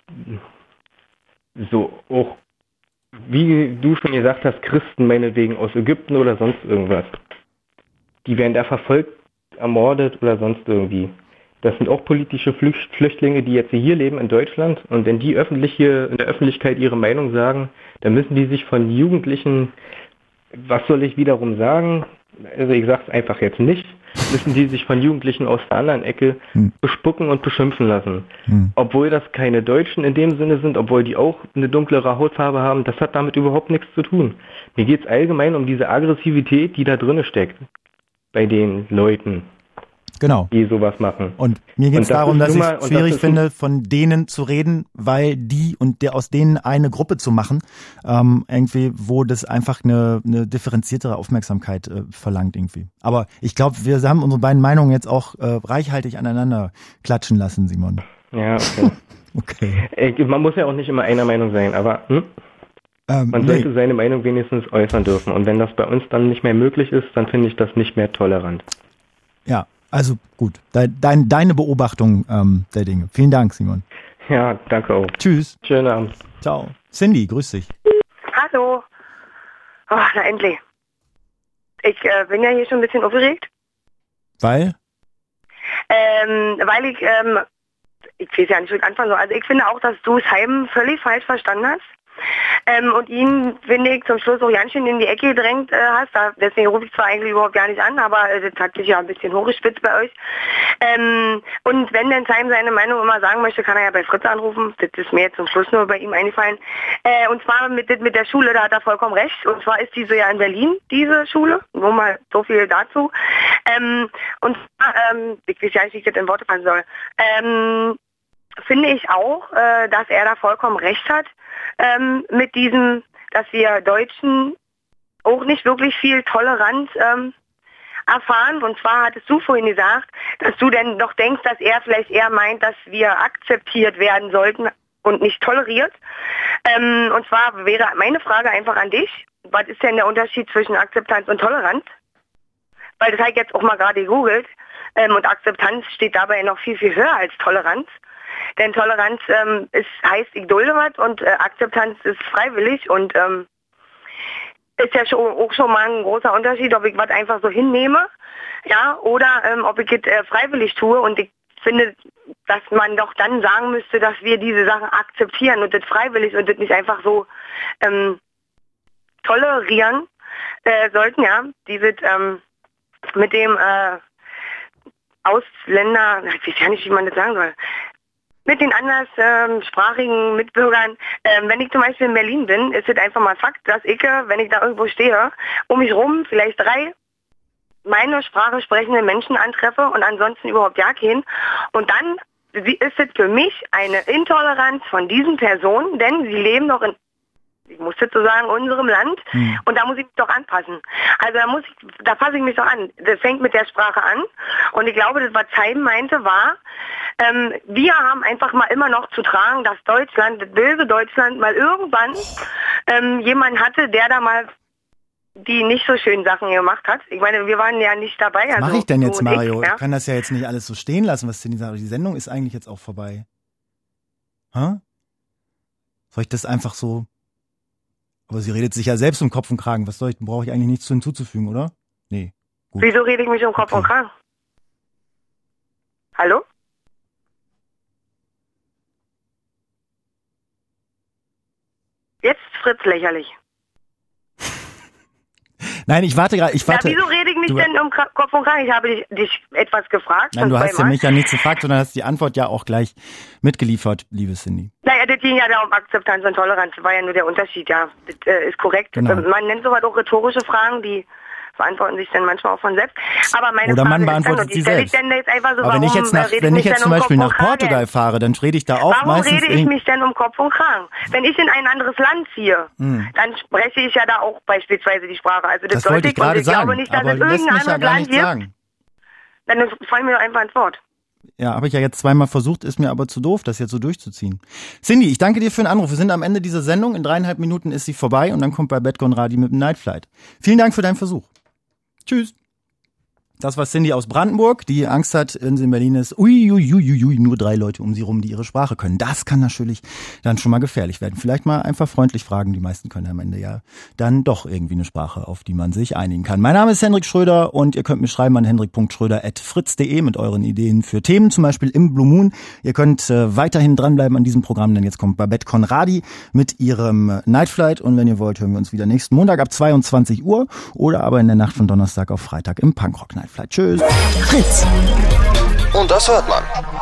Speaker 10: so auch, wie du schon gesagt hast, Christen meinetwegen aus Ägypten oder sonst irgendwas. Die werden da verfolgt, ermordet oder sonst irgendwie. Das sind auch politische Flücht- Flüchtlinge, die jetzt hier leben in Deutschland. Und wenn die öffentlich hier in der Öffentlichkeit ihre Meinung sagen, dann müssen die sich von Jugendlichen, was soll ich wiederum sagen? Also ich sag's einfach jetzt nicht, müssen die sich von Jugendlichen aus der anderen Ecke
Speaker 3: Hm.
Speaker 10: bespucken und beschimpfen lassen.
Speaker 3: Hm.
Speaker 10: Obwohl das keine Deutschen in dem Sinne sind, obwohl die auch eine dunklere Hautfarbe haben, das hat damit überhaupt nichts zu tun. Mir geht's allgemein um diese Aggressivität, die da drinne steckt. Bei den Leuten,
Speaker 3: Genau.
Speaker 10: die sowas machen.
Speaker 3: Und mir geht es
Speaker 10: Und das
Speaker 3: darum,
Speaker 10: ist
Speaker 3: dass
Speaker 10: nun
Speaker 3: ich
Speaker 10: mal- und
Speaker 3: schwierig
Speaker 10: das ist
Speaker 3: finde, von denen zu reden, weil die und der aus denen eine Gruppe zu machen, ähm, irgendwie, wo das einfach eine, eine differenziertere Aufmerksamkeit äh, verlangt irgendwie. Aber ich glaube, wir haben unsere beiden Meinungen jetzt auch äh, reichhaltig aneinander klatschen lassen, Simon.
Speaker 10: Ja, okay.
Speaker 3: Okay.
Speaker 10: Äh, Man muss ja auch nicht immer einer Meinung sein, aber hm?
Speaker 3: Ähm,
Speaker 10: man
Speaker 3: nee.
Speaker 10: sollte seine Meinung wenigstens äußern dürfen. Und wenn das bei uns dann nicht mehr möglich ist, dann finde ich das nicht mehr tolerant.
Speaker 3: Ja, also gut. Dein, dein, deine Beobachtung ähm, der Dinge. Vielen Dank, Simon.
Speaker 10: Ja, danke auch.
Speaker 3: Tschüss.
Speaker 10: Schönen Abend.
Speaker 3: Ciao. Cindy, grüß dich.
Speaker 11: Hallo. Oh, na endlich. Ich äh, bin ja hier schon ein bisschen aufgeregt,
Speaker 3: Weil?
Speaker 11: ähm, weil ich, ähm, ich weiß ja nicht, wo ich anfangen soll. Also ich finde auch, dass du Simon völlig falsch verstanden hast. Ähm, und ihn, finde ich, zum Schluss auch ganz schön in die Ecke gedrängt äh, hast. Da, deswegen rufe ich zwar eigentlich überhaupt gar nicht an, aber äh, das hat sich ja ein bisschen hochgespitzt bei euch. Ähm, und wenn denn Simon seine Meinung immer sagen möchte, kann er ja bei Fritz anrufen. Das ist mir jetzt zum Schluss nur bei ihm eingefallen. Äh, und zwar mit, mit der Schule, da hat er vollkommen recht. Und zwar ist diese ja in Berlin, diese Schule. Nur mal so viel dazu. Ähm, und zwar, ähm, ich weiß ja nicht, wie ich das in Worte fassen soll. Ähm, finde ich auch, äh, dass er da vollkommen recht hat ähm, mit diesem, dass wir Deutschen auch nicht wirklich viel Toleranz ähm, erfahren. Und zwar hattest du vorhin gesagt, dass du denn doch denkst, dass er vielleicht eher meint, dass wir akzeptiert werden sollten und nicht toleriert. Ähm, und zwar wäre meine Frage einfach an dich, was ist denn der Unterschied zwischen Akzeptanz und Toleranz? Weil das habe ich jetzt auch mal gerade gegoogelt. Ähm, und Akzeptanz steht dabei noch viel, viel höher als Toleranz. Denn Toleranz ähm, ist, heißt, ich dulde was und äh, Akzeptanz ist freiwillig und ähm, ist ja schon, auch schon mal ein großer Unterschied, ob ich was einfach so hinnehme, ja, oder ähm, ob ich es äh, freiwillig tue. Und ich finde, dass man doch dann sagen müsste, dass wir diese Sachen akzeptieren und das freiwillig und das nicht einfach so ähm, tolerieren äh, sollten, ja, dieses ähm, mit dem äh, Ausländer, ich weiß ja nicht, wie man das sagen soll, mit den anderssprachigen Mitbürgern. Ähm, wenn ich zum Beispiel in Berlin bin, ist es einfach mal Fakt, dass ich, wenn ich da irgendwo stehe, um mich rum vielleicht drei meine Sprache sprechende Menschen antreffe und ansonsten überhaupt ja keinen. Und dann ist es für mich eine Intoleranz von diesen Personen, denn sie leben noch in, ich muss jetzt so sagen, unserem Land hm. und da muss ich mich doch anpassen. Also da muss ich, da passe ich mich doch an. Das fängt mit der Sprache an und ich glaube, das, was Heim meinte, war, ähm, wir haben einfach mal immer noch zu tragen, dass Deutschland, das böse Deutschland, mal irgendwann ähm, jemand hatte, der da mal die nicht so schönen Sachen gemacht hat. Ich meine, wir waren ja nicht dabei.
Speaker 3: Was
Speaker 11: also
Speaker 3: mache ich denn jetzt, Mario?
Speaker 11: Ich, ja?
Speaker 3: Ich kann das ja jetzt nicht alles so stehen lassen, was Cindy sagt. Die Sendung ist eigentlich jetzt auch vorbei. Hä? Soll ich das einfach so... Aber sie redet sich ja selbst um Kopf und Kragen. Was soll ich, brauche ich eigentlich nichts zu hinzuzufügen, oder? Nee. Gut.
Speaker 11: Wieso rede ich mich um Kopf okay. und Kragen? Hallo? Jetzt Fritz lächerlich.
Speaker 3: Nein, ich warte gerade, ich warte.
Speaker 11: Ja, wieso rede ich mich
Speaker 3: du,
Speaker 11: denn um Kopf und Kragen? Ich habe dich, dich etwas gefragt.
Speaker 3: Nein, du hast ja mich ja nichts gefragt, sondern hast die Antwort ja auch gleich mitgeliefert, liebe Cindy.
Speaker 11: Naja, das ging ja da um Akzeptanz und Toleranz. Das war ja nur der Unterschied, ja. Das äh, ist korrekt.
Speaker 3: Genau.
Speaker 11: Man nennt sowas auch rhetorische Fragen, die beantworten sich dann manchmal auch von selbst. Aber meine
Speaker 3: Oder man
Speaker 11: Frage
Speaker 3: beantwortet
Speaker 11: ist dann,
Speaker 3: sie selbst.
Speaker 11: Ich denn jetzt einfach so,
Speaker 3: Aber wenn ich jetzt, nach, wenn ich jetzt zum Beispiel nach Portugal fahre, dann rede ich da auch
Speaker 11: warum
Speaker 3: meistens...
Speaker 11: rede ich mich denn um Kopf und Kragen? Wenn ich in ein anderes Land ziehe, hm. dann spreche ich ja da auch beispielsweise die Sprache. Also das,
Speaker 3: das wollte ich gerade
Speaker 11: ich
Speaker 3: sagen,
Speaker 11: glaube nicht, dass
Speaker 3: aber
Speaker 11: es
Speaker 3: lässt
Speaker 11: irgendein
Speaker 3: mich ja
Speaker 11: anderes
Speaker 3: gar
Speaker 11: Land
Speaker 3: nicht
Speaker 11: gibt.
Speaker 3: sagen.
Speaker 11: Dann fallen mir doch einfach ins Wort.
Speaker 3: Ja, habe ich ja jetzt zweimal versucht, ist mir aber zu doof, das jetzt so durchzuziehen. Cindy, ich danke dir für den Anruf. Wir sind am Ende dieser Sendung. In dreieinhalb Minuten ist sie vorbei und dann kommt bei Bad Conradi mit dem Night Flight. Vielen Dank für deinen Versuch. Tschüss. Das war Cindy aus Brandenburg, die Angst hat, wenn sie in Berlin ist, ui, ui, ui, ui, nur drei Leute um sie rum, die ihre Sprache können. Das kann natürlich dann schon mal gefährlich werden. Vielleicht mal einfach freundlich fragen. Die meisten können am Ende ja dann doch irgendwie eine Sprache, auf die man sich einigen kann. Mein Name ist Hendrik Schröder und ihr könnt mir schreiben an hendrik punkt schröder at fritz punkt de mit euren Ideen für Themen, zum Beispiel im Blue Moon. Ihr könnt äh, weiterhin dranbleiben an diesem Programm, denn jetzt kommt Babette Conradi mit ihrem Night Flight. Und wenn ihr wollt, hören wir uns wieder nächsten Montag ab zweiundzwanzig Uhr oder aber in der Nacht von Donnerstag auf Freitag im Punkrock Night Flight. Tschüss.
Speaker 2: Fritz.
Speaker 1: Und das hört man.